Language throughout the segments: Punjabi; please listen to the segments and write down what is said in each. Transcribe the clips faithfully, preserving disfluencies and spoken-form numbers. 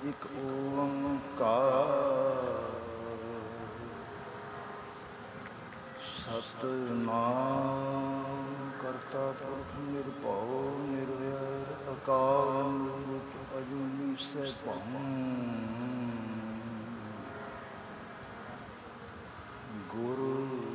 ਇਕ ਓੰਕਾਰ ਸਤਿਨਾਮ ਕਰਤਾ ਪੁਰਖ ਨਿਰਭਉ ਨਿਰਵੈਰ ਅਕਾਲ ਮੂਰਤ ਅਜੂਨੀ ਸੈਭੰ ਗੁਰੂ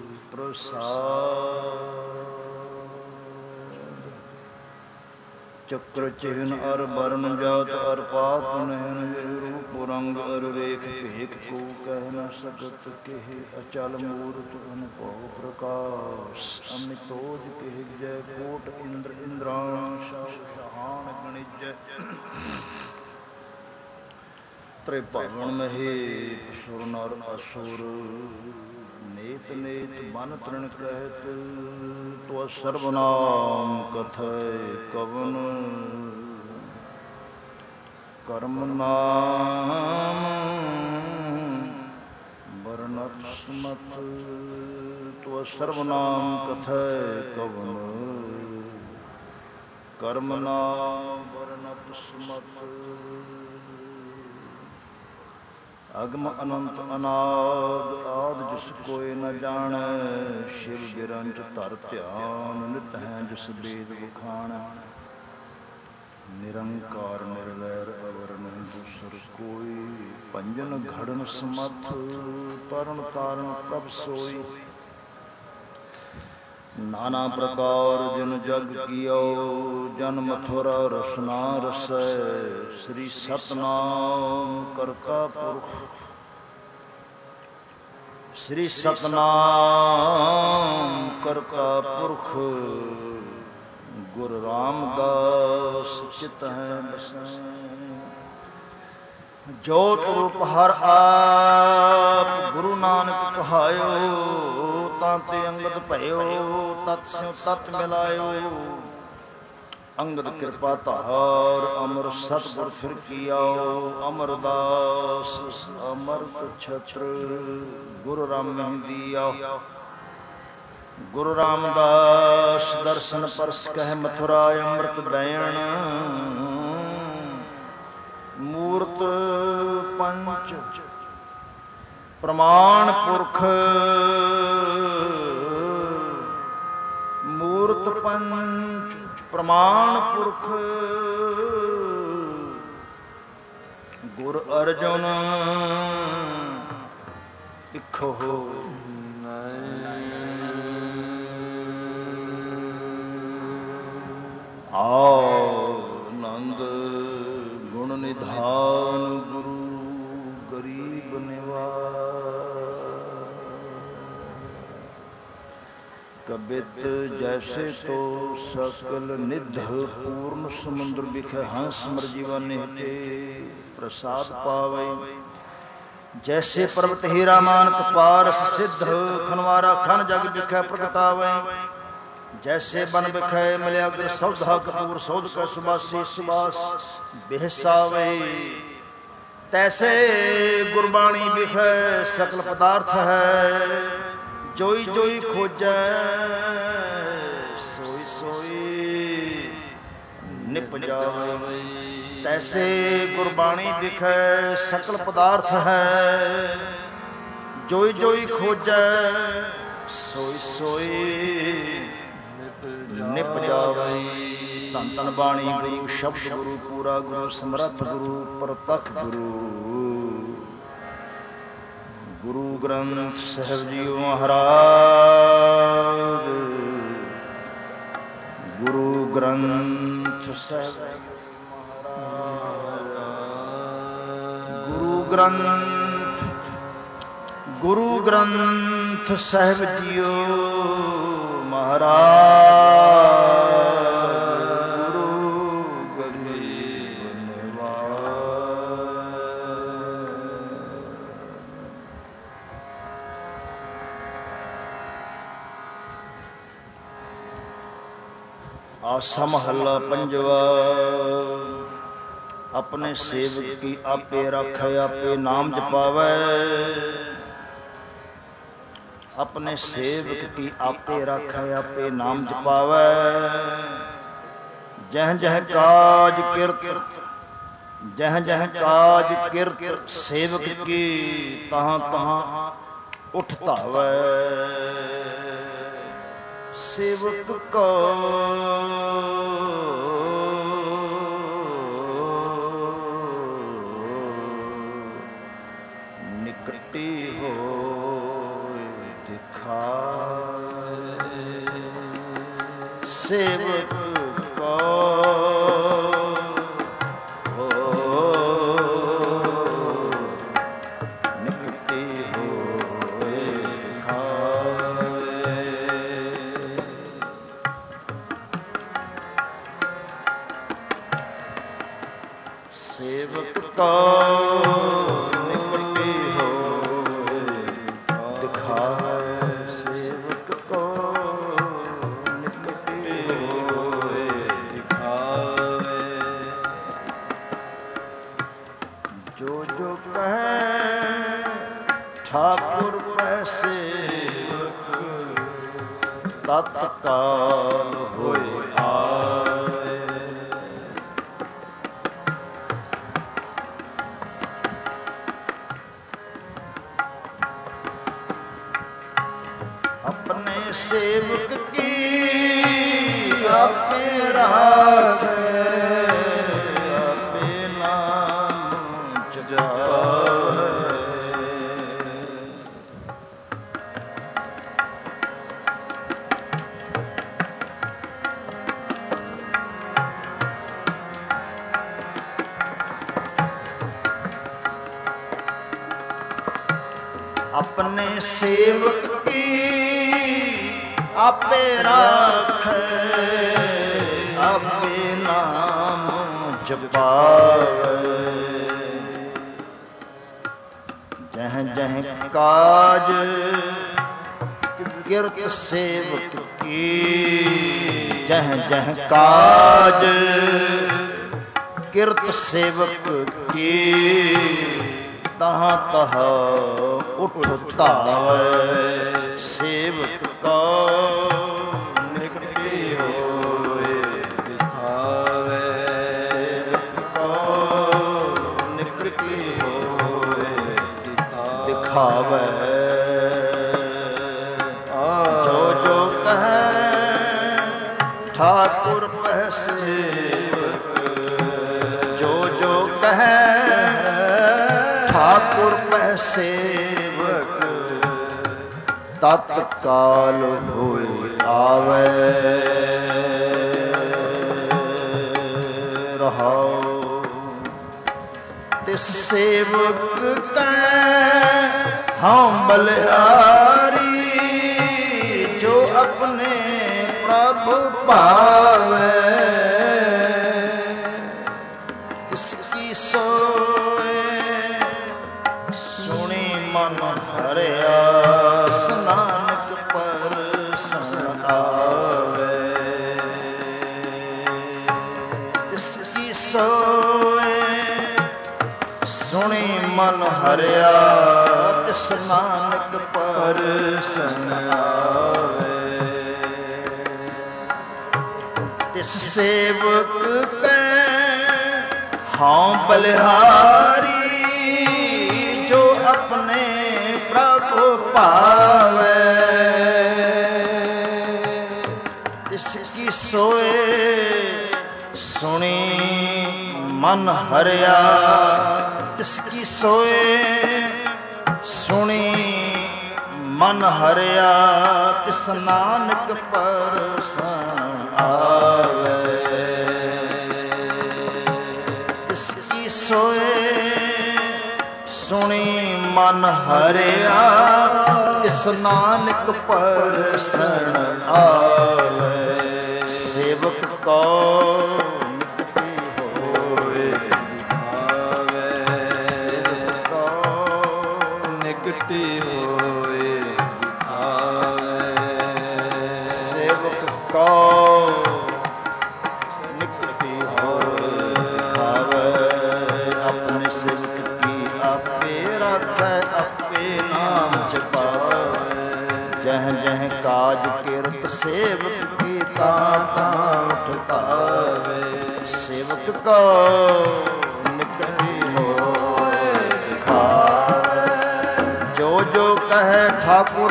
ਪ੍ਰਸਾਦ। ਚੱਕਰ ਚਿਹਨ ਅਰ ਬਰਨ ਜਾਤ ਅਰ ਪਾਤ ਨਹਿਨ ਰੂਪ ਰੰਗ ਅਰ ਰੇਖ ਭੇਖ ਕੋ ਕਹਿ ਨ ਸਕਤ ਕਿਹ ਅਚਲ ਮੂਰਤ ਅਨੁਭਵ ਪ੍ਰਕਾਸ਼ ਅਮਿਤੋਜ ਕਿਹ ਜੈ ਕੋਟ ਇੰਦਰ ਇੰਦਰਾਣ ਸ਼ਹਾਨ ਗਣਿਜੈ ਤ੍ਰਿਭਵਨ ਮਹੇ ਸੁਰ ਨਰ ਅਸੁਰ ਨੇਤ ਨੇਤ ਬਨ ਤ੍ਰਿਣ ਕਹਿਤ ਤੋ ਸਰਬਨਾਮ ਕਥੈ ਕਵਨ ਕਰਮ ਨਾਮ ਵਰਨਤ ਸਮਤ ਤੋ ਸਰਬਨਾਮ ਕਥੈ ਕਵਨ ਕਰਮ ਨਾਮ ਵਰਨਤ ਸਮਤ। ਅਗਮ ਅਨੰਤ ਅਨਾਦ ਆਦਿ ਜਿਸ ਕੋਇ ਨ ਜਾਣੈ ਸ਼ਿਵ ਗਿਰੰਚ ਧਰ ਧਿਆਨ ਨਿਤ ਹੈ ਜਿਸ ਵੇਦ ਵਖਾਣੈ ਨਿਰੰਕਾਰ ਨਿਰਵੈਰ ਅਵਰ ਨਹੀਂ ਦੂਸਰ ਕੋਈ ਭੰਜਨ ਘੜਨ ਸਮਰਥ ਤਰਨ ਤਾਰਨ ਪ੍ਰਭ ਸੋਈ ਨਾਨਾ ਪ੍ਰਕਾਰ ਜਿਨ ਜਗ ਕੀਓ ਜਨ ਮਥੁਰਾ ਰਸਨਾ ਰਸੈ ਸ੍ਰੀ ਸਤਨਾਮ ਕਰਤਾ ਪੁਰਖ ਸ੍ਰੀ ਸਤਨਾਮ ਕਰਤਾ ਪੁਰਖ ਗੁਰ ਰਾਮਦਾਸ ਚਿਤ ਹੈ ਬਸੈ ਜੋਤ ਰੂਪ ਹਰ ਆਪ ਗੁਰੂ ਨਾਨਕ ਕਹਾਇਓ ਤਾਂ ਤੇ ਅੰਗਦ ਭਇਓ ਤਤ ਸਿਉ ਤਤ ਮਿਲਾਇਓ ਅੰਗਦ ਕਿਰਪਾ ਧਾਰ ਅਮਰ ਸਤਿਗੁਰ ਫਿਰ ਕੀਆਓ ਅਮਰਦਾਸ ਅਮਰਤ ਛਤਰ ਗੁਰੂ ਰਾਮ ਮਹਿੰਦੀਆ ਗੁਰੂ ਰਾਮਦਾਸ ਦਰਸ਼ਨ ਪਰਸ ਕਹਿ ਮਥੁਰਾ ਅੰਮ੍ਰਿਤ ਬੈਣ ਮੂਰਤ ਪੰਚ ਪ੍ਰਮਾਣ ਪੁਰਖ ਮੂਰਤ ਪੰਚ ਪ੍ਰਮਾਣ ਪੁਰਖ ਗੁਰ ਅਰਜੁਨ ਇਖੋ ਆਨੰਦ ਗੁਣ ਨਿਧਾਨ ਗੁਰੂ ਗਰੀਬ ਨਿਵਾਜ ਕਬਿਤ ਜੈਸੇ ਤੋ ਸਕਲ ਨਿਧ ਪੂਰਨ ਸਮੁੰਦਰ ਬਿਖੈ ਹੰਸ ਮਰ ਜੀਵਾ ਨਿਹਚੇ ਪ੍ਰਸਾਦ ਪਾਵੈ ਜੈਸੇ ਪਰਬਤ ਹੀਰਾ ਮਾਨਕ ਪਾਰਸ ਸਿੱਧ ਖਨਵਾਰਾ ਖਨ ਜਗ ਬਿਖੈ ਪ੍ਰਗਟਾਵੈ ਜੈਸੇ ਬਨ ਬਿਖੈ ਮਿਲਿਆ ਅਗਰ ਸੌਧਾ ਕਪੂਰ ਸੌਧ ਕੈ ਸੁਬਾਸੀ ਸੁਬਾਸ ਬਿਹਸਾਵੇ ਤੈਸੇ ਗੁਰਬਾਣੀ ਬਿਖੈ ਸਕਲ ਪਦਾਰਥ ਹੈ ਜੋਈ ਜੋਈ ਖੋਜੈ ਸੋਈ ਸੋਈ ਨਿਪ ਜਾਵੇ ਤੈਸੇ ਗੁਰਬਾਣੀ ਬਿਖੈ ਸਕਲ ਪਦਾਰਥ ਹੈ ਜੋਈ ਜੋਈ ਖੋਜੈ ਸੋਈ ਸੋਈ ਨਿਪ ਜਾਵੇ ਧੰਨ ਧੰਨ ਬਾਣੀ ਗੁਰੂ ਸ਼ਬਦ ਗੁਰੂ ਪੂਰਾ ਗੁਰੂ ਸਮਰੱਥ ਗੁਰੂ ਪ੍ਰਤੱਖ ਗੁਰੂ ਗੁਰੂ ਗ੍ਰੰਥ ਸਾਹਿਬ ਜੀਓ ਮਹਾਰਾਜ ਗੁਰੂ ਗ੍ਰੰਥ ਸਾਹਿਬ ਗੁਰੂ ਗ੍ਰੰਥ ਗੁਰੂ ਗ੍ਰੰਥ ਸਾਹਿਬ ਜੀਓ ਮਹਾਰਾਜ ਗੁਰੂ ਗਰੀਬ ਨਿਵਾਜ। ਆਸਾ ਮਹੱਲਾ ਪੰਜਵਾ। ਆਪਣੇ ਸੇਵਕ ਕੀ ਆਪੇ ਰਾਖੈ ਆਪੇ ਨਾਮ ਜਪਾਵੈ अपने सेवक की आपे राखै आपे नाम जपावै जह जह काज किरत जह जह काज किरत सेवक की तहाँ तहाँ उठ धावै। सेवक को निकटी हो दिखाए। सेवक को सेवक को निकटी हो दिखाए। सेवक को निकटी हो दिखाए। जो जो कहे ठाकुर पैसे तत्काल होए आए। अपने सेवक की आपे राखे। आपे नाम जपाए। अपने सेवक की आपे राखे। आपे नाम जपावे। जह जह काज किरत सेवक की। जह जह काज किरत सेवक की तहाँ तहाँ उठ धावै। सेवक को निकटी होए दिखावे। सेवक को निकटी होए दिखावे। जो जो कहे ठाकुर पह सेवक। जो जो कहे ठाकुर पह सेवक तत्काल होए आवे। रहाओ तिस सेवक कै हम बलिहारी। जो अपने प्रभु पावे। तिसकी सोए सुनी मन हरिया। नानक पर आवे। तिसकी सोए सुनी मन हरिया। तिस नानक पर आवे। तिस सेवक के हाँ बलिहारी। जो अपने प्रभु पावे। तिसकी सोए सुनी मन हरिया। तिसकी सोए सुनी मन हरिया। तिस नानक पर आवे। तिसकी सोए सुनी मन हरिया। तिस नानक परसन आवे। सेवक को निकटी होए दिखावे। सेवक को निकटी होए दिखावे। सेवक को निकटी होए दिखावे। अपने सेवक की आपे राखे। आपे नाम जपावे। जह जह काज किरत सेवक की तां तां उठ पावे। सेवक को निकट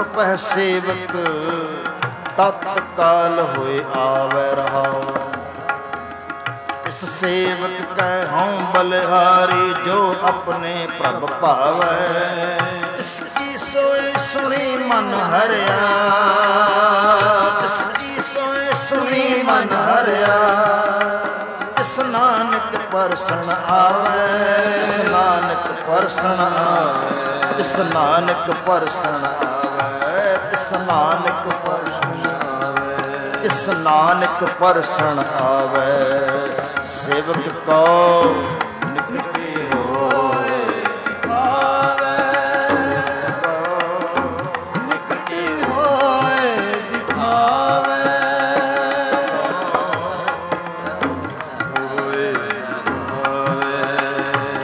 ਪਹ ਸੇਵਕ ਤਤਕਾਲ ਹੋਏ ਆਵੈ ਰਹਾਉ। ਇਸ ਸੇਵਕ ਕੈ ਹਉ ਬਲਿਹਾਰੀ ਜੋ ਆਪਣੇ ਪ੍ਰਭ ਭਾਵੈ। ਤਿਸ ਕੀ ਸੋਈ ਸੁਣੀ ਮਨ ਹਰਿਆ, ਤਿਸ ਕੀ ਸੋਈ ਸੁਣੀ ਮਨ ਹਰਿਆ। ਤਿਸ ਨਾਨਕ ਪਰਸਨ ਆਵੈ, ਤਿਸ ਨਾਨਕ ਪਰਸਨ ਆਵੈ, ਤਿਸ ਨਾਨਕ ਪਰਸਨ ਆਵੈ, ਤਿਸ ਨਾਨਕ ਪਰਸਨ ਆਵੈ, ਤਿਸ ਨਾਨਕ ਪਰਸਨ ਆਵੈ। ਸੇਵਕ ਕੋ ਨਿਕਟੇ ਹੋਏ ਦਿਖਾਵੈ, ਸੇਵਕ ਕੋ ਨਿਕਟੇ ਹੋਏ ਦਿਖਾਵੈ। ਹੋਏ ਦਿਖਾਵੈ,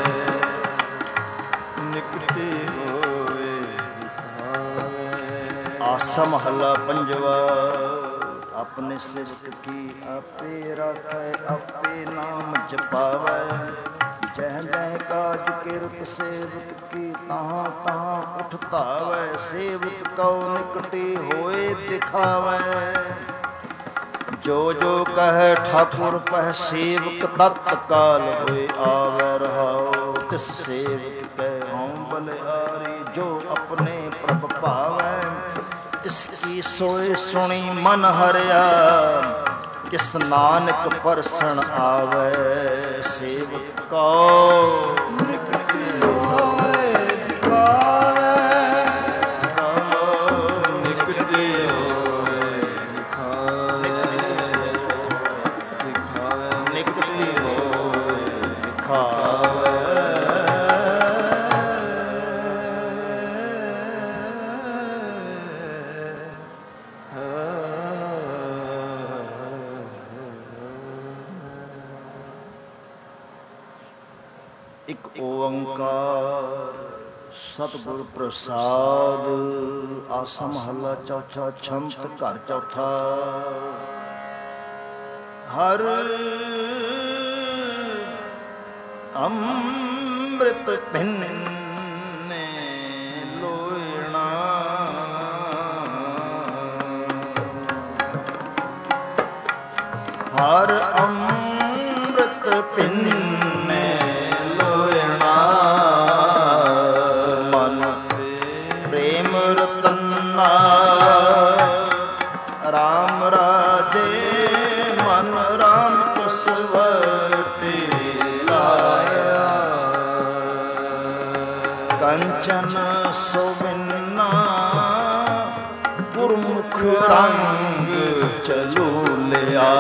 ਨਿਕਟੇ ਹੋਏ ਦਿਖਾਵੈ। ਆਸਾ ਮਹੱਲਾ ਪੰਜਵਾ। ਆਪਣੇ ਸੇਵਕ ਕੀ ਆਪੇ ਰਾਖੈ, ਆਪੇ ਨਾਮ ਜਪਾਵੈ। ਜਹ ਜਹ ਕਾਜ ਕਿਰਤ ਸੇਵਕ ਕੀ ਤਹਾਂ ਤਹਾਂ ਉਠ ਧਾਵੈ। ਸੇਵਕ ਕਉ ਨਿਕਟੀ ਹੋਏ ਦਿਖਾਵੈ। ਜੋ ਜੋ ਕਹੈ ਠਾਕੁਰ ਪਹਿ ਸੇਵਕ ਤਤਕਾਲ ਹੋਏ ਆਵੈ ਰਹਾਉ। ਤਿਸ ਸੇਵਕ ਕੈ ਹਉ ਬਲਿਹਾਰੀ ਜੋ ਆਪਣੇ ਪ੍ਰਭ ਭਾਵੈ। ਤਿਸ ਕੀ ਸੋਏ ਸੁਣੀ ਮਨ ਹਰਿਆ, ਤਿਸ ਨਾਨਕ ਪਰਸਨ ਆਵੈ। ਸੇਵਕ ਕਉ ਨਿਕਟੇ ਹੋਏ ਦਿਖਾਵੈ, ਨਿਕਟੇ ਹੋਏ ਦਿਖਾਵੈ, ਨਿਕਟੇ ਹੋਏ ਦਿਖਾਵੈ। ਇਕ ਓੰਕਾਰ ਸਤਿਗੁਰ ਪ੍ਰਸਾਦ। ਆਸਾ ਮਹੱਲਾ ਚੌਥਾ। ਛੰਤ ਘਰ ਚੌਥਾ। ਹਰ ਅੰਮ੍ਰਿਤ ਭਿੰਨੇ ਲੋਇਣਾ। ਹਰ ਅੰਮ੍ਰਿਤ ਭਿੰਨੇ ਲੋਇਣਾ। ਮਨ ਪ੍ਰੇਮ ਰਤਨਾ ਰਾਮ ਰਾਜੇ। ਮਨ ਰਾਮ ਕੁਸਵਟੀ ਲਾਇਆ। ਕੰਚਨ ਸੋਵਿੰਨਾ ਗੁਰਮੁਖ ਰੰਗ ਚਲੂਲਿਆ।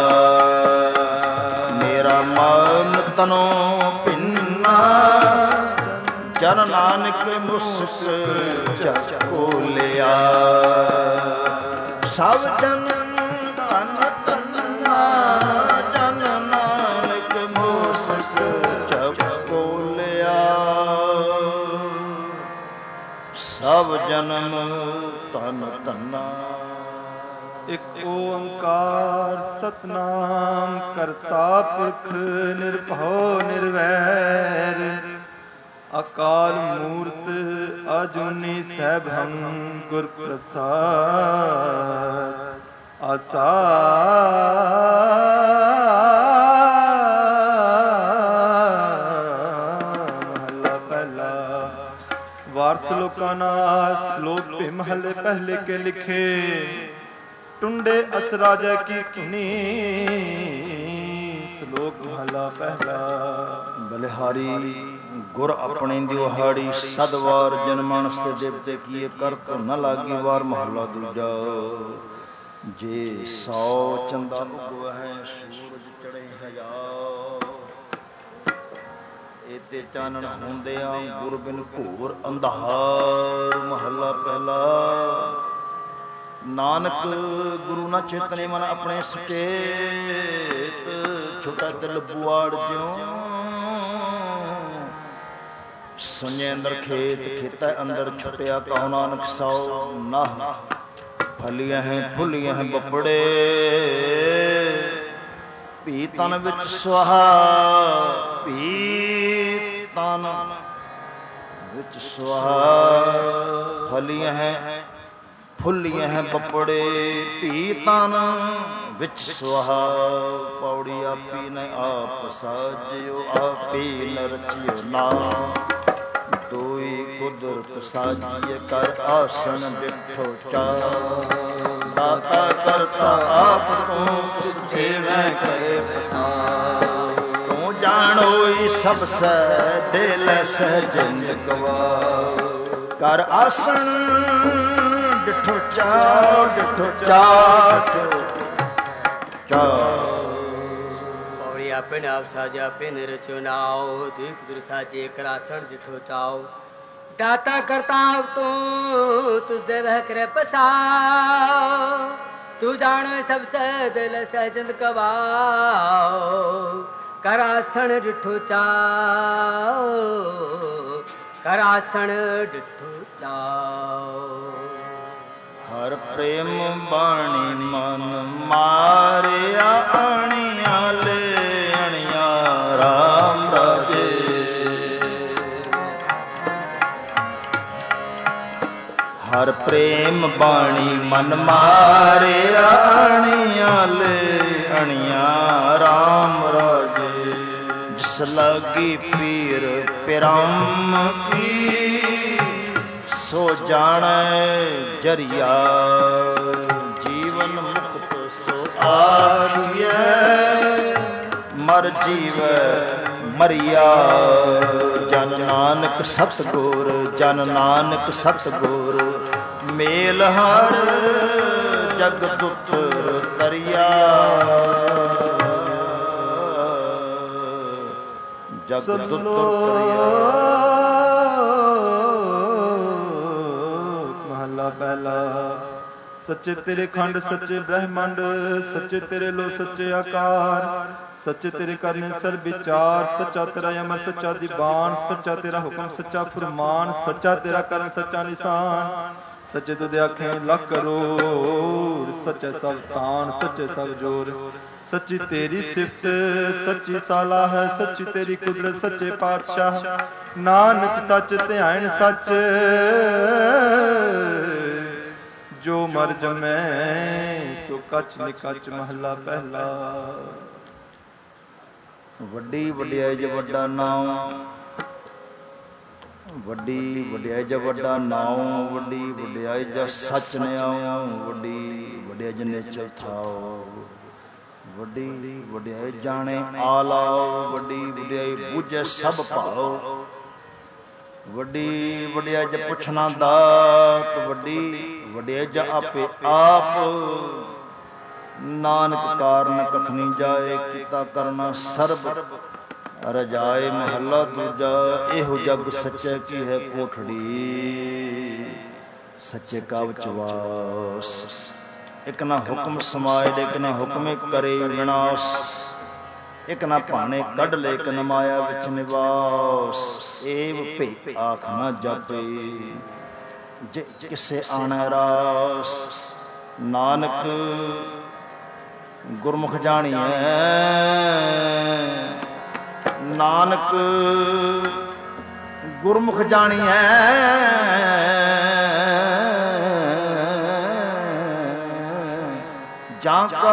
ਮੇਰਾ ਮਨ ਤਨੋ ਭਿੰਨਾ ਜਨ ਨਾਨਕ ਮੁਸਕ ਚਕੋਲਿਆ। ਸਭ ਜਨ ਤਨ ਤੰਨਾ ਜਨ ਨਾਨਕ ਮੁਸਕ ਚਕੋਲਿਆ। ਸਭ ਜਨਮ ਤਨ ਤੰਨਾ। ਇਕ ਓੰਕਾਰ ਸਤਨਾਮ ਕਰਤਾ ਪੁਰਖ ਨਿਰਭਉ ਨਿਰਵੈਰ। ਅਕਾਲ ਮੂਰਤ ਅਜੂਨੀ ਸੈਭੰ ਗੁਰ ਪ੍ਰਸਾਦ। ਆਸਾ ਮਹੱਲਾ ਪਹਿਲਾ। ਵਾਰਸ ਲੋਕਾਂ ਨਾਲ ਸ਼ਲੋਕ ਭੇ ਮਹੱਲੇ ਪਹਿਲੇ ਕੇ ਲਿਖੇ। ਟੁੰਡੇ ਅਸਰਾਜੈ ਕੀ ਧੁਨੀ। ਸ਼ਲੋਕ ਮਹੱਲਾ ਪਹਿਲਾ। ਬਲਿਹਾਰੀ ਗੁਰ ਆਪਣੇ ਦਿਹਾੜੀ ਸਦਵਾਰ ਜਨਮਾਨਸ ਤੇ ਦੇਵਤੇ ਕੀਏ ਕਰਤ ਨ ਲਾਗੀ ਵਾਰ। ਮਹੱਲਾ ਦੂਜਾ। ਜੇ ਸੌ ਚੰਦਾ ਉਗਵਹਿ ਸੂਰਜ ਚੜੇ ਹਜ਼ਾਰ। ਏਤੇ ਚਾਨਣ ਹੁੰਦਿਆਂ ਗੁਰ ਬਿਨ ਘੋਰ ਅੰਧਾਰ। ਮਹੱਲਾ ਪਹਿਲਾ। ਨਾਨਕ ਗੁਰੂ ਨਾ ਚੇਤਨੇ ਮਨ ਆਪਣੇ ਸੁਚੇਤ। ਛੋਟਾ ਦਿਲ ਬੁਆੜ ਜਿਉ ਸੁਣੇ ਅੰਦਰ ਖੇਤ। ਖੇਤਾ ਅੰਦਰ ਛੁਟਿਆ ਕਹੋ ਨਾਨਕ ਸੌ ਨਾਹ। ਫਲੀਆਂ ਹੈ ਫੁੱਲੀਆਂ ਹੈ ਬੱਪੜੇ ਭੀ ਤਨ ਵਿੱਚ ਸੁਹਾ। ਭੀ ਤਨ ਵਿੱਚ ਸੁਹਾ। ਫਲੀਆਂ ਹੈ ਫੁੱਲੀਆਂ ਬੱਪੜੇ ਧੀ ਤਨ ਵਿੱਚ ਸੁਹਾ। ਪੌੜੀ ਆਪੀ ਨੇ ਆਪ ਸਾਜਿਓ ਆਪੇ ਨ ਰਚਿਓ ਨਾ। ਦੋਈ ਕੁਦਰਤ ਸਾਜੀਏ ਕਰ ਆਸਣ ਬਿਠੋ ਚਾ। ਦਾਤਾ ਕਰਤਾ ਆਪ ਤੂੰ ਉਸ ਜੀਵੈ ਕਰੇ ਪਛਾਣ। ਤੂੰ ਜਾਣੋਈ ਸਭ ਸੈ ਦਿਲ ਸਹਿਜਨ ਗਵਾ। ਕਰ ਆਸਣ ਡਿਠੋ ਚਾ ਡਿਠੋ ਚਾ ਚਾ। ਪੌੜੀ ਆਪੇ ਆਪ ਸਾਜਿਆ ਆਪੇ ਨ ਰਚਿਓ ਨਾਉ। ਦੁਇ ਕੁਦਰਤ ਸਾਜੇ ਕਰ ਆਸਣ ਡਿਠੋ ਚਾਉ। ਦਾਤਾ ਕਰਤਾ ਤੂੰ ਤੁਸ ਦੇ ਵਹਿ ਕਰੇ ਪਸਾਉ। ਤੂੰ ਜਾਣੋ ਸਭ ਸੇ ਦਿਲ ਸਹਿਜੰਦ ਕਵਾਉ। ਕਰ ਆਸਣ ਡਿਠੋ ਚਾਉ ਕਰ ਆਸਣ ਡਿਠੋ ਚਾਉ। ਹਰ ਪ੍ਰੇਮ ਬਾਣੀ ਮਨ ਮਾਰਿਆ ਅਣੀਆਂ ਲੈ ਅਣੀਆਂ ਰਾਮ ਰਾਜੇ। ਹਰ ਪ੍ਰੇਮ ਬਾਣੀ ਮਨ ਮਾਰਿਆ ਅਣੀਆਂ ਲੈ ਅਣੀਆਂ ਰਾਮ ਰਾਜੇ। ਜਿਸ ਲਾਗੀ ਪੀਰ ਪਿਰਮ ਕੀ ਸੋ ਜਾਣੈ ਜਰੀਆ। ਜੀਵਨ ਮੁਕਤ ਸੋ ਆਖੀਐ ਮਰ ਜੀਵੈ ਮਰੀਆ। ਜਨ ਨਾਨਕ ਸਤਿਗੁਰ ਜਨ ਨਾਨਕ ਸਤਿਗੁਰ ਮੇਲ ਹਰ ਜਗਤ ਉਤਰ ਤਰੀਆ। ਜਗਤ ਉਤਰ ਤਰੀਆ। ਮਹਲਾ ਪਹਿਲਾ। ਸੱਚੇ ਤੇਰੇ ਖੰਡ ਸੱਚੇ ਬ੍ਰਹਮੰਡ। ਸੱਚੇ ਤੇਰੇ ਲੋ ਸੱਚੇ ਆਕਾਰ। ਸੱਚੇ ਤੇਰੇ ਕਰਨੇ ਸਰ ਵਿਚਾਰ। ਸੱਚਾ ਤੇਰਾ ਅਮਰ ਸੱਚਾ ਦੀਵਾਨ। ਸੱਚਾ ਤੇਰਾ ਹੁਕਮ ਸੱਚਾ ਫੁਰਮਾਨ। ਸੱਚਾ ਤੇਰਾ ਕਰਮ ਸੱਚਾ ਨਿਸ਼ਾਨ। ਸੱਚੇ ਤੁਧ ਆਖੇ ਲੱਖ ਕਰੋੜ। ਸੱਚੇ ਸਭ ਸਥਾਨ ਸੱਚੇ ਸਭ ਜੋਰ। ਸੱਚੀ ਤੇਰੀ ਸਿਫਤ ਸੱਚੀ ਸਾਲਾ ਹੈ। ਸੱਚੀ ਤੇਰੀ ਕੁਦਰਤ ਸੱਚੇ ਪਾਤਸ਼ਾਹ। ਨਾਨਕ ਸੱਚ ਧਿਆਨ ਸੱਚ ਜੋ ਮਰ ਜਮੈ ਸੋ ਕੱਚ ਨਿਕਚ। ਮਹਲਾ ਪਹਿਲਾ। ਵੱਡੀ ਵਡਿਆਈ ਜ ਵੱਡਾ ਨਾਉ। ਵੱਡੀ ਵਡਿਆਈ ਜ ਵੱਡਾ ਨਾਉ। ਵੱਡੀ ਵਡਿਆਈ ਜ ਸੱਚ ਨਿਆਉ। ਵੱਡੀ ਵਡਿਆਈ ਜ ਨਿਚਲ ਥਾਉ। ਵੱਡੀ ਵਡਿਆਈ ਜਾਣੇ ਆਲਾਉ। ਵੱਡੀ ਵਡਿਆਈ ਬੁਝੇ ਸਭ ਭਾਉ। ਵੱਡੀ ਵਡਿਆਈ ਜ ਪੁੱਛਣਾ ਦਾਤ। ਵੱਡੀ ਵਡਿਆਈ ਜ ਆਪੇ ਆਪ। ਨਾਨਕ ਕਾਰਨ ਕਥਨੀ ਜਾਏ ਕੀਤਾ ਕਰਨਾ ਸਰਬ ਰਜਾਏ। ਮਹੱਲਾ ਦੂਜਾ। ਇਹੋ ਜਗ ਸੱਚੇ ਕੀ ਹੈ ਕੋਠੜੀ। ਸੱਚੇ ਕਾ ਵਿੱਚ ਵਾਸ। ਇਕ ਨਾ ਹੁਕਮ ਸਮਾਏ ਇਕ ਨਾ ਹੁਕਮੇ ਕਰੇ ਵਿਨਾਸ਼। ਇਕ ਨਾ ਭਾਣੇ ਕੱਢ ਲੈ ਇਕ ਨ ਮਾਇਆ ਵਿੱਚ ਨਿਵਾਸ। ਏਵ ਭੇ ਆਖ ਨਾ ਜਾਪੇ ਜੇ ਕਿਸੇ ਆਣੈ ਰਾਸ। ਨਾਨਕ ਗੁਰਮੁਖ ਜਾਣੀਐ। ਨਾਨਕ ਗੁਰਮੁਖ ਜਾਣੀਐ। ਜਾਂ ਕਾ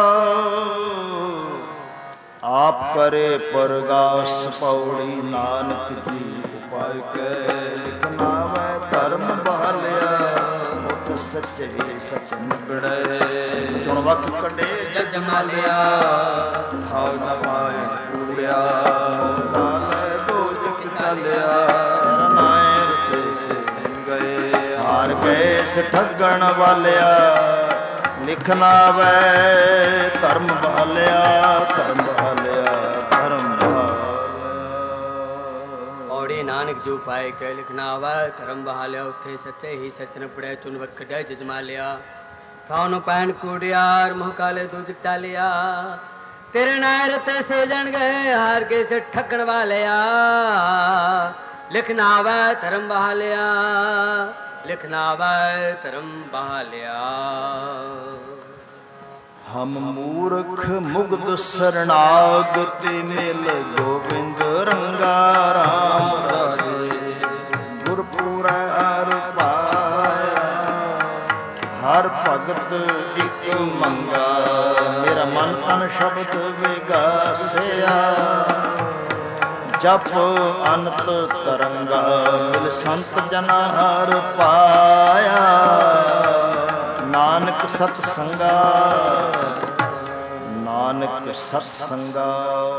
ਆਪ ਕਰੇ ਪਰਗਾਸ। ਪੌੜੀ ਨਾਨਕ ਜੀ ਉਪਾਇ ਕੈ ਲਿਖਨਾ ਵੈ ਧਰਮ ਬਹਾਲਿਆ। ਉਠ ਸੱਚੇ ਸਚ ਨਿਬੜੈ। ਚੁਣ ਵਕ ਕੱਢੇ ਜਜ ਮਾਲਿਆ। ਥਾਉ ਨਾ ਪਾਏ ਕੂੜਿਆ। ਨਾਲੇ ਬੋਝ ਕਿਤਾਲਿਆ। ਰਨਾਇਰ ਤੇ ਸੇ ਗਏ ਹਾਰ ਗਏ ਸ ਠੱਗਣ ਵਾਲਿਆ। ਲਿਖਨਾ ਵੈ ਧਰਮ ਬਹਾਲਿਆ। ਧਰਮ ਬਹਾਲਿਆ ਧਰਮ ਬਹਾਲਿਆ। ਔੜੇ ਨਾਨਕ ਜੋ ਪਾਏ ਕੈ ਲਿਖਨਾ ਵੈ ਧਰਮ ਬਹਾਲਿਆ। ਉੱਥੇ ਸੱਚੇ ਹੀ ਸੱਚ ਨ ਪੜਿਆ। ਚੁਨ ਵਖੜਿਆ ਜਜਮਾ ਲਿਆ। ਥਾਉ ਨੂੰ ਪੈਣ ਕੂੜਿਆਰ ਮੋਹ ਕਾਲੇ ਦੂਜ ਟਾਲਿਆ। ਤੇਰੇ ਨਾਇਰ ਤੇ ਸੇਜਣ ਗਏ ਹਾਰ ਕੇ ਸੇ ਠੱਗਣ ਵਾਲਿਆ। ਲਿਖਨਾ ਵੈ ਧਰਮ ਬਹਾਲਿਆ। ਲਿਖਨਾ ਵੈ ਧਰਮ ਬਹਾਲਿਆ। ਹਮ ਮੂਰਖ ਮੁਗਧ ਸਰਨਾਗਤਿ ਮਿਲ ਗੋਬਿੰਦ ਰੰਗਾ ਰਾਮ ਰਾਜੇ। ਗੁਰਪੁਰੈ ਹਰਿ ਪਾਇਆ। ਹਰ ਸ਼ਬਦ ਵਿਗਾਸਿਆ, ਜਪ ਅਨੰਤ ਤਰੰਗਾ ਮਿਲ ਸੰਤ ਜਨਾ ਹਰ ਪਾਇਆ। ਨਾਨਕ ਸਤ ਸੰਗਾ, ਨਾਨਕ ਸਤ ਸੰਗਾ।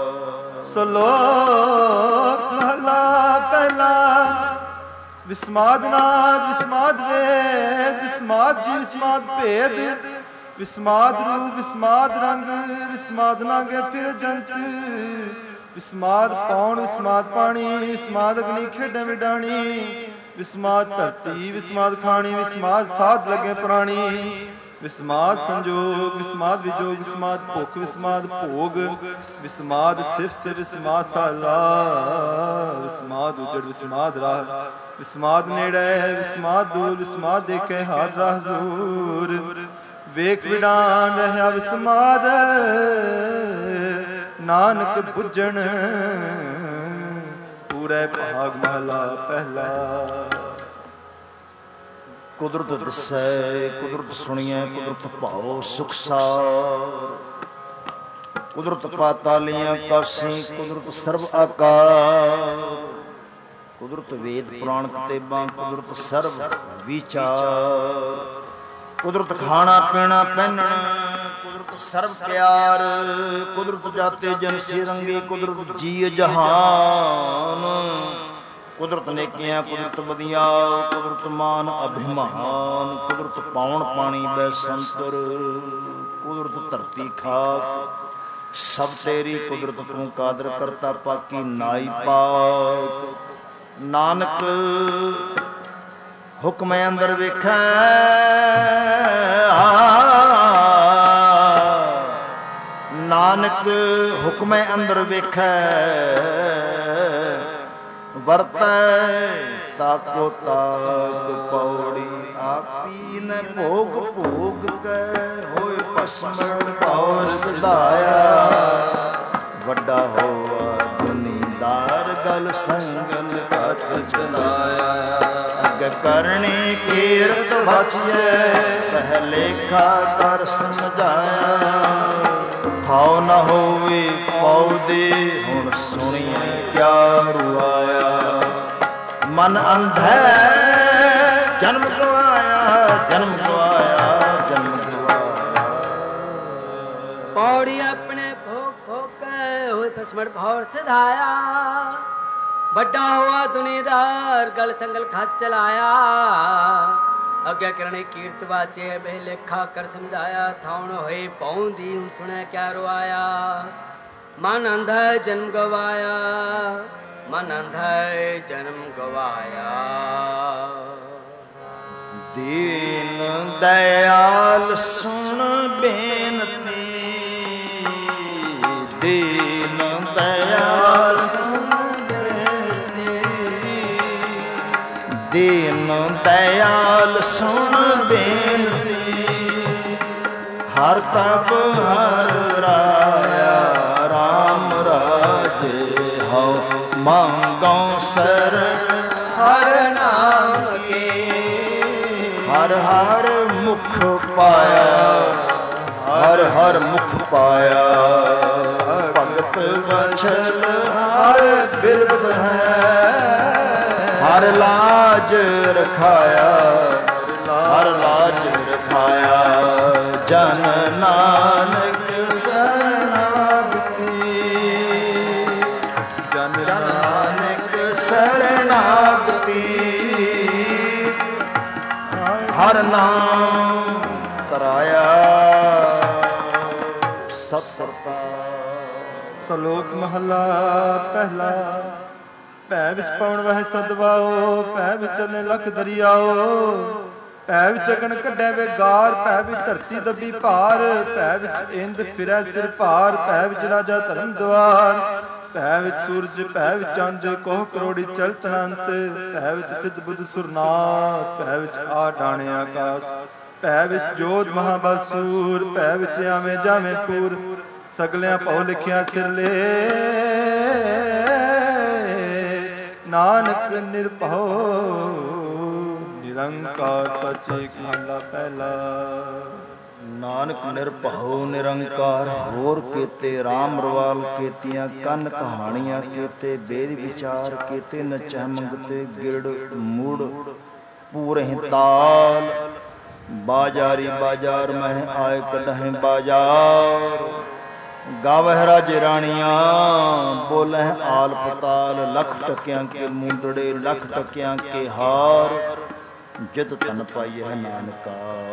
ਸ਼ਲੋਕ ਮਹਲਾ ਪਹਿਲਾ। ਵਿਸਮਾਦ ਨਾਦ ਵਿਸਮਾਦ ਵੇਦ, ਵਿਸਮਾਦ ਜੀ ਵਿਸਮਾਦ ਭੇਦ, ਵਿਸਮਾਦ ਰੂਪ ਵਿਸਮਾਦ ਰੰਗ, ਵਿਸਮਾਦ ਨਾਗੇ ਫਿਰ ਜੰਤ, ਵਿਸਮਾਦ ਪੌਣ ਵਿਸਮਾਦ ਪਾਣੀ, ਵਿਸਮਾਦ ਅਗਨੀ ਖੇਡਾਂ ਵਿਡਾਣੀ, ਵਿਸਮਾਦ ਧਰਤੀ ਵਿਸਮਾਦ ਖਾਣੀ, ਵਿਸਮਾਦ ਸਾਧ ਲੱਗੇ ਪ੍ਰਾਣੀ, ਵਿਸਮਾਦ ਸੰਜੋਗ ਵਿਸਮਾਦ ਵਿਜੋਗ, ਵਿਸਮਾਦ ਭੁੱਖ ਵਿਸਮਾਦ ਭੋਗ, ਵਿਸਮਾਦ ਸਿਫਤ ਵਿਸਮਾਦ ਸਾਲਾ, ਵਿਸਮਾਦ ਉਜੜ ਵਿਸਮਾਦ ਰਾਹ, ਵਿਸਮਾਦ ਨੇੜੇ ਵਿਸਮਾਦ ਦੂਰ, ਵਿਸਮਾਦ ਦੇਖੇ ਹਾਰ ਰਾਹ ਦੂਰ, ਵੇਖ ਵਿਡਾਨ ਰਹਿਆ ਵਿਸਮਾਦ, ਨਾਨਕ ਬੁੱਝਣ ਪੂਰੇ ਭਾਗ ਮਹਲਾ ਪਹਿਲਾ। ਕੁਦਰਤ ਦਿਸੈ ਕੁਦਰਤ ਸੁਣੀਐ, ਕੁਦਰਤ ਭਾਉ ਸੁਖ ਸਾਰ, ਕੁਦਰਤ ਪਾਤਾਲੀਆਂ ਕਾਸੀ, ਕੁਦਰਤ ਸਰਬ ਆਕਾਰ, ਕੁਦਰਤ ਵੇਦ ਪੁਰਾਣ ਕਿਤਾਬਾਂ, ਕੁਦਰਤ ਸਰਬ ਵਿਚਾਰ, ਕੁਦਰਤ ਖਾਣਾ ਪੀਣਾ ਪਹਿਨਣਾ, ਕੁਦਰਤ ਸਰਬ ਪਿਆਰ, ਕੁਦਰਤ ਜਾਤੇ ਜਨ ਸਿਰੰਗੀ, ਕੁਦਰਤ ਜੀ ਜਹਾਨ, ਕੁਦਰਤ ਨੇਕੀਆਂ ਕੁਦਰਤ ਬਦੀਆਂ, ਕੁਦਰਤ ਮਾਨ ਅਭਿਮਾਨ, ਕੁਦਰਤ ਪਾਉਣ ਪਾਣੀ ਬੈ ਸੰਤਰ, ਕੁਦਰਤ ਧਰਤੀ ਖਾਕ ਸਭ ਤੇਰੀ, ਕੁਦਰਤ ਤੂੰ ਕਾਦਰ ਕਰਤਾ ਪਾਕੀ ਨਾਈ ਪਾਕ। ਨਾਨਕ ਹੁਕਮ ਅੰਦਰ ਵੇਖੈ, ਨਾਨਕ ਹੁਕਮ ਅੰਦਰ ਵੇਖੈ, ਵਰਤੈ ਤਾਕੋ ਤਾਗ ਪੌੜੀ, ਆਪੀ ਨ ਭੋਗ ਭੋਗ ਕੈ, ਹੋਏ ਭਸਮ ਪਉ ਸਦਾਇਆ। ਵੱਡਾ ਹੋਆ ਦੁਨੀਦਾਰ ਗਲ ਸੰਗਲ ਹੱਥ ਚਲਾਇਆ, ਅਗ ਕਰਨੀ ਕੀਰਤ ਬਚਿਐ, ਪਹਿ ਲੇਖਾ ਕਰ ਸਮਝਾਇਆ। ਥਾਉ ਨ ਹੋਵੇ ਪੌਦੇ ਹੁਣ ਸੁਣੀਏ ਕਿਆ ਰੁਆਇਆ, ਮਨ ਅੰਧੈ ਜਨਮ ਗਵਾਇਆ, ਜਨਮ ਗਵਾਇਆ, ਜਨਮ ਗਵਾਇਆ। ਪੌੜੀ ਆਪਣੇ ਭੋਗ ਭੋਗ ਹੋਏ ਭਸਮੜ ਭੌਰ ਸਦਾਇਆ, ਵੱਡਾ ਹੋਆ ਦੁਨੀਦਾਰ ਗਲ ਸੰਗਲ ਖਤ ਚਲਾਇਆ। ਅੱਗੇ ਕਰਨੇ ਕੀਰਤ ਵਾਚੇ ਬਹਿ ਲੇਖਾ ਕਰ ਸਮਝਾਇਆ, ਥਾਉਣ ਹੋਏ ਪੌਂਦੀ ਹੁਣ ਸੁਣਿਆ ਕਿਆ ਰੁਆਇਆ। ਮਨ ਅੰਧਾ ਜਨਮ ਗਵਾਇਆ, ਮਨ ਅੰਧਾ ਜਨਮ ਗਵਾਇਆ। ਦੀਨ ਦਇਆਲ ਸੁਣ ਬੇਨਤੀ, ਦੀਨ ਦਇਆਲ ਸੁਣ ਬੇਨਤੀ, ਦੀਨ ਦਇਆਲ ਸੁਣ ਬੇਨਤੀ। ਹਰ ਪ੍ਰਭ ਹਰ ਰਾਇਆ, ਰਾਮ ਰਾਜੇ ਹਉ ਮੰਗਉ ਸਰਣ ਹਰ ਨਾਮ ਕੇ। ਹਰ ਹਰ ਮੁਖ ਪਾਇਆ, ਹਰ ਹਰ ਮੁਖ ਪਾਇਆ। ਭਗਤ ਵਛਲ ਹਰ ਬਿਰਧ ਹੈ, ਹਰ ਲਾਜ ਰਖਾਇਆ, ਹਰ ਲਾਜ ਰਖਾਇਆ। ਜਨ ਨਾਨਕ ਸਰਨਾਗਤੀ, ਜਨ ਨਾਨਕ ਸਰਨਾਗਤੀ। ਹਰ ਨਾਮ ਕਰਾਇਆ ਸਭ ਸਰਤਾ। ਸ਼ਲੋਕ ਮਹਲਾ ਪਹਿਲਾ। ਭੈ ਵਿੱਚ ਪਉਣ ਵਹਿ ਸਦਵਾਓ, ਭੈ ਵਿੱਚ ਨੇ ਲਖ ਦਰਿਆਓ। ਭੈ ਵਿੱਚ ਅਗਨ ਕੱਢੈ ਵੇਗਾਰ, ਭੈ ਵਿੱਚ ਧਰਤੀ ਦੱਬੀ ਭਾਰ। ਭੈ ਵਿੱਚ ਇੰਦ ਫਿਰੈ ਸਿਰ ਭਾਰ, ਭੈ ਵਿੱਚ ਰਾਜਾ ਧਰਮ ਦੁਆਰ। ਭੈ ਵਿੱਚ ਸੂਰਜ, ਭੈ ਵਿੱਚ ਚੰਦ, ਕੋਹ ਕਰੋੜੀ ਚਲਤ ਅਨੰਤ। ਭੈ ਵਿੱਚ ਸਿੱਧ ਬੁੱਧ ਸੁਰਨਾਥ, ਭੈ ਵਿੱਚ ਆ ਡਾਣੇ ਆਕਾਸ਼। ਭੈ ਵਿੱਚ ਜੋਧ ਮਹਾਬਲ ਸੂਰ, ਭੈ ਵਿੱਚ ਆਵੇਂ ਜਾਵੇਂ ਪੂਰ। ਸਗਲਿਆਂ ਭਉ ਲਿਖਿਆ ਸਿਰਲੇ, ਨਾਨਕ ਨਿਰਭਉ ਨਿਰੰਕਾਰ ਸੱਚੇ। ਮਹਲਾ ਪਹਿਲਾ। ਨਾਨਕ ਨਿਰਭਉ ਨਿਰੰਕਾਰ। ਹੋਰ ਕੀਤੇ ਰਾਮ ਰਵਾਲ ਕੀਤੀਆਂ ਕੰਨ ਕਹਾਣੀਆਂ, ਕੀਤੇ ਵੇਦ ਵਿਚਾਰ, ਕੀਤੇ ਨਚਹਿ ਮੰਗਤੇ ਗਿੜ ਮੁੜ ਪੂਰਹਿ ਤਾਲ। ਬਾਜਾਰੀ ਬਾਜ਼ਾਰ ਮਹਿ ਆਏ ਕਢਹਿ ਬਾਜ਼ਾਰ। ਗਾਵਹਿ ਰਾਜੇ ਰਾਣੀਆਂ ਬੋਲਹਿ ਆਲ ਪਤਾਲ। ਲੱਖ ਟਕਿਆਂ ਕੇ ਮੁੰਦੜੇ ਲੱਖ ਟਕਿਆਂ ਕੇ ਹਾਰ। ਜਿਤ ਤਨ ਪਾਈਐ ਨਾਨਕਾ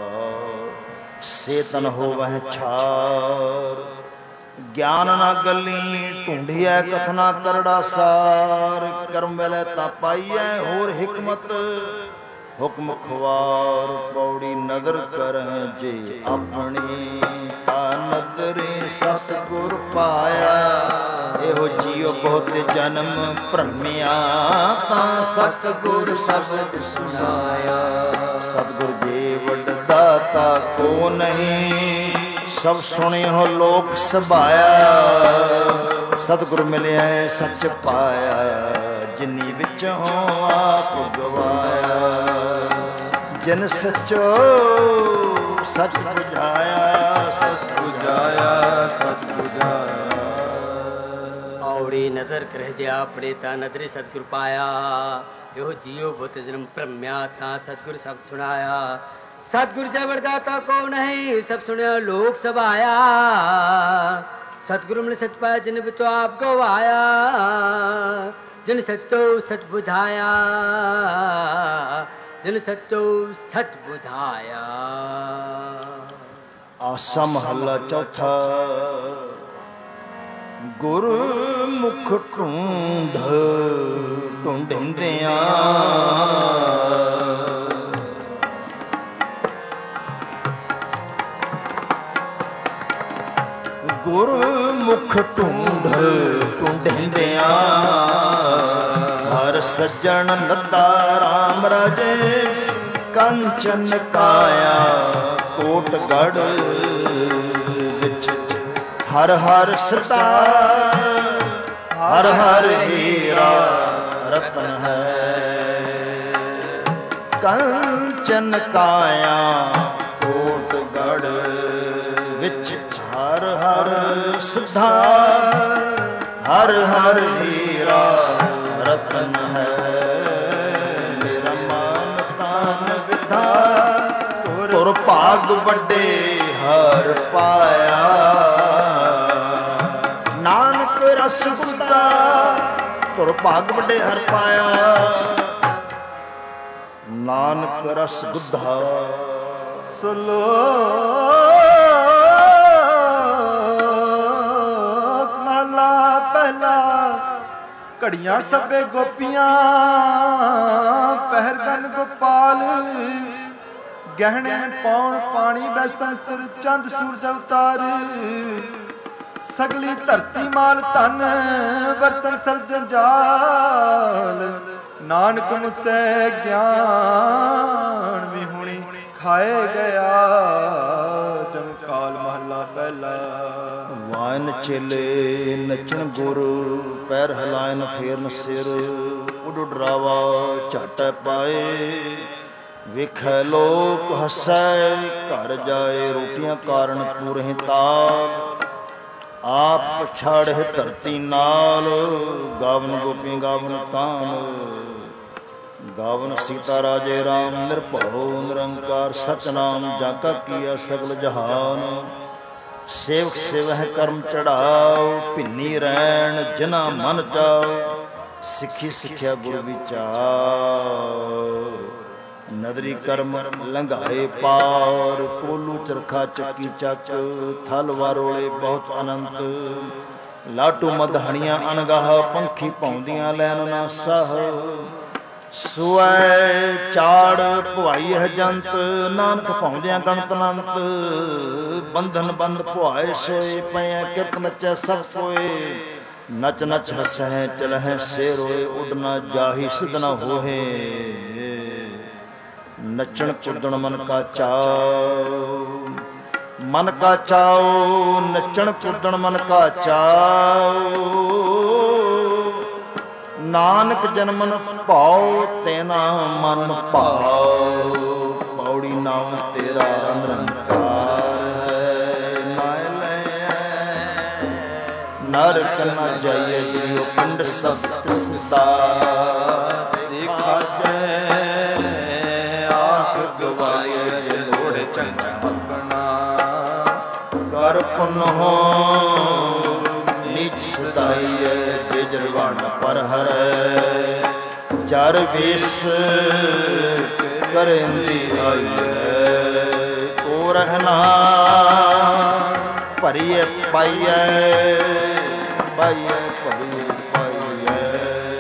ਸੇ ਤਨ ਹੋਵਹਿ ਛਾਰ। ਗਿਆਨ ਨਾ ਗੱਲੀ ਢੂੰਢੀਐ ਕਥਨਾ ਕਰੜਾ ਸਾਰ। ਕਰਮ ਵੇਲੇ ਤਾਂ ਪਾਈਐ ਹੋਰ ਹਿਕਮਤ ਹੁਕਮ ਖਵਾਰ। ਪੌੜੀ ਨਦਰ ਕਰਹਿ ਜੇ ਆਪਣੀ ਤਾ ਨਦਰੇ ਸਤਿਗੁਰ ਪਾਇਆ। ਇਹੋ ਜੀਉ ਬਹੁਤ ਜਨਮ ਭਰਮਿਆ ਤਾਂ ਸਤਿਗੁਰ ਸ਼ਬਦ ਸੁਣਾਇਆ। ਸਤਿਗੁਰ ਜੀ ਵੱਡ ਦਾਤਾ ਕੋ ਨਹੀਂ ਸਭ ਸੁਣਿਓ ਲੋਕ ਸਭਾਇਆ। ਸਤਿਗੁਰ ਮਿਲਿਆ ਸੱਚ ਪਾਇਆ ਜਿਨੀ ਵਿੱਚੋਂ ਆਪ ਗਵਾਇਆ। ਜਿਨ ਸੱਚੋ ਸੱਚ ਬੁਝਾਇਆ ਸੱਚ ਬੁਝਾਇਆ ਸੱਚ ਬੁਝਾਇਆ। ਔੜੀ ਨਦਰ ਕਰਹਿ ਜੇ ਆਪਣੇ ਤਾਂ ਨਦਰੇ ਸਤਿਗੁਰ ਪਾਇਆ। ਇਹੋ ਜੀਉ ਬਹੁਤ ਜਨਮ ਭਰਮਿਆ ਤਾਂ ਸਤਿਗੁਰ ਸ਼ਬਦ ਸੁਣਾਇਆ। ਸਤਿਗੁਰ ਜਬਰਦਾਤਾ ਕੋ ਨਹੀਂ ਸਭ ਸੁਣਿਆ ਲੋਕ ਸਭਾਇਆ। ਸਤਿਗੁਰੂ ਮਿਲ ਸਚ ਪਾਇਆ ਜਿਨ ਵਿੱਚੋਂ ਆਪ ਗਵਾਇਆ। ਜਿਨ ਸੱਚੋ ਸੱਚ ਬੁਝਾਇਆ ਜਿਨ ਸੱਚੋ ਸੱਚ ਬੁਝਾਇਆ। ਆਸਾ ਮਹੱਲਾ ਚੌਥਾ। ਗੁਰ ਮੁਖ ਢੂੰਢ ਢੂੰਢਿੰਦਿਆਂ ਗੁਰ ਮੁਖ ਢੂੰਢ ਢੂੰਢਿੰਦਿਆਂ। ਹਰ ਸੱਜਣ ਲੱਦਾ ਰਾਮ ਰਾਜੇ ਕੰਚਨ ਕਾਇਆ। ਕੋਟ ਗੜ ਵਿੱਚ ਹਰ ਹਰ ਸਦਾ ਹਰ ਹਰ ਹੀਰਾ ਰਤਨ ਹੈ। ਕੰਚਨ ਕਾਇਆ ਕੋਟ ਗੜ ਵਿੱਚ ਹਰ ਹਰ ਸਦਾ ਹਰ ਹਰ ਹੀਰਾ ਰਤਨ ਹੈ। ਮੇਰਾ ਮਨ ਤਨ ਵਿਧਾ ਤੁਰ ਭਾਗ ਵੱਡੇ ਹਰ ਪਾਇਆ। ਨਾਨਕ ਰਸ ਗੁਦਾ ਤੁਰ ਭਾਗ ਵੱਡੇ ਹਰ ਪਾਇਆ। ਨਾਨਕ ਰਸ ਗੁਦਾ ਸਲੋਕ ਮਹਲਾ ਪਹਿਲਾ। ਘੜੀਆਂ ਸਭੇ ਗੋਪੀਆਂ ਪਹਿਰ ਗਨ ਗੋਪਾਲ। ਗਹਿਣੇ ਪਾਉਣ ਪਾਣੀ ਬੈਸਣ ਸਿਰ ਚੰਦ ਸੂਰਜ ਅਵਤਾਰ। ਸਗਲੀ ਧਰਤੀ ਮਾਲ ਧਨ ਵਰਤਨ ਸਰਜਨ ਜਾਲ। ਨਾਨਕ ਮੁਸੈ ਗਿਆਨ ਵਿਹੁਣੀ ਖਾਏ ਗਿਆ। ਚਮਕਾਲ ਮਹੱਲਾ ਪਹਿਲਾ। ਵਾਇਨ ਚੇਲੇ ਨੱਚਣ ਗੁਰ ਪੈਰ ਹਿਲਾਇਨ ਫੇਰਨ ਸਿਰ। ਉਡ ਡਰਾਵਾ ਝਟ ਪਾਏ ਵੇਖੈ ਲੋਕ ਹੱਸੈ। ਘਰ ਜਾਏ ਰੋਟੀਆਂ ਕਾਰਨ ਪੂਰੇ ਤਾਲ। ਆਪ ਪਛਾੜੇ ਧਰਤੀ ਨਾਲ ਗਾਵਨ ਗੋਪੀ ਗਾਵਨ ਤਾਨ। ਗਾਵਨ ਸੀਤਾ ਰਾਜੇ ਰਾਮ ਨਿਰਭਉ ਨਿਰੰਕਾਰ। ਸਚ ਨਾਮ ਜਾਗਾ ਕੀਆ ਸਗਲ ਜਹਾਨ। ਸੇਵਕ ਸੇਵਹਿ ਕਰਮ ਚੜਾਓ ਭਿੰਨੀ ਰੈਣ ਜਿਨਾ ਮਨ ਚਾਓ। ਸਿੱਖੀ ਸਿੱਖਿਆ ਗੁਰ ਵਿਚਾਰ। ਨਦਰੀ ਕਰਮ ਲੰਘਾਏ ਪਾਰ। ਕੋਲੂ ਚਰਖਾ ਚੱਕੀ ਚੱਕ ਥਲ ਵਾਰੋਲੇ ਬਹੁਤ ਅਨੰਤ। ਲਾਟੂ ਮਧਾਣੀਆਂ ਅਣਗਾਹ ਪੰਖੀ ਪਾਉਂਦੀਆਂ ਲੈਨ ਨਾ ਸਾਹ। ਸੁਐ ਚਾੜ ਭੁਆਈ ਹੈ ਜੰਤ ਨਾਨਕ ਪਾਉਂਦਿਆਂ ਗਣਤ ਅਨੰਤ। ਬੰਧਨ ਬੰਦ ਭੁਆਏ ਸੋਏ ਪਏ ਕਿਰਤ ਨਚੈ ਸਭ ਕੋਏ। ਨਚ ਨਚ ਹਸਹਿ ਚਲਹਿ ਸੇ ਰੋਏ ਉਡ ਨਾ ਜਾਹੀ ਸਿਧ ਨਾ ਹੋਏ। ਨੱਚਣ ਕੁੱਦਣ ਮਨ ਕਾ ਚਾਉ ਮਨ ਕਾ ਚਾਉ। ਨੱਚਣ ਕੁੱਦਣ ਮਨ ਕਾ ਚਾਉ। ਨਾਨਕ ਜਨਮਨ ਭਾਉ ਤੈਨਾ ਮਨ ਭਾਉ। ਪੌੜੀ ਨਾਮ ਤੇਰਾ ਨਿਰੰਕਾਰ ਨਰਕ ਨ ਜਾਈਏ ਜਿਉ ਪਿੰਡ ਸਤ ਸਦਾ ਦੇਖਾ ਜੈ ਆਖ ਗਵਾਈਏ ਜੇ ਲੋੜ ਚੰਗਾ ਮੱਕਣਾ ਕਰ ਪੁਨ ਹੋ ਨੀਚ ਸਦਾਈਏ ਜੇ ਜਰਵਾਣ ਪਰ ਹਰੈ ਜਰ ਵੇਸ ਕਰੰਦੀ ਆਈਐ ਕੋ ਰਹਿਣਾ ਭਰੀਏ ਪਾਈਐ ਪਾਈਐ ਭਰੀਏ ਪਾਈਐ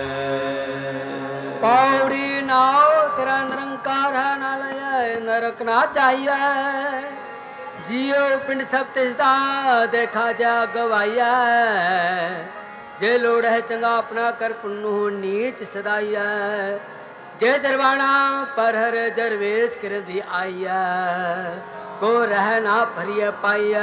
ਪੌੜੀ ਨਾਉ ਤੇਰਾ ਨਿਰੰਕਾਰ ਹੈ ਨਾ ਲਿਆ ਨਰਕ ਨਾ ਚਾਹੀਏ ਜੀਉ ਪਿੰਡ ਸਭ ਤਿਸਦਾ ਦੇਖਾ ਜਾ ਗਵਾਈਐ ਜੇ ਲੋੜ ਹੈ ਚੰਗਾ ਆਪਣਾ ਕਰ ਪੁੰਨੂ ਨੀਚ ਸਦਾਈਐ ਜੇ ਜਰਵਾਣਾ ਪਰ ਹਰ ਜਰਵੇਸ ਕਰਦੀ ਆਈਐ ਕੋ ਰਹਿ ਨਾ ਭਰੀਏ ਪਾਈਐ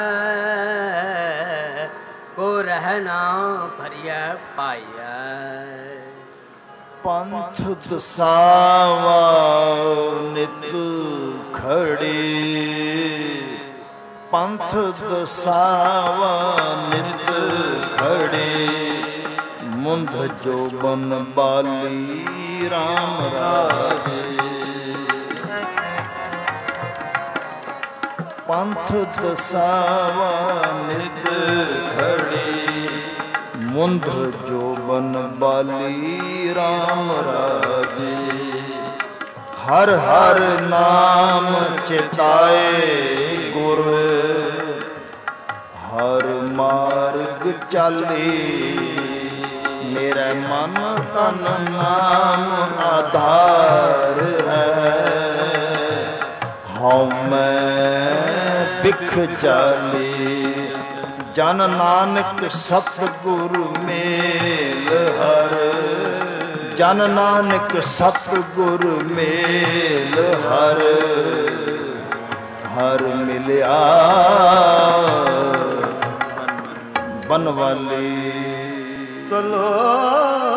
ਕੋ ਰਹਿ ਨਾ ਭਰੀਏ ਪਾਈਐ ਪੰਥ ਦਸਾਵਾ ਨਿਤ ਖੜੀ ਪੰਥ ਦਸਾਵਾ ਨਿਤ ਖੜੀ ਮੁੰਧ ਜੋਬਨ ਬਾਲੀ ਰਾਮ ਰਾਜੇ ਪੰਥ ਦਸਾਵਾ ਨਿਤ ਖੜੀ ਮੁੰਧ ਜੋਬਨ ਬਾਲੀ ਰਾਮ ਰਾਜੇ ਹਰ ਹਰ ਨਾਮ ਚਿਤਾਏ ਗੁਰ ਹਰ ਮਾਰਗ ਚਾਲੇ ਮੇਰਾ ਮਨ ਤਨ ਨਾਮ ਆਧਾਰ ਹੈ ਹਉ ਮੈਂ ਬਿਖ ਚਾਲੇ ਜਨ ਨਾਨਕ ਸਤਿਗੁਰ ਮੇਲ ਹਰ ਜਨ ਨਾਨਕ ਸਤਿਗੁਰ ਮੇਲ ਹਰ ਹਰ ਮਿਲਿਆ ਬਨਵਾਲੀ ਸਲੋਕ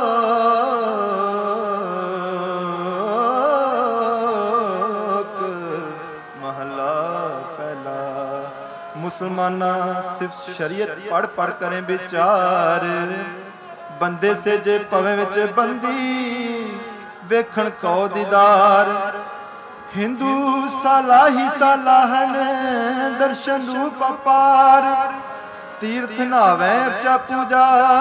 ਮਹਲਾ ਪਹਿਲਾ ਮੁਸਲਮਾਨਾਂ ਸਿਰਫ ਸ਼ਰੀਅਤ ਪੜ ਪੜ ਕਰੇ ਵਿਚਾਰ ਬੰਦੇ ਸੇ ਜੇ ਪਵੇਂ ਵਿੱਚ ਬੰਦੀ ਵੇਖਣ ਕਉ ਦੀਦਾਰ ਹਿੰਦੂ ਸਾਲਾਹੀ ਸਾਲਾਹਨ ਦਰਸ਼ਨ ਰੂਪ ਅਪਾਰ ਤੀਰਥ ਨਾਵੇਂ ਅਰਚਾ ਪੂਜਾ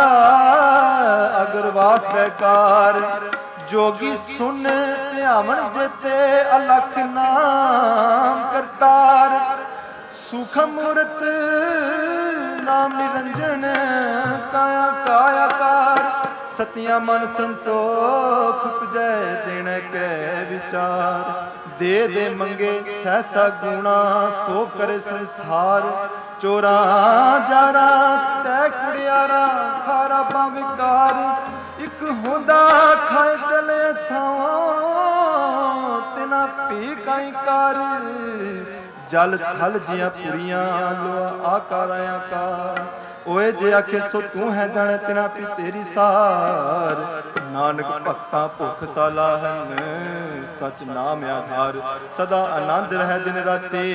ਅਗਰਵਾਸ ਬੇਕਾਰ ਜੋਗੀ ਸੁਨ ਧਿਆਵਣ ਜੇਤੇ ਅਲਖ ਨਾਮ ਕਰਤਾਰ ਸੁਖ ਮੂਰਤ ਨਾਮ ਨਿਰੰਜਨ ਕਾਇਆ ਕਾਇਆਕਾਰ ਸਤਿਆ ਮਨ ਸੰਤੋਖ ਉਪਜੈ ਦੇਣ ਕੈ ਵਿਚਾਰ ਦੇ ਦੇ ਮੰਗੇ ਸਹਿਸਾ ਗੁਣਾ ਸੋ ਕਰੇ ਸੰਸਾਰ ਚੋਰਾ ਜਾਰਾ ਤੈ ਕੁੜਿਆਰਾ ਖਰਾਬਾਂ ਵਿਕਾਰ ਇੱਕ ਹੁੰਦਾ ਖਾਏ ਚਲੇ ਥਾਵਾਂ ਤਿਨਾ ਪੀ ਕਾਈ ਕਰ ਜਲ ਥਲ ਜੀਆਂ ਪੁਰੀਆਂ ਲੋਆ ਆਕਾਰ ਆਕਾਰ ਓਏ ਜੇ ਆਖੇ ਸੋ ਤੂੰ ਹੈ ਜਾਣੇ ਤਿਨਾ ਪੀ ਤੇਰੀ ਸਾਰ ਨਾਨਕ ਭਗਤਾਂ ਭੁੱਖ ਸਾਲਾਹਨ ਸਚ ਨਾਮ ਆਧਾਰ ਸਦਾ ਆਨੰਦ ਰਹਿ ਦਿਨ ਰਾਤੇ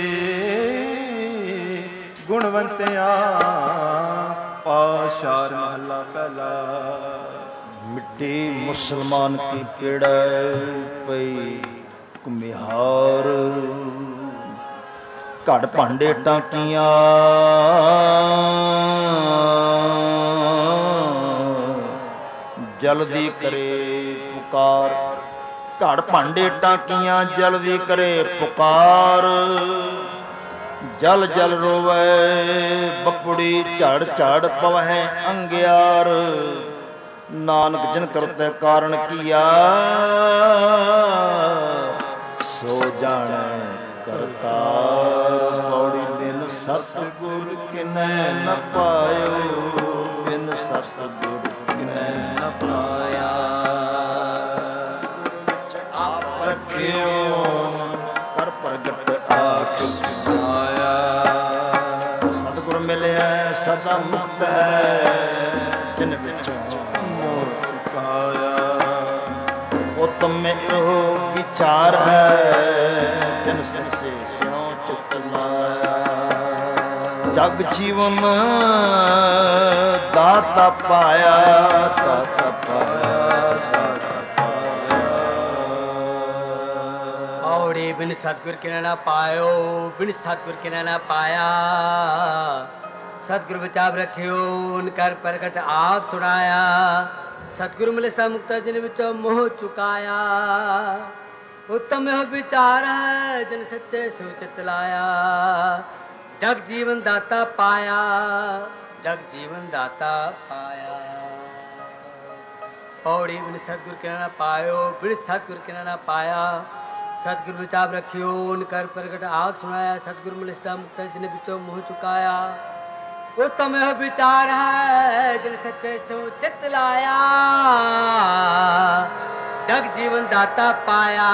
ਗੁਣਵੰਤਿਆ ਪਾਸ਼ਾਰ ਮਹਲਾ ਪਹਿਲਾ ਮਿੱਟੀ ਮੁਸਲਮਾਨ ਕੀ ਪੇੜਾ ਪਈ ਕੁਮਿਹਾਰ ਘੜ ਭਾਂਡੇ ਟਾਕੀਆਂ ਜਲਦੀ ਕਰੇ ਪੁਕਾਰ ਘੜ ਭਾਂਡੇ ਟਾਕੀਆਂ ਜਲਦੀ ਕਰੇ ਪੁਕਾਰ ਜਲ ਜਲ ਰੋਵੇ ਬੱਪੜੀ ਝੜ ਝੜ ਪਵਹਿ ਅੰਗਿਆਰ ਨਾਨਕ ਜਿਨ ਕਰਤੇ ਕਾਰਨ ਕੀਆ ਸੋ ਜਾਣੈ ਕਰਤਾਰ ਪੌੜੀ ਬਿਨ ਸਤਿਗੁਰ ਕਿਨੈ ਨ ਪਾਇਓ ਬਿਨ ਸਤਿਗੁਰ ਕਿਨੈ ਨ ਪਾਇਆ ਆਪ ਰਖਿਓ ਕਰ ਪ੍ਰਗਟ ਆਖ ਸੁਨਾਇਆ ਸਤਿਗੁਰ ਮਿਲਿਆ ਸਦਾ ਮੁਕਤ ਹੈ ਜਿਨ ਵਿੱਚੋਂ ਮੋਹ ਚੁਕਾਇਆ ਉਤਮ ਇਹੋ ਵਿਚਾਰ ਹੈ ਜਨ ਸੰਸੇ ਸਿਉ ਚਿਤ ਲਾਇਆ ਜਗ ਜੀਵਨ ਦਾਤਾ ਪਾਇਆ, ਦਾਤਾ ਪਾਇਆ, ਦਾਤਾ ਪਾਇਆ। ਔੜੇ ਬਿਨ ਸਤਿਗੁਰ ਕਿਨਾ ਨਾ ਪਾਇਓ, ਬਿਨ ਸਤਿਗੁਰ ਕਿਨਾ ਨਾ ਪਾਇਆ। ਸਤਿਗੁਰ ਬਚਾਵ ਰੱਖਿਓ, ਉਨ ਕਰ ਪ੍ਰਗਟ ਆਖ ਸੁਣਾਇਆ। ਸਤਿਗੁਰ ਮਿਲੇ ਸਾ ਮੁਕਤਾ ਜਿਨ ਵਿੱਚੋਂ ਮੋਹ ਚੁਕਾਇਆ। ਉੱਤਮ ਇਹ ਵਿਚਾਰ ਹੈ ਜਿਨ ਸੱਚੇ ਸੁਚਿਤ ਲਾਇਆ। ਜਗ ਜੀਵਨ ਦਾਤਾ ਪਾਇਆ, ਜਗ ਜੀਵਨ ਦਾਤਾ ਪਾਇਆ। ਪੌੜੀ ਬਿਨ ਸਤਿਗੁਰ ਕਿਨਾ ਨਾ ਪਾਇਓ, ਬਿਨ ਸਤਿਗੁਰ ਕਿਨਾ ਨਾ ਪਾਇਆ। ਸਤਿਗੁਰ ਵਿਚਾਰ ਰੱਖਿਓ, ਉਨ ਕਰ ਪ੍ਰਗਟ ਆਖ ਸੁਣਾਇਆ। ਸਤਿਗੁਰ ਮਿਲੇ ਸਾ ਮੁਕਤਾ ਜਿਨ ਵਿੱਚੋਂ ਮੋਹ ਚੁਕਾਇਆ। उत्तम विचार है जिन सच्चे सुचित लाया। जग जीवन दाता पाया,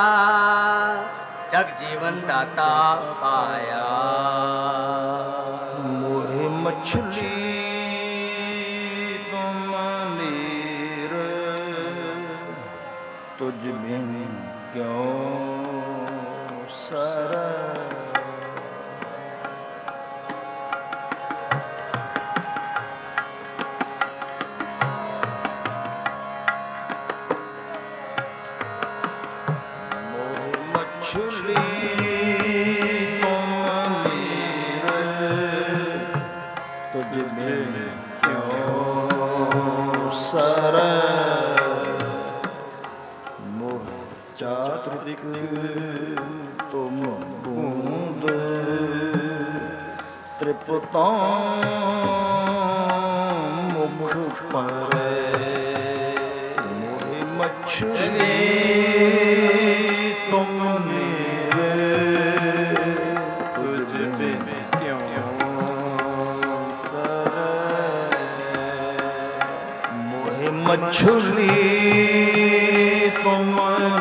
जग जीवन दाता पाया। मोहे मछली तुम नीर, तुझ बिन क्यों सर। तुम बूंद त्रिपुता मुख पर मोहे मछली तुम नीर, तुझ बिन क्यों सर। मोहे मछली तुम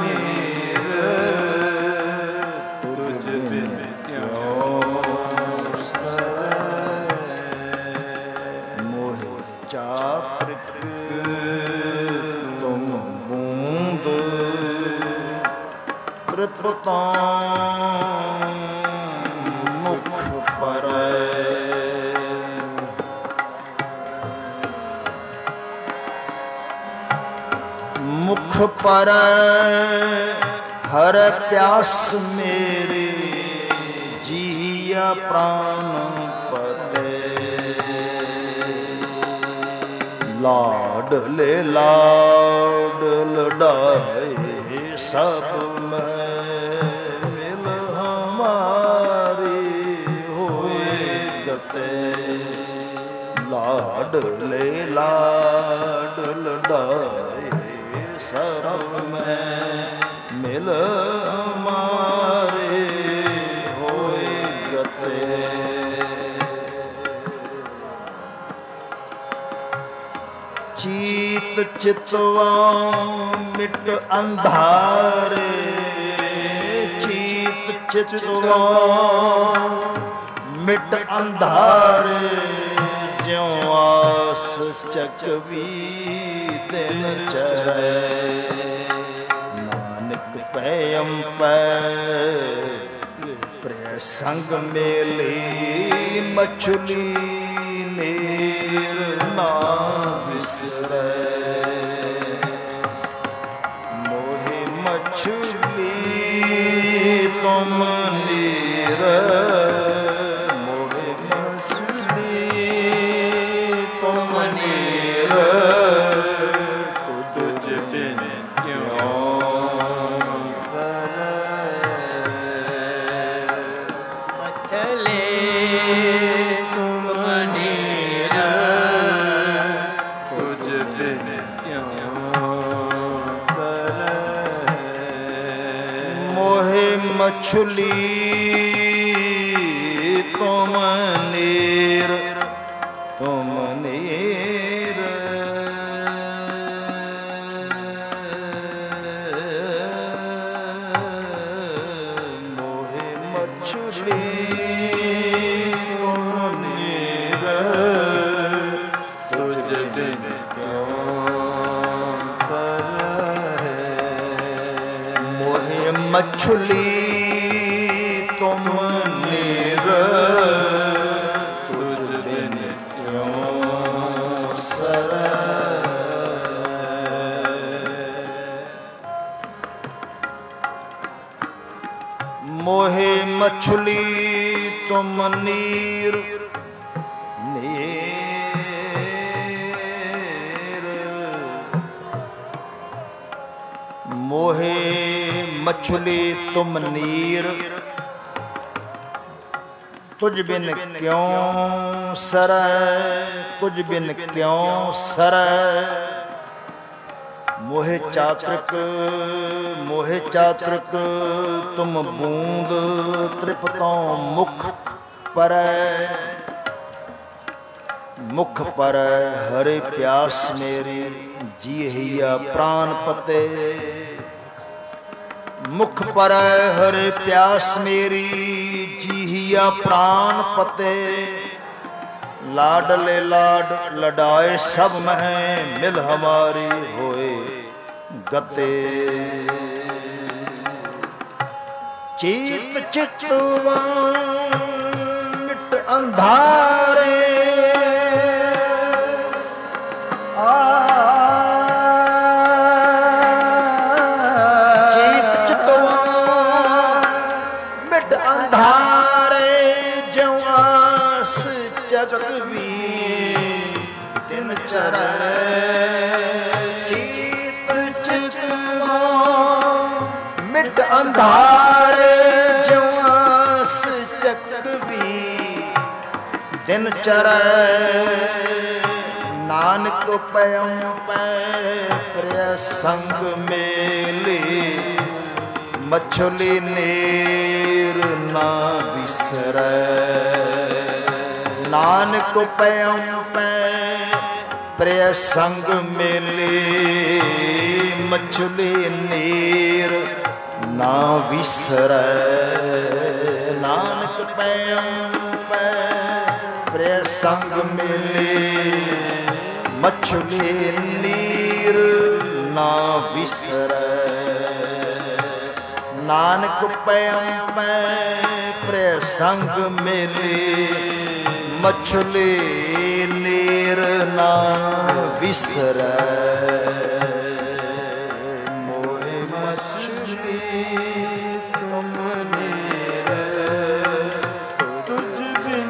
मुख पर मुख पर हर प्यास मेरी जिया प्राण पते। लाड ले लाड लड़ाए सब लाडले लाड लड़ाए सब में मिल हमारे होए गते। चीत चितवा मिट अंधारे, चीत चितवा मिट अंधारे। ज्यों आस चकवी दिन चढ़े, नानक पैम पै प्रिय संग मेली। मछली नीर ना बिसरे, मोहे मछली तुम नीर। मछली तुम नीर, तुम नीर। मोहे मछली तुम नीर, तुझ बिन क्यों सर। मोहे मछली तुम नीर, तुझ बिन क्यों ਮੁਕਤਸਰੈ। ਮੋਹੇ ਮਛਲੀ ਤੁਮ ਨੀਰ ਨੀਰ, ਮੋਹੇ ਮਛਲੀ ਤੁਮ ਨੀਰ, ਤੁਝ ਬਿਨ ਕਿਉਂ ਸਰੈ, ਤੁਝ ਬਿਨ ਕਿਉਂ ਸਰੈ। ਮੋਹਿ ਚਾਤ੍ਰਿਕ ਮੋਹਿ ਚਾਤ੍ਰਿਕ ਤੁਮ ਬੂੰਦ, ਤ੍ਰਿਪਤੋਂ ਮੁਖ ਪਰੈ, ਮੁਖ ਪਰੈ ਹਰਿ ਪਿਆਸ ਮੇਰੀ, ਜੀਹਿਆ ਪ੍ਰਾਨ ਪਤੇ। ਮੁਖ ਪਰੈ ਹਰਿ ਪਿਆਸ ਮੇਰੀ, ਜੀਹਿਆ ਪ੍ਰਾਨ ਪਤੇ। ਲਾਡਲੇ ਲਾਡ ਲਡਾਏ ਸਭ ਮਹਿ, ਮਿਲ ਹਮਾਰੀ ਹੋਏ ਗਤੇ। ਚੀਤ ਚਿਤਵਾਂ ਮਿਟ ਅੰਧਾਰੇ, ਆ ਚੀਤ ਚਿਤਵਾਂ ਮਿਟ ਅੰਧਾਰੇ, ਜਿਉ ਆਸ ਜਗਵੀ ਦਿਨ ਚਰੈ। ਚੀਤ ਚਿਤਵਾਂ ਮਿਟ ਅੰਧਾਰੇ, ਜਿਉ ਆਸ ਜਗਵੀ ਦਿਨ ਚਰੈ। ਨਾਨਕ ਪਇਉ ਪੈ ਪ੍ਰਿਆ ਸੰਗ ਮੇਲੇ, ਮਛਲੀ ਨੇਰ ਨਾ ਵਿਸਰੈ। ਨਾਨਕ ਪਇਉ ਪੈ ਪ੍ਰਿਆ ਸੰਗ ਮੇਲੇ, ਮਛਲੀ ਨੇਰ ਨਾ ਵਿਸਰੈ। ਨਾਨਕ ਪਇਉ ਪੈ ਪ੍ਰਿਆ ਸੰਗ ਮੇਲੇ, ਮਛਲੀ ਨੀਰ ਨਾ ਵਿਸਰੈ। ਨਾਨਕ ਪਇਉ ਪੈ ਪ੍ਰਿਆ ਸੰਗ ਮੇਲੇ, ਮਛਲੀ ਨੀਰ ਨਾ ਵਿਸਰੈ। ਮੋਹਿ ਮਛਲੀ ਤੁਮ ਨੀਰ, ਤੁਝ ਬਿਨ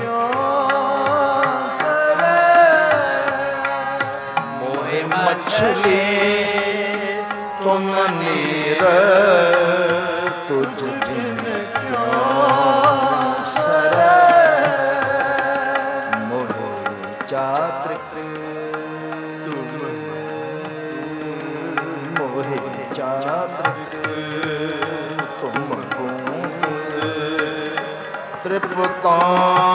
ਕਿਉਂ ਸਰੈ। ਮੋਹਿ ਮਛਲੀ ਤੁਮ ਨੀਰ, ਤੁਝ ਬਿਨ ਕਿਉਂ ਸਰੈ। ਚਾਤ੍ਰਿਕ ਮੋਹਿ ਚਾਤ੍ਰਿਕ ਤੁਮ ਬੂੰਦ, ਤ੍ਰਿਪਤੋਂ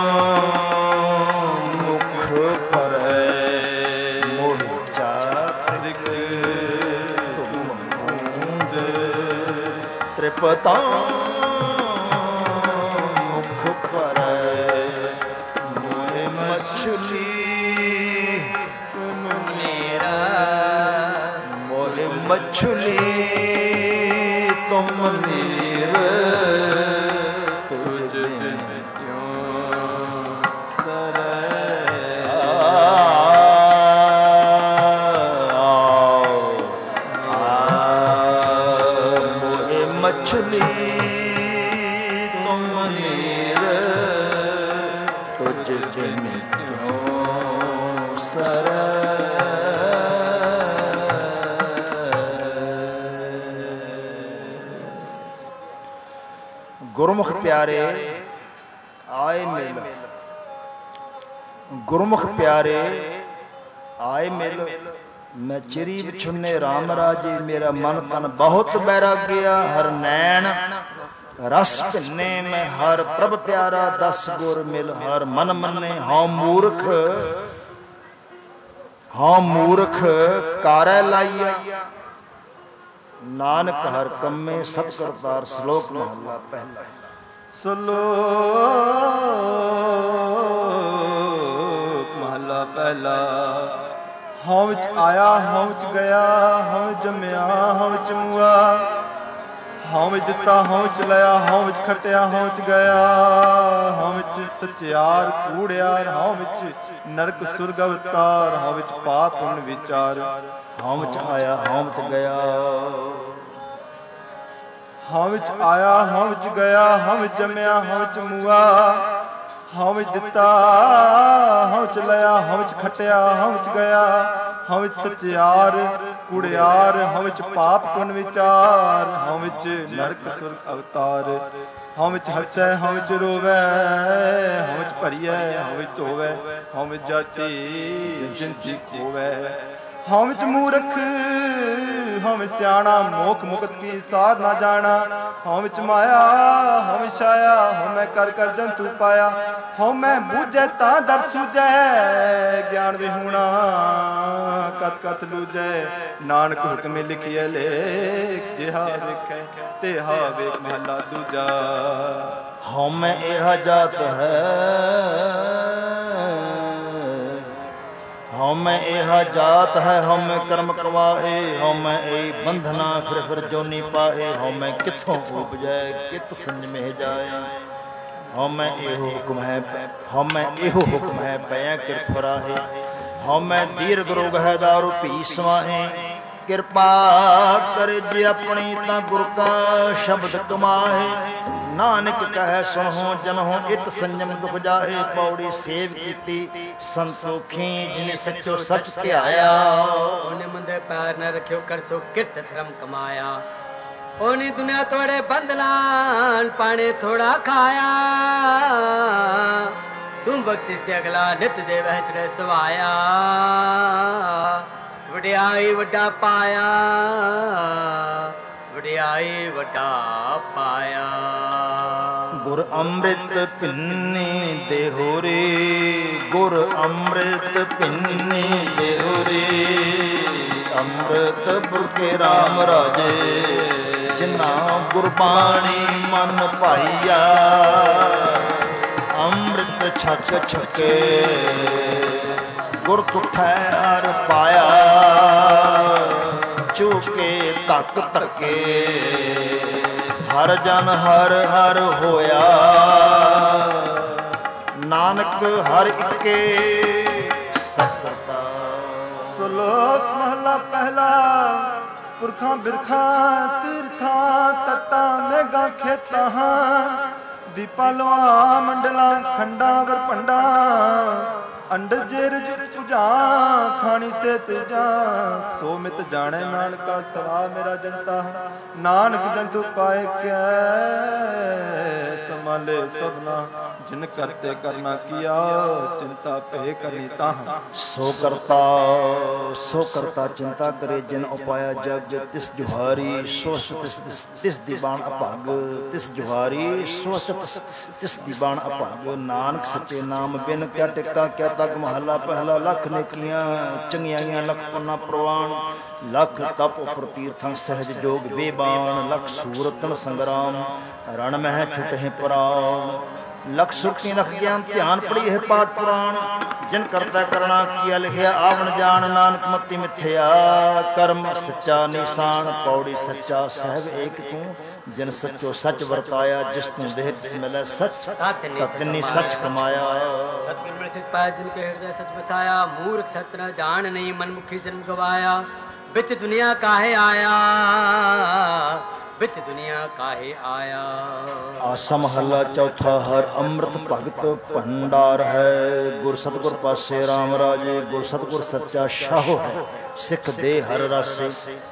ਮੁਖ ਪਰੈ। ਮੋਹਿ ਚਾਤ੍ਰਿਕ ਤੁਮ ਬੂੰਦ, ਤ੍ਰਿਪਤੋਂ ਮੁਖ ਪਰੈ। ਮੋਹਿ ਮਛਲੀ ਮਛਲੀ ਤੁਮ ਨੀਰ, ਤੁਝ ਬਿਨ ਕਿਉਂ ਸਰੈ। ਮੋਹਿ ਮਛਲੀ ਤੁਮ ਨੀਰ, ਤੁਝ ਬਿਨ ਕਿਉਂ ਸਰੈ। ਗੁਰਮੁਖ ਪਿਆਰੇ ਆਏ ਮਿਲ, ਗੁਰਮੁਖ ਪਿਆਰੇ ਆਏ ਮਿਲ। ਮੈਂ ਚਿਰੀ ਵਿਛੁੰਨੇ ਰਾਮ ਰਾਜੇ, ਮੇਰਾ ਮਨ ਤਨ ਬਹੁਤ ਬੈਰਾਗਿਆ। ਹਰ ਨੈਣ ਰਸ ਭਿੰਨੇ ਮੈਂ ਹਰ ਪ੍ਰਭ ਪਿਆਰਾ, ਦਸ ਗੁਰ ਮਿਲ ਹਰ ਮਨ ਮੰਨੇ। ਹਉ ਮੂਰਖ ਹਉ ਮੂਰਖ ਕਾਰੈ ਲਾਈਆ, ਨਾਨਕ ਹਰ ਕੰਮੇ ਸਤ ਕਰਤਾਰ। ਸ਼ਲੋਕ ਮਹਲਾ ਪਹਿਲਾ। ਸ਼ਲੋਕ ਮਹਲਾ ਪਹਿਲਾ। ਹਉ ਵਿੱਚ ਆਇਆ ਹਉ ਵਿੱਚ ਗਿਆ, ਹਉ ਜੰਮਿਆ ਹਉ ਵਿੱਚ ਮੁਆ, ਹਉ ਵਿੱਚ ਦਿੱਤਾ ਹਉ ਵਿੱਚ ਲਿਆ, ਹਉ ਵਿੱਚ ਖਟਿਆ ਹਉ ਵਿੱਚ ਗਿਆ, ਹਉ ਵਿੱਚ ਸਚਿਆਰ ਕੂੜਿਆਰ, ਹਉ ਵਿੱਚ ਨਰਕ ਸੁਰਗ ਅਵਤਾਰ, ਹਉ ਵਿੱਚ ਪਾਪ ਪੁੰਨ ਵਿਚਾਰ, ਹਉ ਵਿੱਚ ਆਇਆ ਹਉ ਵਿੱਚ ਗਿਆ, ਹਉ ਵਿੱਚ ਆਇਆ ਹਉ ਵਿੱਚ ਗਿਆ, ਹਉ ਵਿੱਚ ਜੰਮਿਆ ਹਉ ਵਿੱਚ ਮੂਆ, ਹਉ ਵਿੱਚ ਦਿੱਤਾ ਹਉ ਵਿੱਚ ਲਿਆ, ਹਉ ਵਿੱਚ ਖਟਿਆ ਹਉ ਵਿੱਚ ਗਿਆ, ਹਉ ਵਿੱਚ ਸਚਿਆਰ ਕੁੜਿਆਰ, ਹਉ ਵਿੱਚ ਪਾਪ ਪੁੰਨ ਵਿਚਾਰ, ਹਉ ਵਿੱਚ ਨਰਕ ਸੁਰਗ ਅਵਤਾਰ, ਹਉ ਵਿੱਚ ਹੱਸੈ ਹਉ ਵਿੱਚ ਰੋਵੈ, ਹਉ ਵਿੱਚ ਭਰੀਐ ਹਉ ਵਿੱਚ ਧੋਵੈ, ਹਉ ਵਿੱਚ ਜਾਤੀ ਜਿਨਸੀ ਖੋਵੈ, ਹਉ ਵਿੱਚ ਮੂਰਖ ਹਉ ਵਿੱਚ ਸਿਆਣਾ, ਮੋਖ ਮੁਕਤ ਕੀ ਸਾਰ ਨਾ ਜਾਣਾ, ਹਉ ਵਿੱਚ ਮਾਇਆ ਹਉ ਵਿੱਚ ਛਾਇਆ, ਹਉ ਮੈਂ ਕਰ ਕਰ ਜੰਤੂ ਪਾਇਆ, ਹਉ ਮੈਂ ਬੂਝੈ ਤਾਂ ਦਰ ਸੂਝੈ, ਗਿਆਨ ਵਿਹੂਣਾ ਕਤ ਕਤ ਲੂਝੈ, ਨਾਨਕ ਹੁਕਮੇ ਲਿਖਿਐ ਲੇਖ, ਜਿਹਾ ਵੇਖੈ ਤਿਹਾ ਵੇਖ ਮਹਲਾ ਦੂਜਾ। ਹਉ ਮੈਂ ਇਹ ਜਾਤ ਹੈ, ਹਉ ਮੈਂ ਇਹ ਜਾਤ ਹੈ, ਹਉ ਮੈਂ ਕਰਮ ਕਵਾਏ, ਹਉ ਮੈਂ ਇਹ ਬੰਧਨਾ ਫਿਰ ਫਿਰ ਜੋਨੀ ਪਾਏ, ਹਉ ਮੈਂ ਕਿੱਥੋਂ ਉਪਜੈ ਕਿਤ ਸੰਜਮਹਿ ਜਾਏ, ਹਉ ਮੈਂ ਇਹੋ ਹੁਕਮ ਹੈ, ਹਉ ਮੈਂ ਇਹੋ ਹੁਕਮ ਹੈ ਪਇਆ ਕਿਰਤ ਫਰਾਹੇ, ਹਉ ਮੈਂ ਦੀਰਘ ਰੋਗ ਹੈ ਦਾਰੂ ਪੀ ਸਵਾਹੇ, ਕਿਰਪਾ ਕਰੇ ਜੇ ਆਪਣੀ ਤਾਂ ਗੁਰ ਕਾ ਸ਼ਬਦ ਕਮਾਹੇ, ਨਾਨਕ ਕਹੈ ਸੁਣਹੁ ਜਨਹੁ ਇਤ ਸੰਜਮ ਦੁਖ ਜਾਹੇ, ਪੌੜੀ ਸੇਵ ਕੀਤੀ ਸੰਤੋਖੀ ਜਿਨੇ ਸੱਚੋ ਸੱਚ ਧਿਆਇਆ, ਉਹਨੇ ਮੰਦੇ ਪੈਰ ਨ ਰੱਖਿਓ ਕਰ ਸੋ ਕਿਰਤ ਧਰਮ ਕਮਾਇਆ, ਉਹਨੇ ਦੁਨੀਆ ਤੋੜੇ ਬੰਧਨਾਨ ਪਾਣੇ ਥੋੜਾ ਖਾਇਆ, ਤੂੰ ਬਖਸ਼ੀ ਸੇ ਅਗਲਾ ਨਿਤ ਦੇ ਵਹਿ ਚੜੇ ਸਵਾਇਆ, ਵਡਿਆਈ ਵੱਡਾ ਪਾਇਆ, ਵਡਿਆਈ ਵੱਡਾ ਪਾਇਆ। ਗੁਰ ਅੰਮ੍ਰਿਤ ਪਿੰਨੇ ਦੇਹੋਰੇ, ਗੁਰ ਅੰਮ੍ਰਿਤ ਪਿੰਨੇ ਦੇਹੋਰੇ, ਅੰਮ੍ਰਿਤ ਬੁਰਕੇ ਰਾਮ ਰਾਜੇ, ਜਿਨਾ ਗੁਰਬਾਣੀ ਮਨ ਭਾਈਆ, ਅੰਮ੍ਰਿਤ ਛਕ ਛਕੇ ਗੁਰ ਤੁਠੈ ਹਰ ਪਾਇਆ, ਚੁਕੇ ਧੱਕ ਧੱਕੇ ਹਰ ਜਨ ਹਰ ਹਰ ਹੋਇਆ, ਨਾਨਕ ਹਰ ਇੱਕੇ ਸਸਤਾ। ਸ਼ਲੋਕ ਮਹਲਾ ਪਹਿਲਾ। ਪੁਰਖਾਂ ਬਿਰਖਾਂ ਤੀਰਥਾਂ ਤੱਟਾਂ ਮੇਘਾਂ ਖੇਤਾਂ, ਦੀਪਾਂ ਲੋਆਂ ਮੰਡਲਾਂ ਖੰਡਾਂ ਵਰਪੰਡਾਂ, ਅੰਡਰ ਜੇਰਜ ਪੁਜਾ ਖਾਣੀ ਸੇ ਤੇਜਾ, ਸੋ ਮਿਤ ਜਾਣੇ ਨਾਨਕਾ ਸਵਾ ਮੇਰਾ ਜਨਤਾ, ਨਾਨਕ ਜੰਤੂ ਪਾਏ ਕੈ ਸੰਭਾਲੇ ਸਭਨਾ, ਜਿਨ ਕਰਤੇ ਕਰਨਾ ਕੀਆ ਚਿੰਤਾ ਭੇ ਕਰਨੀ ਤਾਂ, ਸੋ ਕਰਤਾ ਸੋ ਕਰਤਾ ਚਿੰਤਾ ਕਰੇ ਜਿਨ ਉਪਾਇਆ ਜਗ, ਤਿਸ ਜੁਹਾਰੀ ਸੋ ਤਿਸ ਤਿਸ ਦੀ ਬਾਣ ਅਭਾਗ, ਤਿਸ ਜੁਹਾਰੀ ਸੋ ਤਿਸ ਦੀ ਬਾਣ ਅਭਾਗ, ਨਾਨਕ ਸੱਚੇ ਨਾਮ ਬਿਨ ਕਿਆ ਟਿਕਾ ਕਿਆ ਤੱਕ। ਮਹੱਲਾ ਪਹਿਲਾ। ਲੱਖ ਨੇਕੀਆਂ ਚੰਗਿਆਈਆਂ ਲੱਖ ਪੁੰਨਾ ਪ੍ਰਵਾਨ, ਲੱਖ ਤਪ ਉਪਰ ਤੀਰਥਾਂ ਸਹਿਜ ਜੋਗ ਬੇਬਾਨ, ਲੱਖ ਸੂਰਤਨ ਸੰਗਰਾਮ ਰਣ ਮਹਿ ਛੁਟਹਿ ਪ੍ਰਾਣ, ਲਖ ਸੁਰਤੀ ਲਖ ਗਿਆਨ ਧਿਆਨ ਪੜੀ ਹੈ ਪਾਠ ਪੁਰਾਣ, ਜਿਨ ਕਰਤਾ ਕਰਣਾ ਕੀਆ ਲਿਖਿਆ ਆਵਣ ਜਾਣ, ਨਾਨਕ ਮਤੀ ਮਿਥਿਆ ਕਰਮ ਸੱਚਾ ਨਿਸ਼ਾਨ, ਪੌੜੀ ਸੱਚਾ ਸਹਿਬ ਏਕ ਤੂੰ, ਜਿਨ ਸੱਚੋ ਸੱਚ ਵਰਤਾਇਆ, ਜਿਸ ਤੂੰ ਦੇਹ ਤਿਸ ਮਿਲੈ ਸੱਚ, ਤਤਿਨੀ ਸੱਚ ਕਮਾਇਆ। ਸਤਿਗੁਰ ਮਿਲ ਸਿਰ ਪਾਇਆ ਜਿਨ ਕੇ ਹਿਰਦੈ ਸੱਚ ਵਸਾਇਆ, ਮੂਰਖ ਸਤ ਨ ਜਾਣ ਨਹੀਂ ਮਨ ਮੁਖੀ ਜਨਮ ਗਵਾਇਆ, ਵਿੱਚ ਦੁਨੀਆ ਕਾਹੇ ਆਇਆ, ਵਿੱਚ ਦੁਨੀਆ ਕਾਹੇ ਆਇਆ। ਆਸਾ ਮਹੱਲਾ ਚੌਥਾ। ਹਰ ਅੰਮ੍ਰਿਤ ਭਗਤ ਭੰਡਾਰ ਹੈ, ਗੁਰ ਸਤਿਗੁਰ ਪਾਸੇ ਰਾਮ ਰਾਜੇ, ਗੁਰ ਸਤਿਗੁਰ ਸੱਚਾ ਸ਼ਾਹੋ ਹੈ, ਸਿੱਖ ਦੇ ਹਰ ਰਾਸੇ।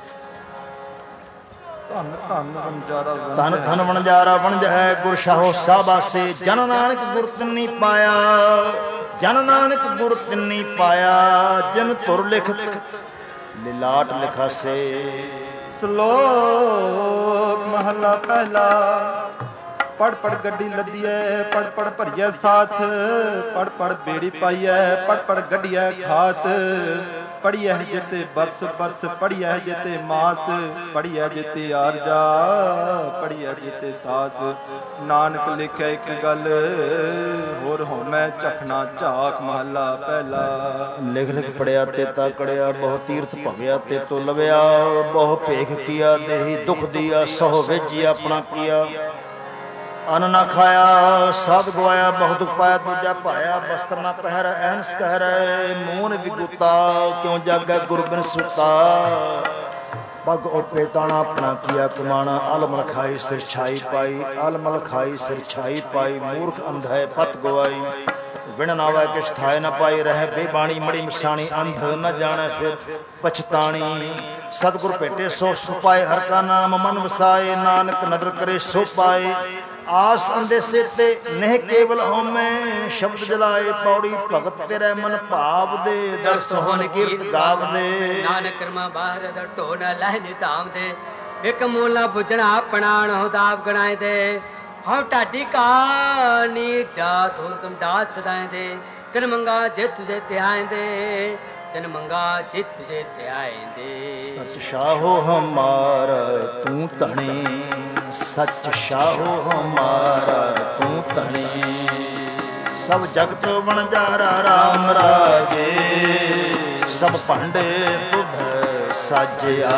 ਧੰਨ ਧੰਨ ਵਣਜਾਰਾ ਧੰਨ ਧੰਨ ਵਣਜਾਰਾ ਵਣਜ ਹੈ, ਗੁਰ ਸ਼ਾਹੋ ਸਾਬਾਸੇ, ਜਨ ਨਾਨਕ ਗੁਰ ਤਿੰਨੀ ਪਾਇਆ, ਜਨ ਨਾਨਕ ਗੁਰ ਤਿੰਨੀ ਪਾਇਆ, ਜਿਨ ਧੁਰ ਲਿਖ ਲਿਲਾਟ ਲਿਖਾਸੇ। ਸ਼ਲੋਕ ਮਹੱਲਾ ਪਹਿਲਾ। ਪੜ ਪੜ ਗੱਡੀ ਲੱਦੀਐ ਪੜ ਪੜ ਭਰੀਐ ਸਾਥ ਪੜ ਪੜ ਬੇੜੀ ਪਾਈਐ ਪੜ ਪੜ ਗੱਡੀਐ ਖਾਤ ਪੜੀਐ ਜਿਤੇ ਬਰਸ ਬਰਸ ਪੜੀਐ ਜਿਤੇ ਮਾਸ ਪੜੀਐ ਜਿਤੇ ਆਰਜਾ ਪੜੀਐ ਜਿਤੇ ਸਾਸ ਨਾਨਕ ਲਿਖਿਆ ਇੱਕ ਗੱਲ ਹੋਰ ਹੋਮੈ ਝਖਣਾ ਝਾਕ ਮਹਲਾ ਪਹਿਲਾ। ਲਿਖ ਲਿਖ ਪੜਿਆ ਤੇ ਤਾ ਕੜਿਆ ਬਹੁ ਤੀਰਥ ਭਵਿਆ ਤੇ ਤੋ ਲਵਿਆ ਬਹੁ ਭੇਖ ਕੀਆ ਦੇਹੀ ਦੁਖ ਦੀਆ ਸਹੁ ਵੇਜੀ ਆਪਣਾ ਕੀਆ ਅਨ ਨਾ ਖਾਇਆ ਸਾਧ ਗਵਾਇਆ ਬਹੁਤ ਦੁਖ ਪਾਇਆ ਦੂਜਾ ਭਾਇਆ ਬਸਤਰ ਨਾ ਪਹਿਰ ਐਨਸ ਕਹਿ ਰਹੇ ਮੂਨ ਵਿਗੁਤਾ ਕਿਉਂ ਜਾਗੈ ਗੁਰਬਿਨ ਸੁਤਾ ਪੱਗ ਓਪੇ ਤਾਣਾ ਆਪਣਾ ਕੀਆ ਕਮਾਣਾ ਆਲਮਲ ਖਾਈ ਸਿਰ ਛਾਈ ਪਾਈ ਆਲਮਲ ਖਾਈ ਸਿਰ ਛਾਈ ਪਾਈ ਮੂਰਖ ਅੰਧੈ ਪਤ ਗਵਾਈ ਵਿਣ ਨਾ ਵੈ ਕਿਛ ਥਾਇ ਨ ਪਾਈ ਰਹਿ ਬੇਬਾਣੀ ਮੜੀ ਮਸਾਣੀ ਅੰਧ ਨ ਜਾਣੈ ਫਿਰ ਪਛਤਾਣੀ ਸਤਿਗੁਰ ਭੇਟੇ ਸੋ ਸੁਪਾਏ ਹਰ ਕਾ ਨਾਮ ਮਨ ਵਸਾਏ ਨਾਨਕ ਨਦਰ ਕਰੇ ਸੋ ਪਾਏ ਆਸ ਅੰਦੇਸੇ ਤੇ ਨਹਿ ਕੇਵਲ ਹੋਮੈ ਸ਼ਬਦ ਜਲਾਏ ਪੌੜੀ ਭਗਤ ਤੇਰੇ ਮਨ ਭਾਵ ਦੇ ਦਰਸ ਹੋਨ ਕੀਰਤ ਗਾਵਦੇ ਨਾਨਕ ਕਰਮਾ ਬਾਹਰ ਦਾ ਢੋਣਾ ਲਹਿ ਨਿਧਾਮ ਦੇ ਇੱਕ ਮੂਲਾ ਬੁਝਣਾ ਆਪਣਾ ਨਹੁ ਦਾਬ ਗਣਾਏ ਦੇ ਹਉ ਢਾਡੀ ਕਾਨੀ ਜਾਤ ਹੁਣ ਤੁਮ ਦਾਤ ਸਦਾਏ ਦੇ ਕਿਨ ਮੰਗਾ ਜੇ ਤੁਝੇ ਧਿਆਏ ਦੇ ਤਿਨ ਮੰਗਾ ਜਿਤ ਤੁਝੇ ਧਿਆਏ ਦੇ ਸਚ ਸ਼ਾਹੋ ਹਮਾਰਾ ਤੂੰ ਧਣੀ ਸਚ ਸ਼ਾਹੋ ਹਮਾਰਾ ਤੂੰ ਧਣੀ ਸਭ ਜਗਤ ਵਣਜਾਰਾ ਰਾਮ ਰਾਜੇ ਸਭ ਭਾਂਡੇ ਤੁਧ ਸਾਜਿਆ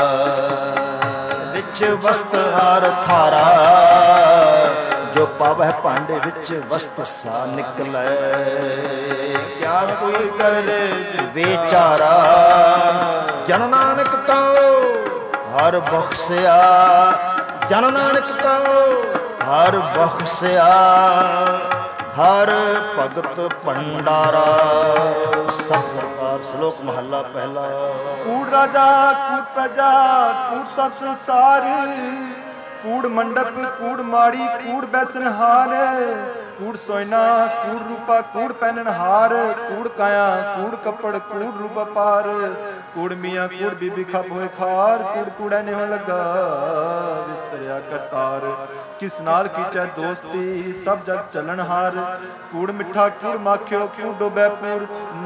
ਵਿੱਚ ਵਸਤ ਹਰ ਥਾਰਾ ਜੋ ਪਾਵੈ ਭਾਂਡੇ ਵਿੱਚ ਵਸਤ ਸਾ ਨਿਕਲੈ ਕਿਆ ਕੋਈ ਕਰ ਲੈ ਵਿਚਾਰਾ ਜਨ ਨਾਨਕ ਕਉ ਹਰ ਬਖਸ਼ਿਆ ਜਨ ਨਾਨਕ ਕਉ ਹਰ ਬਖਸ਼ਿਆ ਹਰ ਭਗਤ ਭੰਡਾਰਾ। ਸਭ ਸਰਕਾਰ ਸ਼ਲੋਕ ਮਹੱਲਾ ਪਹਿਲਾ। ਕੂੜ ਰਾਜਾ ਕੂੜ ਪ੍ਰਜਾ ਕੂੜ ਸਭ ਸੰਸਾਰ ਕੂੜ ਮੰਡਪ ਕੂੜ ਮਾੜੀ ਕੂੜ ਬੈਸਨਹਾਰ ਕੂੜ ਸੋਇਨਾ ਕੂੜ ਰੂਪਾ ਕੂੜ ਪਹਿਨਣਹਾਰ ਕੂੜ ਕਾਇਆ ਕੂੜ ਕੱਪੜ ਕੂੜ ਰੂਪ ਪਾਰ ਕੂੜ ਮੀਆਂ ਕੂੜ ਬੀਬੀ ਖੱਪ ਹੋਏ ਖਾਰ ਕੂੜ ਕੂੜਾ ਨਿਵਣ ਲੱਗਾ ਵਿਸਰਿਆ ਕਰਤਾਰ ਕਿਸ ਨਾਲ ਕੀਚੈ ਦੋਸਤੀ ਸਭ ਜਗ ਚੱਲਣਹਾਰ ਕੂੜ ਮਿੱਠਾ ਕੂੜ ਮਾਖਿਓ ਕੂੜ ਡੋਬੈ ਪੂਰ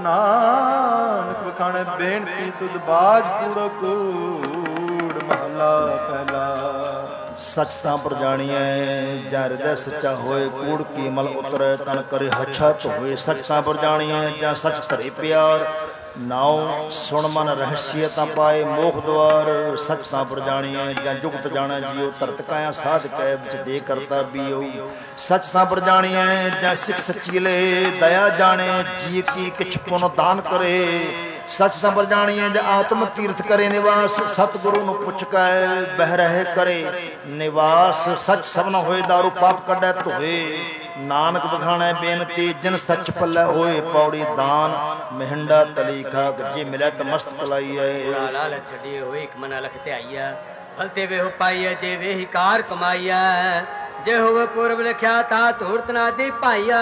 ਨਾਨਕ ਵਖਾਣੈ ਬੇਨਤੀ ਤੁਧ ਬਾਜ ਕੂੜੋ ਕੂੜ ਮਹਲਾ ਪਹਿਲਾ। ਸਚ ਤਾਂ ਪਰ ਜਾਣੀਐ ਜਾਂ ਹਿਰਦੈ ਸੱਚਾ ਹੋਏ ਕੂੜ ਕੀ ਮਲ ਉਤਰੈ ਤਨ ਕਰੇ ਹੱਛਾ ਧੋਏ ਸਚ ਤਾਂ ਪਰ ਜਾਣੀਐ ਜਾਂ ਸਚ ਧਰੇ ਪਿਆਰ ਨਾਉ ਸੁਣ ਮਨ ਰਹੱਸਿਆ ਤਾਂ ਪਾਏ ਮੋਖ ਦੁਆਰ ਸਚ ਤਾਂ ਪਰ ਜਾਣੀਐ ਜਾਂ ਜੁਗਤ ਜਾਣੈ ਜੀਓ ਧਰਤ ਕਾਇਆ ਸਾਧ ਕੈ ਵਿੱਚ ਦੇ ਕਰਤਾ ਬੀਓ ਸਚ ਤਾਂ ਪਰ ਜਾਣੀਐ ਜਾਂ ਸਿੱਖ ਸੱਚੀ ਲੈ ਦਇਆ ਜਾਣੇ ਜੀ ਕੀ ਕਿਛ ਪੁਨ ਦਾਨ ਕਰੇ ਸਚ ਤਾਂ ਪਰ ਜਾਣੀਐ ਜਾਂ ਆਤਮ ਤੀਰਥ ਕਰੇ ਨਿਵਾਸ ਸਤਿਗੁਰੂ ਨੂੰ ਪੁੱਛ ਕੈ ਬਹਿ ਰਹੇ ਕਰੇ ਨਿਵਾਸ ਸਚ ਸਭਨਾ ਹੋਏ ਦਾਰੂ ਪਾਪ ਕੱਢੈ ਧੋਏ ਨਾਨਕ ਬਖਾਣੈ ਬੇਨਤੀ ਜਿਨ ਸੱਚ ਪੱਲੇ ਹੋਏ ਪੌੜੀ ਦਾਨ ਮਹਿੰਡਾ ਤਲੀ ਖਾ ਗੱਜੇ ਮਿਲਿਆ ਤਾਂ ਮਸਤ ਕਲਾਈਐ ਲਾਲ ਛੱਡੀ ਹੋਏ ਇੱਕ ਮਨ ਲਖ ਧਿਆਈਐ ਭਲਤੇ ਵੇ ਹੋ ਪਾਈਐ ਜੇ ਵੇ ਹੀ ਕਾਰ ਕਮਾਈਐ ਜੇ ਹੋਵੇ ਪੁਰਬ ਲਿਖਿਆ ਤਾ ਧੂਰਤ ਨਾ ਦੀ ਪਾਈਐ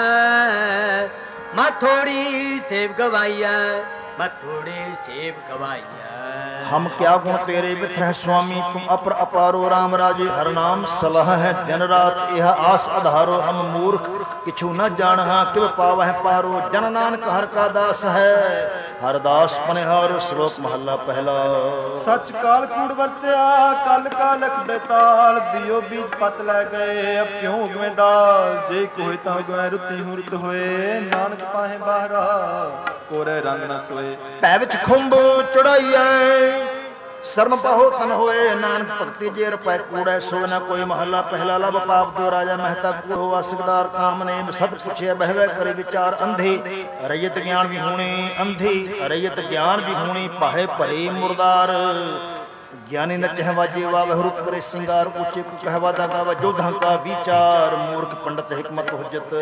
ਮਾ ਥੋੜੀ ਸੇਵ ਗਵਾਈਐ ਮਾ ਥੋੜੀ ਸੇਵ ਗਵਾਈਐ हम क्या गुण तेरे विथ स्वामी तुम अपर अपारो राम राजे हर नाम सलाह है दिन रात यह आस आधारो हम मूर्ख किछु न जानहा किव पावह पारो जन नानक हर का दास है हर दास पनिहारो। श्लोक महला पहला। सच काल कूड़ वरत्या कल कालक बेताल बियो बीज पत लै गए अब क्यों उगवे दाल जे कोई ता उगवे रुति हुरत होए नानक पाहे बाहरा कोरे रंग न सोए पै विच खुंब चढ़ाइए शर्म पाहो तन होए नानक भगति जे रपै कूड़ै सो न कोई महला पहला लब पाप दो राजा मेहता कूड़ होवा सिकदार काम ने सत पुछे बहवे करे विचार अंधे रयत ज्ञान भी होने अंधे रयत ज्ञान भी होनी पाहे भरे मुरदार ज्ञानी नचह वाजे वावे रूप करे सिंगार ऊंचे कहवादा गावा जोधा का विचार मूर्ख पंडित हिकमत हुज्जत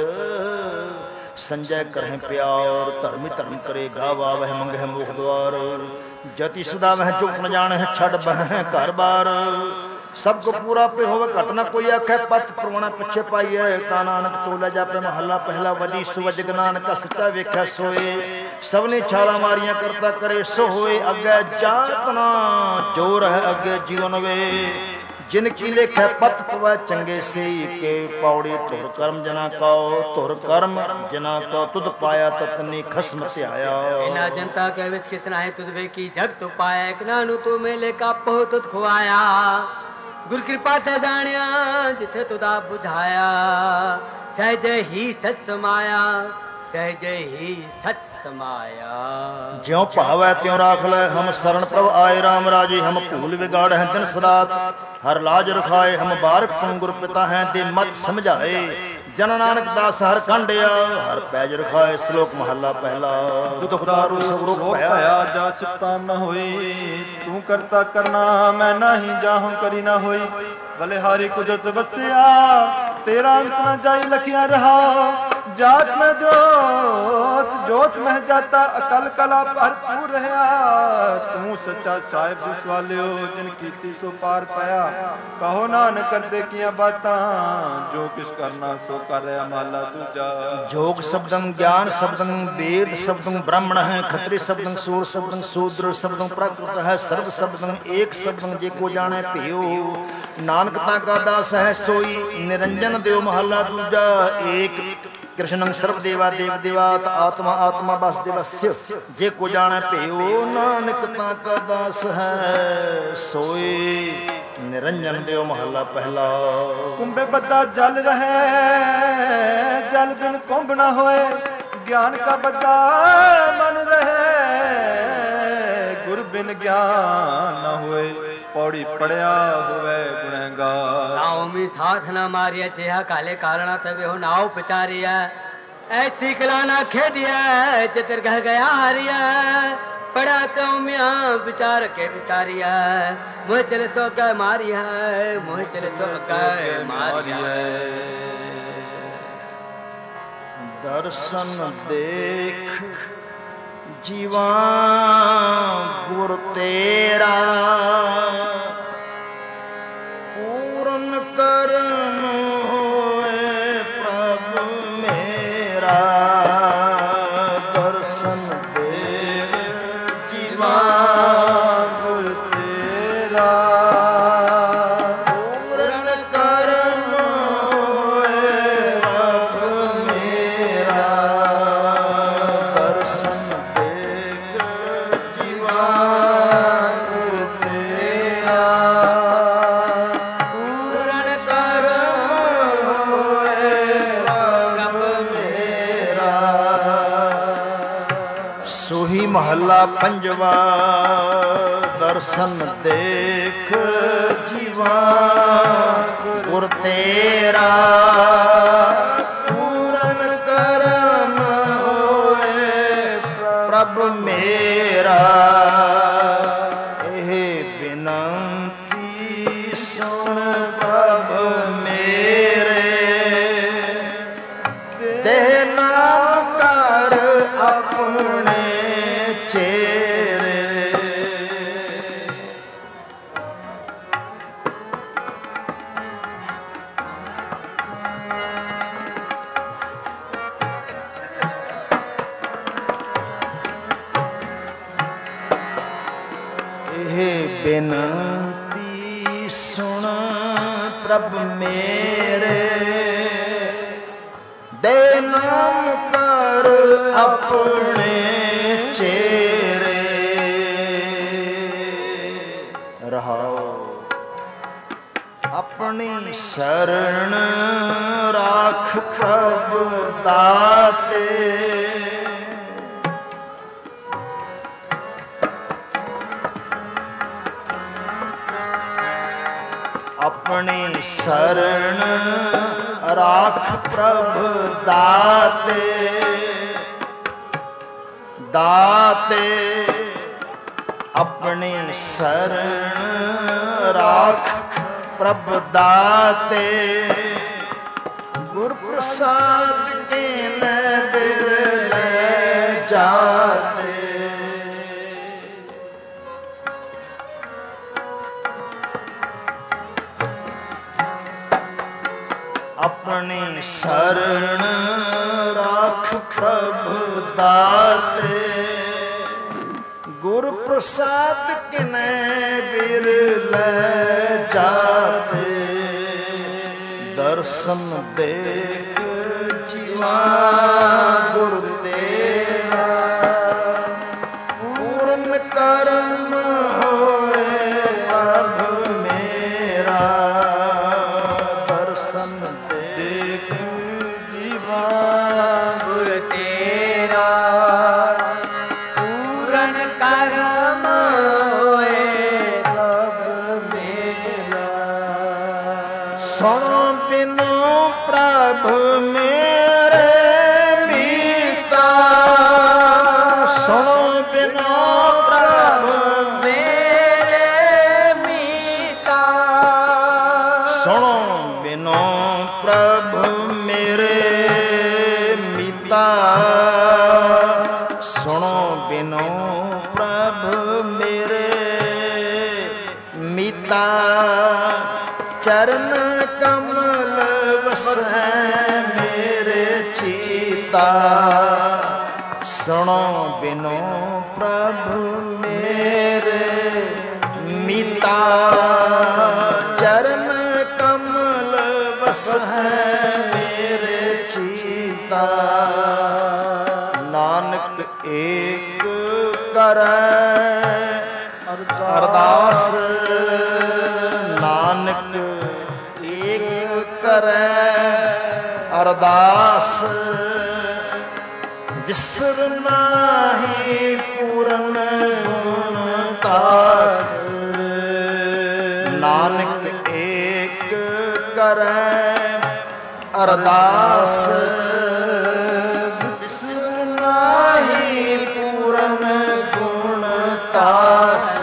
संजय करहे प्यार धर्मी धर्म करे गावा वह मंगे मोह द्वार जति सदा वह चुप न जाने छड़ बह घर बार सब को पूरा पे होवे घटना कोई आखे पत प्रवणा पिछे पाई है ता नानक तोला जापे महला पहला वदी सुवज नानक सच्चा वेख्या सोए सबने छाला मारियां करता करे सो होए अगे जातना जोर है अगे जीवन वे जिनकी लेखे पथ पवै चंगे से के पौड़ी तुर कर्म जना कहो तुर कर्म जना को तुद पाया ततनी खस्म त्याया इना जनता के विच किसना है तुद वे की जग तू पाया एक नानू तू मेले का पहो तुद खुआया गुर कृपा ते जानिया जिथे तुदा बुझाया सहज ही सच समाया सहज ही सच समाया ज्यों भावै त्यों राख ले हम शरण प्रभ आए राम राजी हम भूल बिगाड़ हैं दिन सरात हर लाज रखाए हम बारक तुम गुर पिता हैं दे मत समझाए जन नानक दास हर खंडिया हर पैज रखाए श्लोक महला पहला दुख दारू सब रुक पाया जा सुता न होई तू करता करना मैं नहीं जाहूं करी ना होई बलिहारी कुदरत बसिया तेरा अंत न जाई लखिया रहा जात में जोत जोत में जाता अकल कला भरपूर रहा तू सच्चा साहिब जिस वाले हो जिन कीती सो पार पाया कहो नानक करते किया बातां जो किस करना सो कर माला दूजा जोग शब्दं ज्ञान शब्दं वेद शब्दं ब्राह्मण है खत्री शब्दं सूर शब्दं शूद्र शब्दं प्राकृत है सर्व शब्दं एक शब्दं जे को जाने पियो नानकता का दास है सोई निरंजन देव महला दूजा एक कृष्णं सर्वदेवा देव देवात आत्मा आत्मा वासुदेवस्य जे को जाने पियो नानकता का दास है सोई निरंजन देव महला पहला कुंभे बद्दा जल रहे जल बिन कुंभ न होए ज्ञान का बद्दा मन रहे गुर बिन ज्ञान न होए पौड़ी पड़या होवे गुनहगार नाव में साथ न मारिया जेहा काले कारणा तबे हो नाव पचारिया ऐसी कलाना खेदिया चित्र कह गया हारिया पड़ा तो मियाँ विचार के विचारिया मोह चले सो का मारिया मोह चले सो का मारिया दर्शन देख जीवा गुर तेरा पूर्ण कर्म होए प्रभु मेरा दर्शन देख जीवा गुर तेरा पूर्ण कर्म होए प्रभु मेरा दर्शन महला पंजवा दर्शन देख जीवा गुर तेरा पूर्ण कर्म होए प्रभु मेरा एह बिनती सुन प्रभु मेरे देह नाम कर अपने चेरे बेनती सुन प्रभ मेरे दे नाम कर अपने चेरे रहाओ अपनी शरण राख प्रभु दाते अपनी शरण राख प्रभु दाते दाते अपनी शरण राख प्रभु दाते गुर प्रसाद के बिरले जाते अपनी शरण राख प्रभु दाते गुर प्रसाद किने बिरले जाते ਦਰਸ਼ਨ ਦੇਖ ਜੀਵਾ ਗੁਰ ਤੇਰਾ, ਪੂਰਨ ਕਰਮ ਹੋਏ ਪ੍ਰਭ ਮੇਰਾ। ਦਰਸ਼ਨ ਦੇਖ ਜੀਵਾ ਗੁਰ ਤੇਰਾ, ਪੂਰਨ ਕਰਮ ਹੋਏ ਪ੍ਰਭ ਮੇਰਾ। ਸੁਣੋ ਬਿਨੋ ਪ੍ਰਭ ਮੇਰੇ ਮੀਤਾ, ਸੁਣੋ ਬਿਨੋ ਪ੍ਰਭ ਮੇਰੇ ਮੀਤਾ, ਸੁਣੋ ਬਿਨੋ ਪ੍ਰਭ ਮੇਰੇ ਮੀਤਾ, ਸੁਣੋ ਬਿਨੋ ਪ੍ਰਭ ਮੇਰੇ ਮੀਤਾ। ਚਰਨ ਕਮਲ ਵਸੈ ਮੇਰੇ ਚੀਤਾ, ਸੁਣੋ ਬਿਨੋ ਪ੍ਰਭ ਮੇਰੇ ਮੀਤਾ। ਚਰਨ ਕਮਲ ਵਸੈ ਮੇਰੇ ਚੀਤਾ। ਨਾਨਕ ਏਕ ਕਰੈ ਅਰਦਾਸ, ਨਾਨਕ ਏਕ ਕਰੈ ਅਰਦਾਸ। ਵਿਸਰ ਨਾਹੀ ਪੂਰਨ ਗੁਣ ਤਾਸ, ਨਾਨਕ ਏਕ ਕਰੈ ਅਰਦਾਸ। ਵਿਸਰ ਨਾਹੀ ਪੂਰਨ ਗੁਣ ਤਾਸ।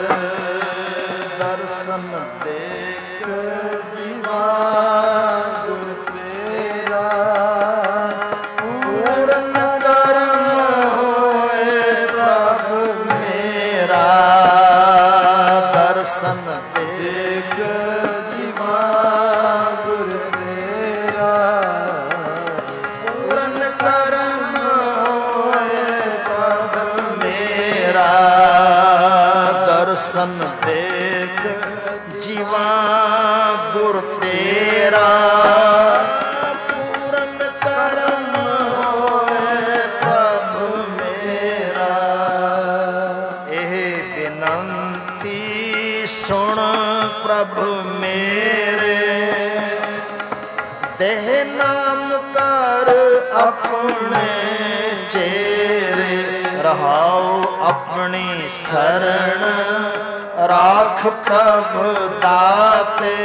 ਦਰਸ਼ਨ ਦੇਖ ਜੀਵਾ ਗੁਰ ਤੇਰਾ, ਪੂਰਨ ਕਰਮ ਹੋਏ ਪ੍ਰਭ ਮੇਰਾ। ਦਰਸ਼ਨ ਦੇਖ ਜੀਵਾ ਗੁਰ ਤੇਰਾ, ਪੂਰਨ ਕਰਮ ਹੋਏ ਪ੍ਰਭ ਮੇਰਾ। ਦਰਸ਼ਨ ਦੇਖ ਜੀਵਾ ਗੁਰ ਤੇਰਾ, ਪੂਰਨ ਕਰਮ ਹੋਏ ਪ੍ਰਭ ਮੇਰਾ। ਇਹ ਬੇਨੰਤੀ ਸੁਣ ਪ੍ਰਭ ਮੇਰੇ, ਦੇਹ ਨਾਮ ਕਰ ਆਪਣੇ ਚੇਰੇ। ਰਹਾਉ ਆਪਣੀ ਸਰਣ ਰਾਖ ਪ੍ਰਭ ਦਾਤੇ,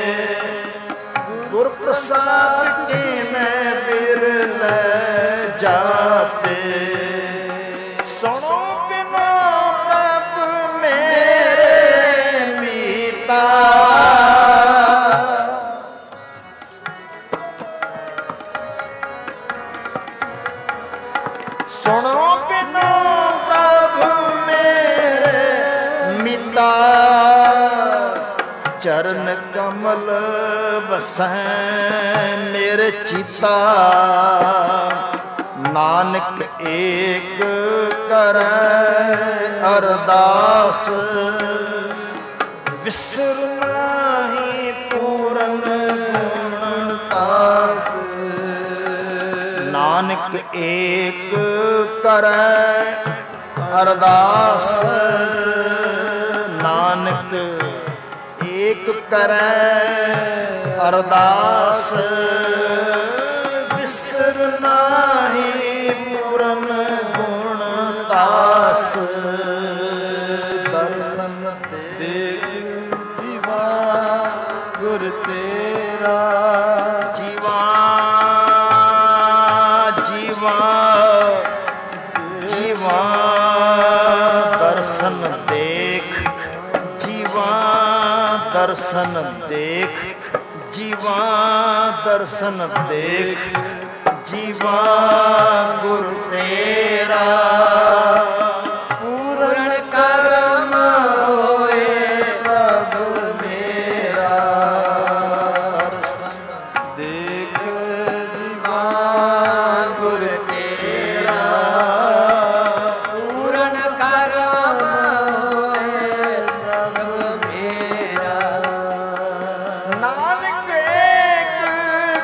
ਗੁਰ ਪ੍ਰਸਾਦ ਕੇ ਮੈਂ ਬਿਰਲੇ ਜਾਤੇ। ਸੁਣੋ ਬਿਨੋ ਪ੍ਰਭ ਮੇਰੇ ਮੀਤਾ, ਸੁਣੋ ਬਿਨੋ ਪ੍ਰਭ ਮੇਰੇ ਮੀਤਾ। ਚਰਨ ਕਮਲ ਵਸੈ ਮੇਰੇ ਚੀਤਾ, ਨਾਨਕ ਏਕ ਕਰੈ ਅਰਦਾਸ। ਵਿਸਰ ਨਾਹੀ ਪੂਰਨ ਗੁਣ ਤਾਸ, ਨਾਨਕ ਏਕ ਕਰੈ ਅਰਦਾਸ। ਨਾਨਕ ਏਕ ਕਰੈ ਅਰਦਾਸ। ਵਿਸਰ ਨਾਹੀ ਪੂਰਨ ਗੁਣ ਤਾਸ। ਦਰਸ਼ਨ ਦੇਖ ਜੀਵਾ ਗੁਰ ਤੇਰਾ, ਜੀਵਾ ਜੀਵਾ ਜੀਵਾ। ਦਰਸ਼ਨ ਦੇਖ ਜੀਵਾ, ਦਰਸ਼ਨ ਦੇਖ ਜੀਵਾ, ਦਰਸ਼ਨ ਦੇਖ ਜੀਵਾ ਗੁਰ ਤੇਰਾ। ਪੂਰਨ ਕਰਮ ਹੋਏ ਪ੍ਰਭ ਮੇਰਾ। ਦਰਸ਼ਨ ਦੇਖ ਜੀਵਾ ਗੁਰ ਤੇਰਾ, ਪੂਰਨ ਕਰਮ ਹੋਏ ਪ੍ਰਭ ਮੇਰਾ। ਨਾਨਕ ਏਕ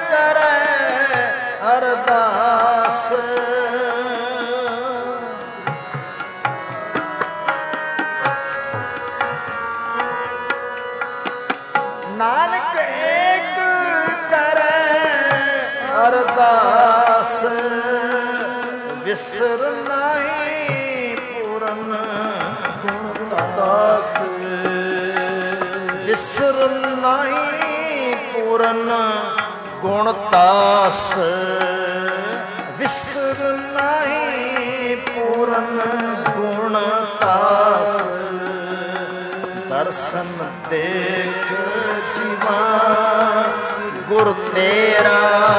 ਵਿਸਰ ਨਾਹੀ ਪੂਰਨ ਗੁਣ ਦਾਸ ਵਿਸਰ ਨਾਹੀ ਪੂਰਨ ਗੁਣ ਤਾਸ ਵਿਸਰ ਨਾਹੀ ਪੂਰਨ ਗੁਣ ਤਾਸ ਦਰਸ਼ਨ ਦੇਖ ਜੀਵਾ ਗੁਰ ਤੇਰਾ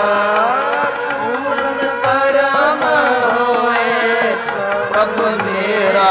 ਪੂਰਨ ਕਰਮ ਹੋਏ ਪ੍ਰਭ ਮੇਰਾ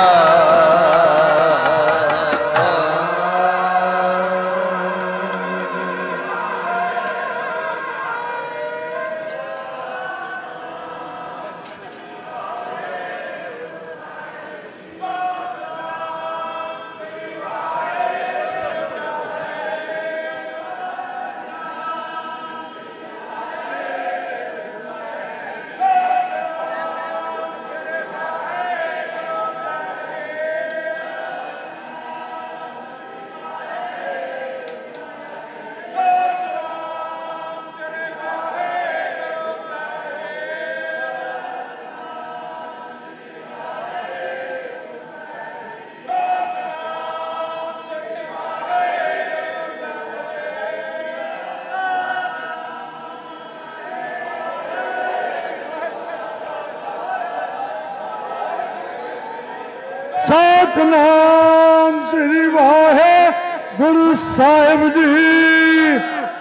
ਸਤਿਨਾਮ ਸ੍ਰੀ ਵਾਹਿਗੁਰੂ ਸਾਹਿਬ ਜੀ।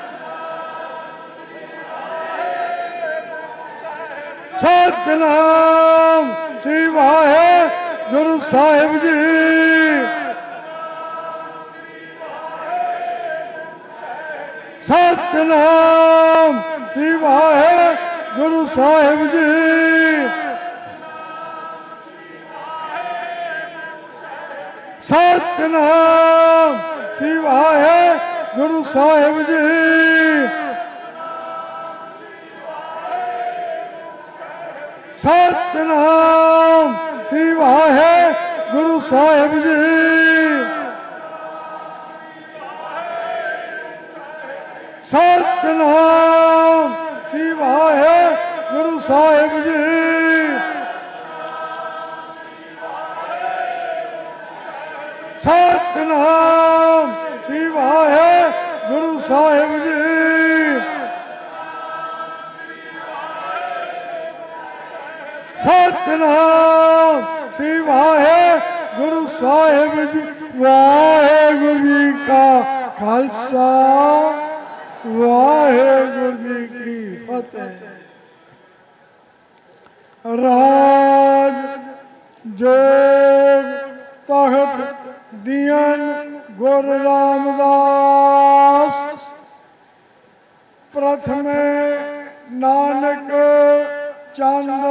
ਸਤਿਨਾਮ ਸ੍ਰੀ ਵਾਹਿਗੁਰੂ ਸਾਹਿਬ ਜੀ। ਸਤਿਨਾਮ ਸ੍ਰੀ ਵਾਹਿਗੁਰੂ ਸਾਹਿਬ ਜੀ। ਸਤਿਨਾਮ ਸ੍ਰੀ ਵਾਹਿਗੁਰੂ ਸਾਹਿਬ ਜੀ। ਸਤਿਨਾਮ ਸ੍ਰੀ ਵਾਹਿਗੁਰੂ ਸਾਹਿਬ ਜੀ। ਸਤਿਨਾਮ ਸ੍ਰੀ ਵਾਹਿਗੁਰੂ ਸਾਹਿਬ ਜੀ। ਸਤਿਨਾਮ ਸ੍ਰੀ ਵਾਹਿਗੁਰੂ ਸਾਹਿਬ ਜੀ। ਸਤਿਨਾਮ ਸ੍ਰੀ ਵਾਹਿਗੁਰੂ ਸਾਹਿਬ ਜੀ। ਵਾਹਿਗੁਰੂ ਜੀ ਕਾ ਖਾਲਸਾ ਵਾਹਿਗੁਰੂ ਜੀ ਕੀ ਫਤਿਹ। ਰਾਜ ਜੋਗ ਤਖਤ ਦੀਨ ਗੁਰ ਰਾਮਦਾਸ ਪ੍ਰਥਮੇ ਨਾਨਕ ਚੰਦ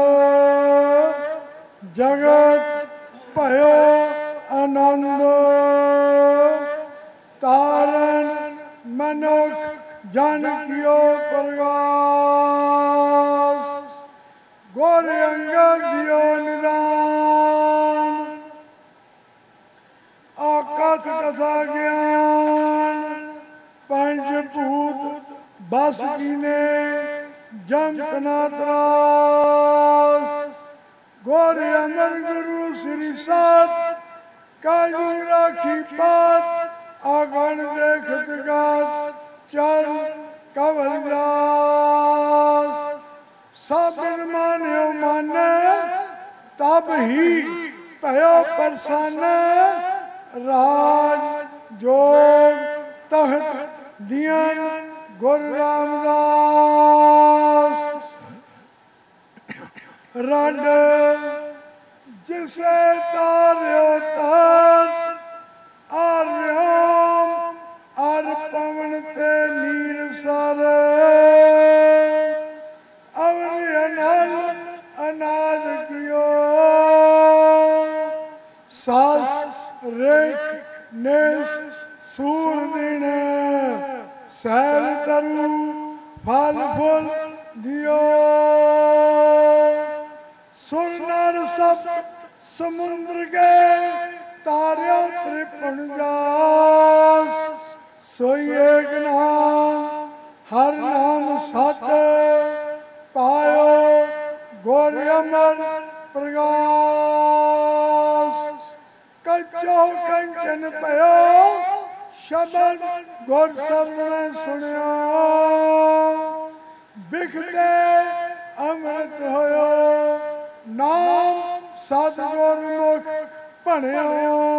ਜਗਤ ਭਇਓ ਆਨੰਦ ਤਾਰਨ ਮਨੁਖ ਜਨ ਕੀਓ ਪ੍ਰਗਾਸ ਗੁਰ ਅੰਗਦ ਦਿਓ ਨਿਦਾਨ ਆਕਥ ਕਥਾ ਗਿਆਨ ਪੰਜ ਭੂਤ ਬਸ ਕੀਨੇ ਜੰਤ ਨਾ ਤਰਾਸ ਗੁਰ ਅਮਰ ਗੁਰੂ ਸ੍ਰੀ ਸਤ ਕਾਲੂ ਰਾਖੀ ਪਾਤ ਆਗਣ ਦੇਖਤ ਗਾਤ ਚਰਨ ਕਵਲ ਜਾਸ ਸਭਿ ਮਾਨਿਓ ਮਾਨੈ ਤਬ ਹੀ ਭਇਓ ਪ੍ਰਸੰਨ ਰਾਜ ਜੋਗ ਤਖਤ ਦੀਨ ਗੁਰ ਰਾਮਦਾਸ ਰੰਡ ਜਿਸੇ ਤਾਰਿਓ ਤਾਰ ਆਰਿਆਮ ਅਰ ਪਵਨ ਤੇ ਨੀਰ ਸਰ ਅਵਰਿ ਅਨਲ ਅਨਾਜ ਕਿਓ ਸਾਸ ਰੇਖ ਨੇਸ ਸੂਰ ਦਿਨ ਸੈਲ ਤਰੂ ਫਲ ਫੁੱਲ ਦਿਓ ਸੁਰ ਨਰ ਸਪਤ ਸਮੁੰਦਰ ਗਏ ਤਾਰਿਓ ਤ੍ਰਿਪਣ ਜਾਸ ਸੋਈ ਏਕ ਨਾਮ ਹਰ ਨਾਮ ਸਤ ਪਾਇਓ अमर प्रकाश कच्चो कंचन पयो शब्द गुर सबने सुनियो बिखते अमृत होयो नाम सतगुर मुख भणियो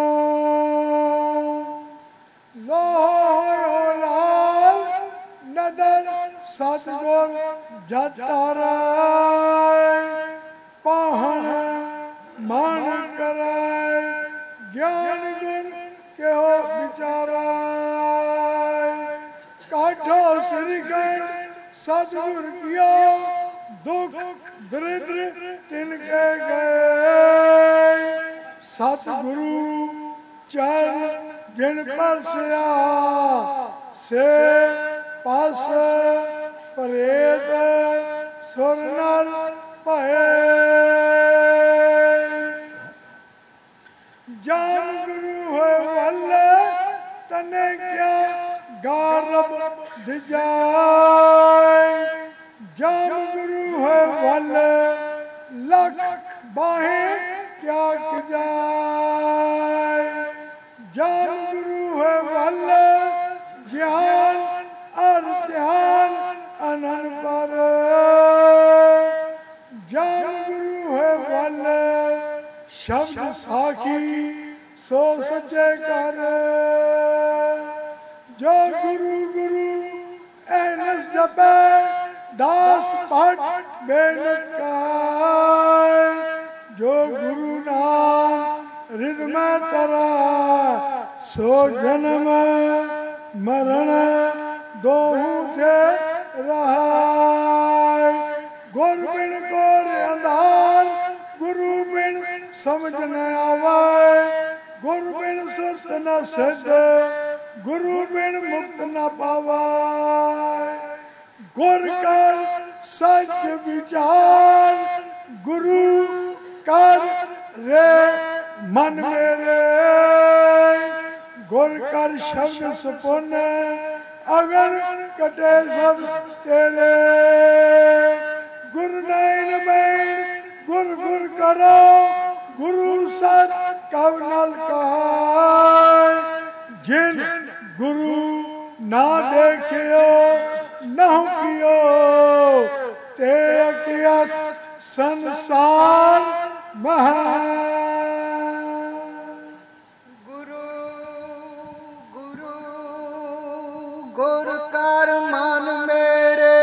लोहो लाल नदर सतगुर जतारा पाहन मान कराय ज्ञान गुर के हो विचारा काठो श्रीखंड सतगुर किया दुख दरिद्र तिनके गए सतगुरु चरण जिन पर सिया से पास परेत सुर नर भये जान गुरु है वल्ले तने क्या गारब दिजाय जान गुरु है वल्ले लख बाहे क्या जाय जान गुरु है वल्ले ज्ञान और ध्यान अनन पर जान गुरु है वल्ले शब्द साखी सो सच्चे कर जो गुरु गुरु एनस जपे दास भट बेनत का जो गुरु नाम रिद में तरा सो जन्म मरण दोहू थे रहा गुर बिन गोर अंधार गुरु बिन समझ न आवे गुरु बिन सुरत न सिद्ध गुरु बिन मुक्त न पावे गुर कर सच विचार गुरु कर रे मन मेरे गुर कर शब्द सुपुन अगन कटे सब तेरे गुरु नैन में गुर गुर करो गुरु सत कब नल कहाय जिन गुरु ना देखियो न कियो ते अकियत संसार महा गुरु गुरु गुर कर मन मेरे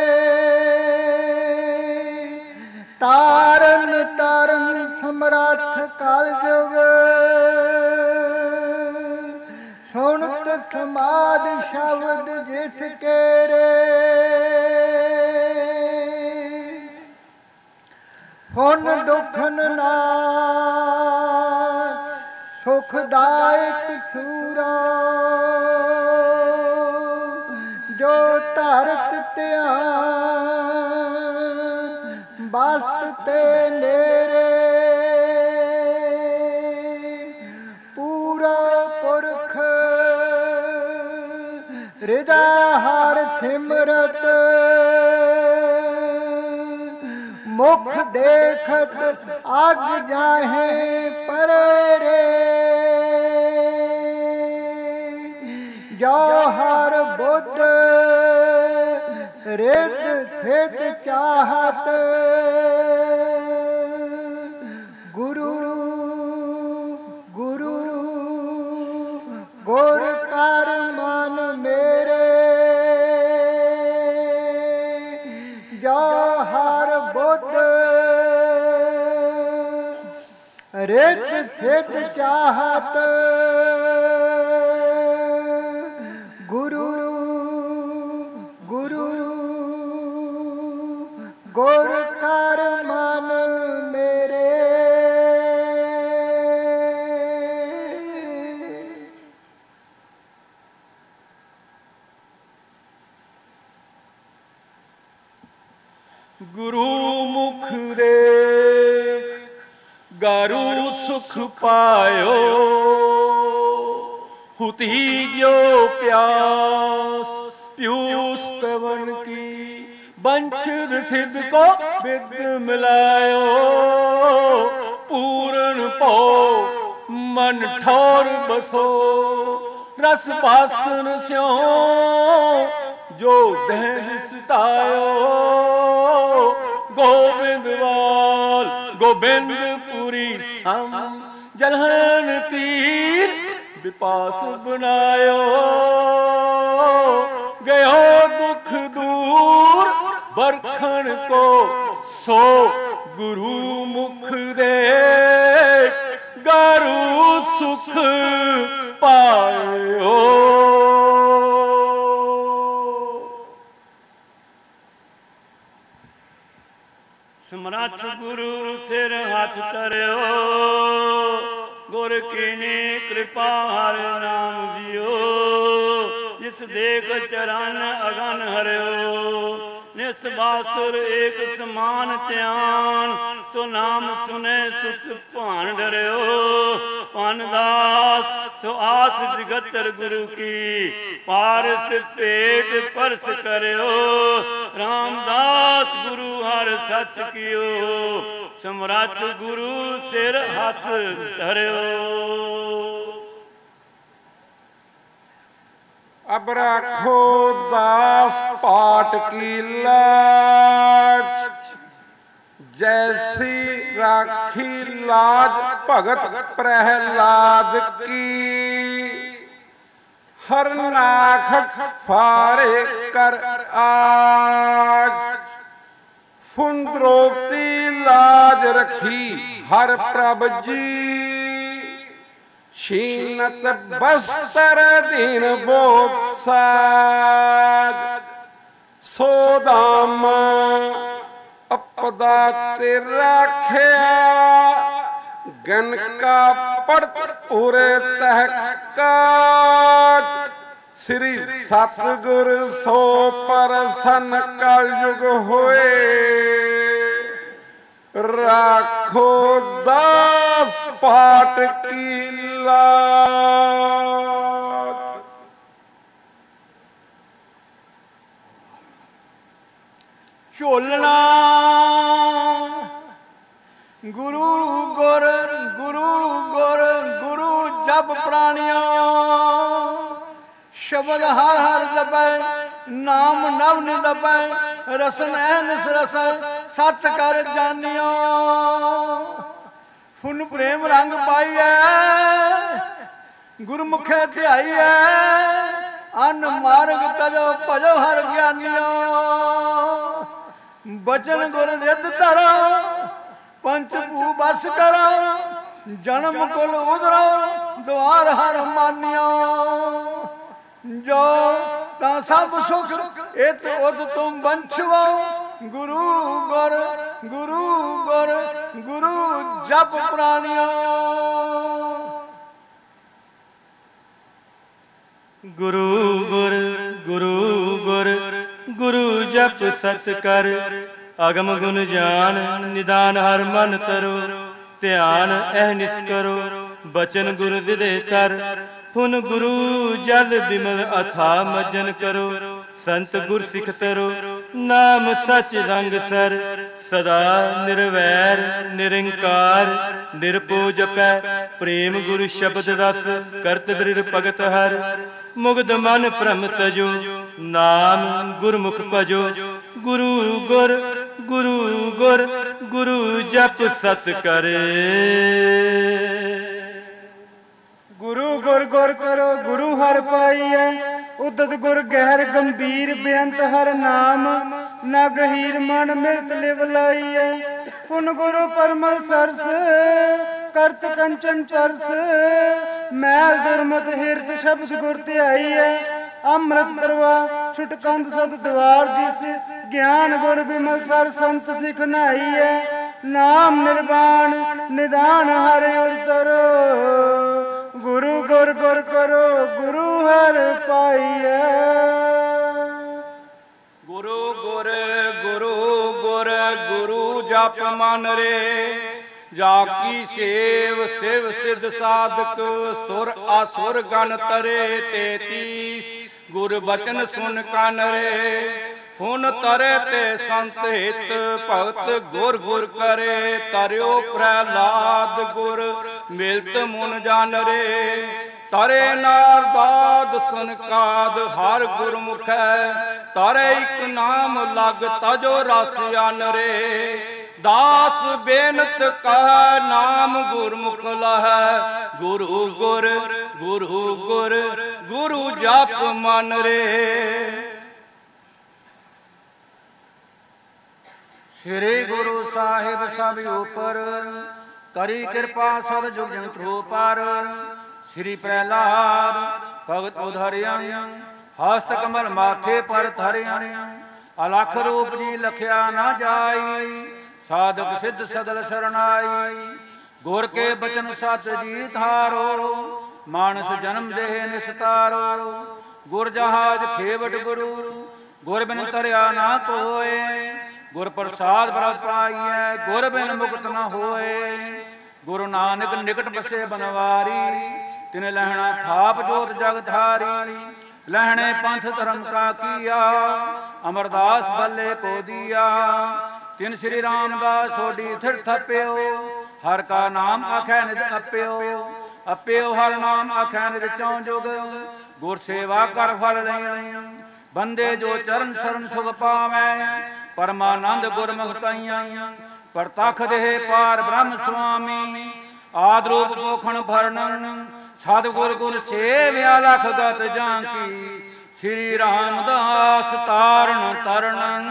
तारन तारन समरथ कल जुग सुनत समाद शब्द जिस केरे हुन दुखन नाश सुखदायक सूरा जो धरत ध्यान बस्त ते नेरे पूरा पुरख हृदय हर सिमरत मुख देखत अग जाहे परे रे जो हर बुद्ध रित थित चाहत गुरु गुरु गुर कर मन मेरे जो हर बुद्ध रित सित चाहत गुरु गुरु गुर कर मन मेरे गुरु मुख देख गारू सुख पायो हुती जो प्यास प्यूस पवन की ਬੰਛਦ ਸਿੱਧ ਕੋ ਬਿਦ ਮਿਲਾਇਓ ਪੂਰਨ ਭੋ ਮਨ ਠੌਰ ਬਸੋ ਰਸ ਬਾਸਨ ਸਿਉ ਜੋ ਦਹਿ ਸਤਾਇਓ ਗੋਬਿੰਦਵਾਲ ਗੋਬਿੰਦਪੁਰੀ ਸਮ ਜਲਹਨ ਤੀਰ ਵਿਪਾਸ ਬਨਾਇਓ ਗਇਓ ਦੁਖ ਦੂਰ ਬਰਖਣ ਕੋ ਸੋ ਗੁਰੂ ਮੁਖ ਦੇ ਗਾਰੂ ਸੁਖ ਪਾਇਓ। ਸਮਰੱਥ ਗੁਰੂ ਸਿਰ ਹੱਥ ਧਰਿਓ ਗੁਰ ਕੀਨੀ ਕਿਰਪਾ ਹਰਿ ਨਾਮ ਦਿਓ ਜਿਸ ਦੇਖ ਚਰਨ ਅਗਨ ਹਰਿਓ ਨਿਸਬਾਸੁਰ ਏਕ ਸਮਾਨ ਧਿਆਨ ਸੋ ਨਾਮ ਸੁਨੇ ਸੁਖ ਭਾਨ ਡਰਿਓ ਪਨ ਦਾਸ ਸੋ ਆਸ ਜਗਤਰ ਗੁਰੂ ਕੀ ਪਾਰਸ ਭੇਟ ਪਰਸ ਕਰਿਓ ਰਾਮਦਾਸ ਗੁਰੂ ਹਰ ਸੱਚ ਕੀਓ ਸਮਰੱਥ ਗੁਰੂ ਸਿਰ ਹੱਥ ਧਰਿਓ। ਅਬ ਰਾਖੋ ਦਾਸ ਪਾਟ ਕੀ ਲਾਜ ਜੈਸੀ ਰਾਖੀ ਲਾਜ ਭਗਤ ਪ੍ਰਹਿਲਾਦ ਕੀ ਹਰ ਨਾਖ ਫਾਰੇ ਕਰ ਆਜ ਫੁੰਦਰੋਤੀ ਲਾਜ ਰਖੀ ਹਰ ਪ੍ਰਭ ਜੀ ਸ਼ੀਨਤ ਬਸਤਰ ਦੀਨ ਬੋਸਾਜ ਸੋਦਾਮ ਅਪਦਾ ਤੇ ਰਾਖਿਆ ਗਨ ਕਾ ਪੜਤ ਪੂਰੇ ਤਹਿਕਾਜ ਸ੍ਰੀ ਸਤਿਗੁਰ ਸੋ ਪ੍ਰਸੰਨ ਕਲਯੁਗ ਹੋਏ ਰਾਖੋ ਦਾਸ ਪਾਟ ਕੀ ਲਾਜ। ਝੋਲਣਾ ਗੁਰੂ ਗੁਰ ਗੁਰੂ ਗੁਰ ਗੁਰੂ ਜਪ ਪ੍ਰਾਣਿਓ ਸ਼ਬਦ ਹਰ ਹਰ ਜਪੈ ਨਾਮ ਨਵ ਨਿਦਪੈ ਰਸਨ ਐਨਸ ਰਸੈ ਸਤ ਕਰ ਜਾਣਿਓ ਫੁਨ ਪ੍ਰੇਮ ਰੰਗ ਪਾਈਐ ਗੁਰਮੁਖੇ ਧਿਆਈਐ ਅਨ ਮਾਰਗ ਤਜੋ ਭਜੋ ਹਰ ਗਿਆਨੀਓ ਬਚਨ ਗੁਰ ਰਿੱਧ ਧਰੋ ਪੰਚ ਭੂ ਬਸ ਕਰੋ ਜਨਮ ਕੁਲ ਉਧਰੋ ਦੁਆਰ ਹਰ ਮਾਨਿਓ ਜੋ ਤਾਂ ਸਭ ਸੁਖ ਇਤ ਉਦ ਤੁਮ ਬੰਛਵੋ ਗੁਰੂ ਗੁਰ ਗੁਰੂ ਗੁਰ ਗੁਰੂ ਜਪ ਪ੍ਰਾਣਿਓ। ਗੁਰੂ ਗੁਰ ਗੁਰੂ ਗੁਰ ਗੁਰੂ ਜਪ ਸਤ ਕਰ ਅਗਮ ਗੁਣ ਜਾਨ ਨਿਦਾਨ ਹਰ ਮਨ ਤਰੋ ਧਿਆਨ ਅਹਨਿਸ ਕਰੋ ਬਚਨ ਗੁਰ ਦਿਦੇ ਤਰ ਪੁਨ ਗੁਰੂ ਜਲ ਬਿਮਲ ਅਥਾ ਮਜਨ ਕਰੋ ਸੰਤ ਗੁਰ ਸਿਖ ਤਰੋ ਨਾਮ ਸਚ ਰੰਗ ਸਰ ਸਦਾ ਨਿਰਵੈਰ ਨਿਰੰਕਾਰ ਨਿਰਭਉ ਜਪੈ ਪ੍ਰੇਮ ਗੁਰ ਸ਼ਬਦ ਰਸ ਕਰਤ ਦ੍ਰਿੜ ਭਗਤ ਹਰ ਮੁਗਧ ਮਨ ਭ੍ਰਮ ਤਜੋ ਨਾਮ ਗੁਰਮੁਖ ਭਜੋ ਗੁਰੂ ਗੁਰ ਗੁਰੂ ਗੁਰ ਗੁਰੂ ਜਪ ਸਤ ਕਰੇ। ਗੁਰੂ ਗੁਰ ਗੁਰ ਕਰੋ ਗੁਰੂ ਹਰਿ ਪਾਈਐ ਉਦਤ ਗੁਰ ਗਹਿਰ ਗੰਭੀਰ ਬੇਅੰਤ ਹਰ ਨਾਮ ਨਾ ਗਹੀਰ ਮਨ ਮਿਰਤ ਲਿਵ ਲਾਈਐ ਪੁਨ ਗੁਰੂ ਪਰਮਲ ਸਰਸ ਕਰਤ ਕੰਚਨ ਚਰਸ ਮੈਲ ਦੁਰਮਤ ਹਿਰਦ ਸ਼ਬਦ ਗੁਰ ਧਿਆਈਐ ਅੰਮ੍ਰਿਤ ਪ੍ਰਵਾਹ ਛੁਟ ਕੰਧ ਸਦ ਦਵਾਰ ਜਿਸ ਗਿਆਨ ਗੁਰ ਬਿਮਲ ਸਰ ਸੰਤ ਸਿਖ ਨਾਈਐ ਨਾਮ ਨਿਰਵਾਣ ਨਿਦਾਨ ਹਰਿ ਉਤਰ ਗੁਰੂ ਗੁਰ ਗੁਰ ਕਰੋ ਗੁਰੂ ਹਰਿ ਪਾਈਐ। ਗੁਰੂ ਗੁਰ ਗੁਰੂ ਗੁਰ ਗੁਰੂ ਜਪ ਮਨ ਰੇ ਜਾ ਕੀ ਸੇਵ ਸਿਵ ਸਿਧ ਸਾਧਕ ਸੁਰ ਆਸੁਰ ਗਨ ਤਰੇ ਤੇਤੀਸ ਗੁਰ ਬਚਨ ਸੁਨ ਕਨ ਰੇ ਫੁਨ ਤਰੇ ਤੇ ਸੰਤ ਹਿਤ ਭਗਤ ਗੁਰ ਗੁਰ ਕਰੇ। ਤਰਿਓ ਪ੍ਰਹਿਲਾਦ ਗੁਰ ਮਿਲਤ ਮੁਨ ਜਾਨ ਰੇ। ਤਰੇ ਨਾਰਦਾਦ ਸਨਕਾਦ ਹਰ ਗੁਰਮੁਖੈ। ਤਰੇ ਇਕ ਨਾਮ ਲਗ ਤਜੋ ਰਸ ਅਨ ਰੇ। ਦਾਸ ਬੇਨਤ ਕਹੈ ਨਾਮ ਗੁਰਮੁਖ ਲਹੈ। ਗੁਰੂ ਗੁਰ ਗੁਰੂ ਗੁਰ ਗੁਰੂ ਜਪ ਮਨ ਰੇ। ਸ੍ਰੀ ਗੁਰੂ ਸਾਹਿਬ ਸਭ ਉਪਰ ਕਰੀ ਕਿਰਪਾ ਸਦ ਜੁਗ ਜੰਤਰੋ ਪਰ। ਸ੍ਰੀ ਪ੍ਰਹਿਲਾਦ ਭਗਤ ਉਧਰਿਆ ਹਸਤ ਕਮਲ ਮਾਥੇ ਪਰ ਧਰਿਆ। ਅਲਖ ਰੂਪ ਜੀ ਲਖਿਆ ਨਾ ਜਾਈ ਸਾਧਕ ਸਿੱਧ ਸਗਲ ਸ਼ਰਨਾਈ। ਗੁਰ ਕੇ ਬਚਨ ਸਤ ਜੀ ਧਾਰੋ ਮਾਨਸ ਜਨਮ ਦੇਹ ਨਿਸਤਾਰੋ। ਗੁਰ ਜਹਾਜ ਖੇਵਟ ਗੁਰੂ ਗੁਰ ਬਿਨ ਤਰਿਆ ਨਾ ਕੋਏ। ਗੁਰ ਪ੍ਰਸਾਦ ਬਰਤ ਪਾਈਐ ਗੁਰ ਬਿਨ ਮੁਕਤ ਨ ਹੋਏ। ਗੁਰੂ ਨਾਨਕ ਨਿਕਟ ਬਸੇ ਬਨਵਾਰੀ ਤਿਨ ਲਹਿਣਾ ਥਾਪ ਜੋਤ ਜਗ ਧਾਰੀ। ਲਹਿਣੇ ਪੰਥ ਧਰਮ ਕਾ ਕੀਆ ਅਮਰਦਾਸ ਬੱਲੇ ਕੋ ਦੀਆ। ਤਿਨ ਸ੍ਰੀ ਰਾਮਦਾਸ ਸੋਢੀ ਥਿਰ ਥਪਿਓ ਹਰ ਕਾ ਨਾਮ ਆਖੈ ਨਿਜ ਅਪਿਓ। ਅਪਿਓ ਹਰ ਨਾਮ ਆਖੈ ਨਿਜ ਚੌ ਜੁਗ ਗੁਰ ਸੇਵਾ ਕਰ ਫਲ ਲਈਆਂ। ਬੰਦੇ ਜੋ ਚਰਨ ਸਰਨ ਸੁਖ ਪਾਵੈ ਪਰਮਾਨੰਦ ਗੁਰਮੁਖ ਕਈਆਂ। ਪ੍ਰਤਖ ਦੇਹ ਪਾਰ ਬ੍ਰਹਮ ਸੁਆਮੀ ਆਦ ਰੂਪ ਪੋਖਣ ਭਰਨਨ। ਸਤਿਗੁਰ ਗੁਰ ਸੇਵਿਆ ਲਖ ਗਤ ਜਾਂਕੀ ਸ੍ਰੀ ਰਾਮਦਾਸ ਤਾਰਨ ਤਰਨਨ।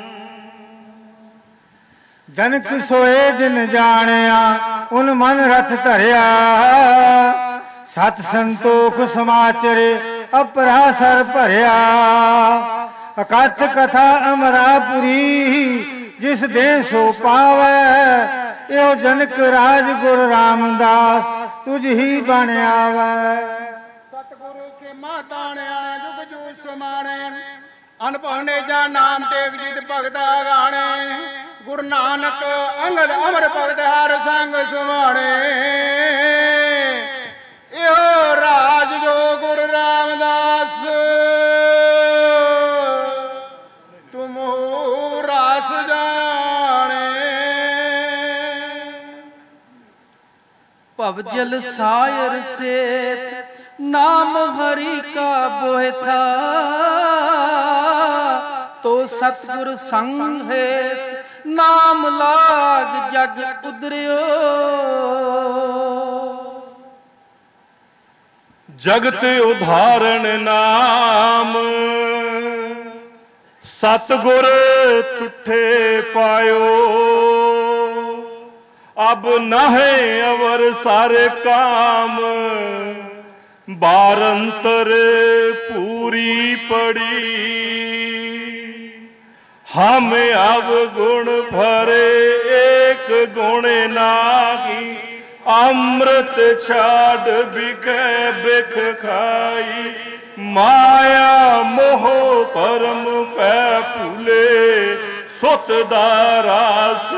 ਜਨਕ ਸੋਏ ਜਿਨ ਜਾਣਿਆ ਉਨ ਮਨ ਰਥ ਧਰਿਆ। ਸਤ ਸੰਤੋਖ ਸਮਾਚਰੇ ਅਪਰਾ ਸਰ ਭਰਿਆ। ਅਕਥ ਕਥਾ ਅਮਰਾਪੁਰੀ ਜਿਸ ਦੇ ਸੋ ਪਾਵੈ। ਇਹੋ ਜਨਕ ਰਾਜ ਗੁਰ ਰਾਮਦਾਸ ਤੁਝ ਹੀ ਬਣਿਆ ਵੈ। ਸਤਿਗੁਰੂ ਕੇ ਮਾਤਾਣਿਆ ਜੁਗ ਜੂ ਸਮਾਣੇ। ਅਨਭਵ ਨੇ ਜਾ ਨਾਮ ਤੇਗ ਜਿਤ ਭਗਤਾ ਗਾਣੇ। ਗੁਰੂ ਨਾਨਕ ਅੰਗਦ ਅਮਰ ਭਗਤ ਹਰ ਸੰਗ ਸੁਮਾਣੇ। ਇਹੋ ਰਾਜ ਜੋ ਗੁਰੂ ਰਾਮਦਾਸ ਤੁਮ ਰਾਸ ਜਾਣੇ। ਭਵ ਜਲ ਸਾਇਰ ਸੇ ਨਾਮ ਹਰੀ ਕਾ ਬੋਹਿ ਥਾ। ਤੋ ਸਤਿਗੁਰ ਸੰਗ ਹੈ ਨਾਮ ਲਾਗ ਜਗ ਉਦਰਿਓ। ਜਗਤ ਉਧਾਰਨ ਨਾਮ ਸਤਿਗੁਰ ਤੁਠੇ ਪਾਇਓ। ਅਬ ਨਾਹੇ ਅਵਰ ਸਾਰੇ ਕਾਮ ਬਾਰੰਤਰ ਪੂਰੀ ਪੜੀ। ਹਮ ਅਵਗੁਣ ਭਰੇ ਏਕ ਗੁਣ ਨਾਹੀ। ਅੰਮ੍ਰਿਤ ਛਾੜ ਬਿਖੈ ਬਿਖ ਖਾਈ। ਮਾਇਆ ਮੋਹ ਪਰਮ ਪੈ ਭੁਲੇ। ਸੁਤ ਦਾ ਰਾਸ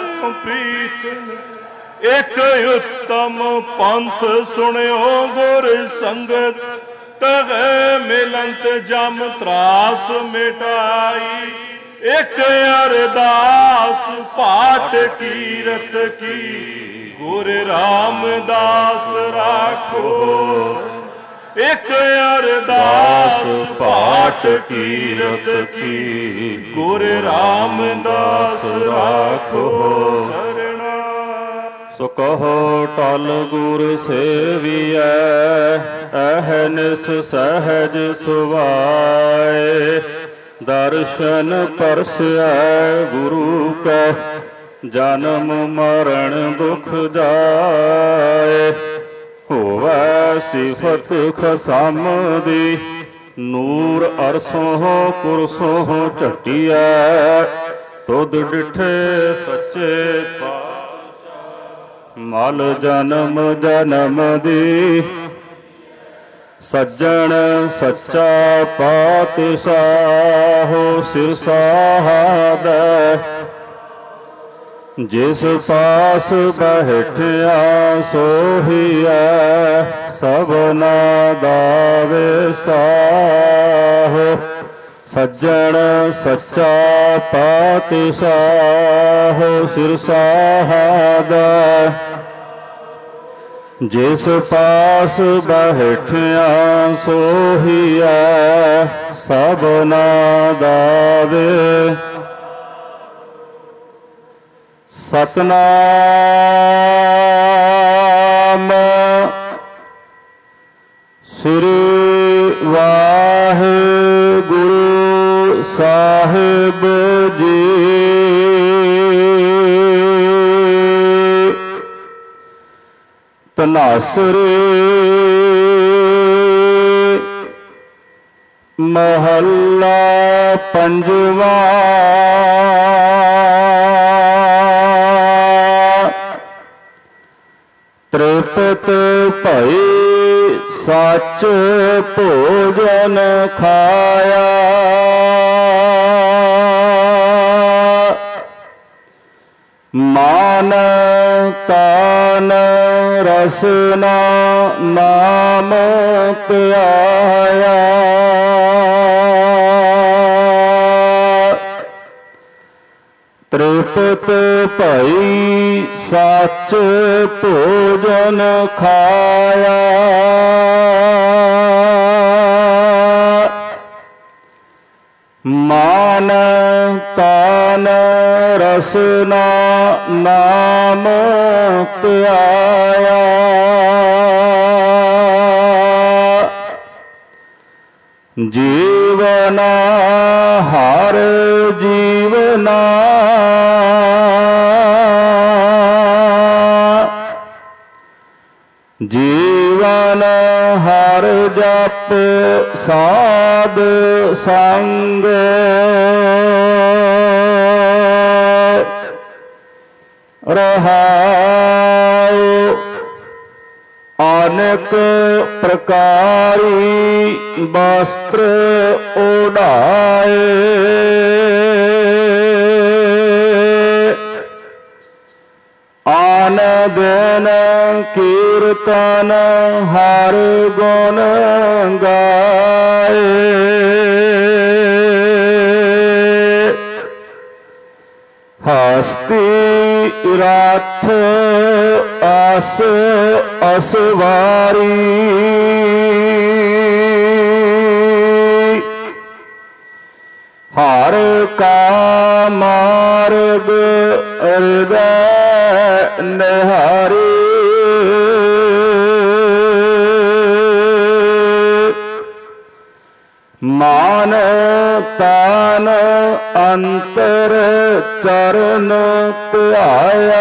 ਪ੍ਰੀਤ ਇਕ ਉਤਮ ਪੰਥ ਸੁਣਿਓ ਗੁਰ ਸੰਗਤ। ਤਗੈ ਮਿਲੰਤ ਜਮ ਤਰਾਸ ਮਿਟਾਈ। ਇਕ ਅਰਦਾਸ ਪਾਠ ਕੀਰਤ ਕੀ ਗੁਰ ਰਾਮਦਾਸ ਰਾਖੋ। ਇਕ ਅਰਦਾਸ ਪਾਠ ਕੀਰਤ ਕੀ ਗੁਰ ਰਾਮਦਾਸ ਰਾਖੋ। ਸੋ ਕਹੋ ਟਲ ਗੁਰ ਸੇਵੀਐ ਅਹਨਿਸ ਸਹਿਜ ਸੁਭਾਏ। ਦਰਸ਼ਨ ਪਰਸੈ ਗੁਰੂ ਕੈ ਜਨਮ ਮਰਨ ਦੁਖ ਜਾਏ। ਹੋਵੈ ਸਿਫਤ ਖਸਮ ਦੀ ਨੂਰ ਅਰਸੋਂ ਕੁਰਸੋਂ ਝਟੀਐ। ਤੁਧ ਡਿਠੇ ਸੱਚੇ ਪਾਤਸ਼ਾਹ ਮਲ ਜਨਮ ਜਨਮ ਦੀ। ਸੱਜਣ ਸੱਚਾ ਪਾਤਸ਼ਾਹ ਸਿਰ ਸਾਹਦੈ। ਜਿਸ ਪਾਸ ਬੈਠਿਆ ਸੋਹੀਐ ਸਭਨਾ ਦਾ ਵਿਸਾਹ। ਸੱਜਣ ਸੱਚਾ ਪਾਤਸ਼ਾਹ ਸਿਰ ਸਾਹਦਾ, ਜਿਸ ਪਾਸ ਬੈਠਿਆ ਸੋਹੀਐ ਸਭਨਾ ਦਾਵੇ। ਸਤਨਾਮ ਸ੍ਰੀ ਵਾਹਿਗੁਰੂ ਸਾਹਿਬ ਜੀ। ਧਨਾਸਰੀ ਮਹੱਲਾ ਪੰਜਵਾਂ। ਤ੍ਰਿਪਤ ਭਈ ਸੱਚ ਭੋਜਨ ਖਾਇਆ, ਮਾਨ ਤਾਨ ਰਸਨਾ ਨਾਮ ਧਿਆਇਆ। ਤ੍ਰਿਪਤ ਭਈ ਸੱਚ ਭੋਜਨ ਖਾਇਆ, ਮਾਨ ਤਾਨ ਰਸਨਾ ਨਾਮ ਧਿਆਇਆ। ਜੀਵਨਾ ਹਰ ਜੀਵਨਾ, ਜੀਵਨ ਹਰ ਜਪ ਸਾਧ ਸੰਗ। ਰਹਾਉ ਅਨੇਕ ਪ੍ਰਕਾਰੀ ਵਸਤਰ ਉਡਾਏ, ਆਨ ਦਿਨ ਕੀਰਤਨ ਹਰ ਗੁਣ ਗਾਏ। ਹਸਤੀ ਰਥ ਅਸ ਅਸਵਾਰੀ, ਹਰ ਕਾ ਮਾਰਗ ਹਿਰਦੈ ਨਿਹਾਰੀ। ਮਾਨ ਤਾਨ ਅੰਤਰ ਚਰਨ ਧਿਆਇਆ,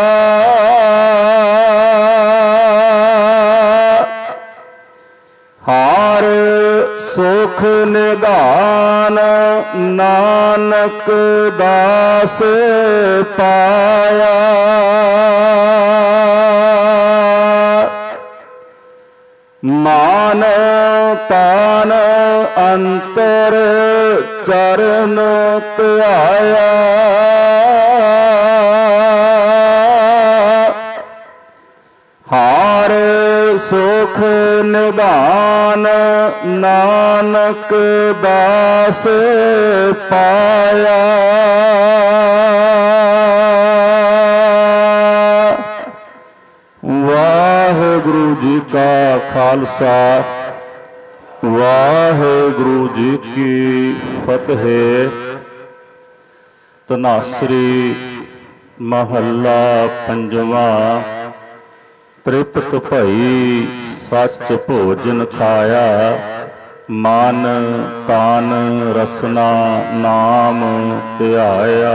ਹਰ ਸੁਖ ਨਿਧਾਨ ਨਾਨਕ ਦਾਸ ਪਾਇਆ। ਮਾਨ ਤਾਨ ਅੰਤਰ ਚਰਨ ਧਿਆਇਆ, ਹਰ ਸੁਖ ਨਿਧਾਨ ਨਾਨਕ ਦਾਸ ਪਾਇਆ। ਵਾਹਿਗੁਰੂ ਜੀ ਕਾ ਖਾਲਸਾ, ਵਾਹਿਗੁਰੂ ਜੀ ਕੀ ਫਤਿਹ। ਧਨਾਸਰੀ ਮਹੱਲਾ ਪੰਜਵਾਂ। ਤ੍ਰਿਪਤ ਭਈ ਸੱਚ ਭੋਜਨ ਖਾਇਆ, ਮਨ ਤਨ ਰਸਨਾ ਨਾਮ ਧਿਆਇਆ।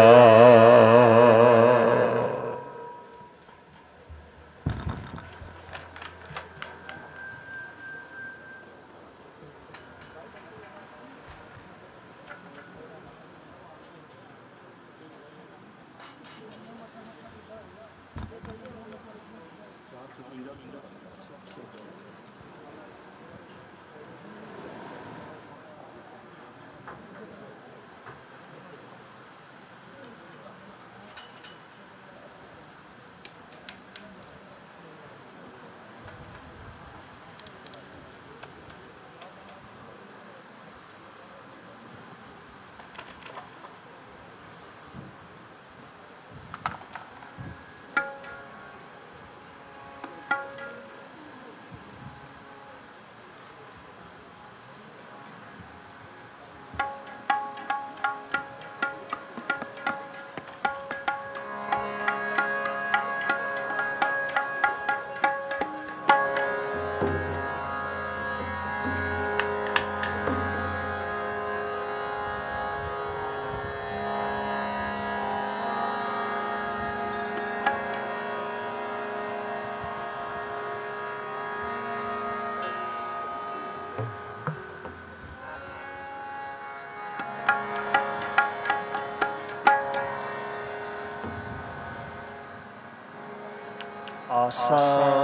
ਆਸਾ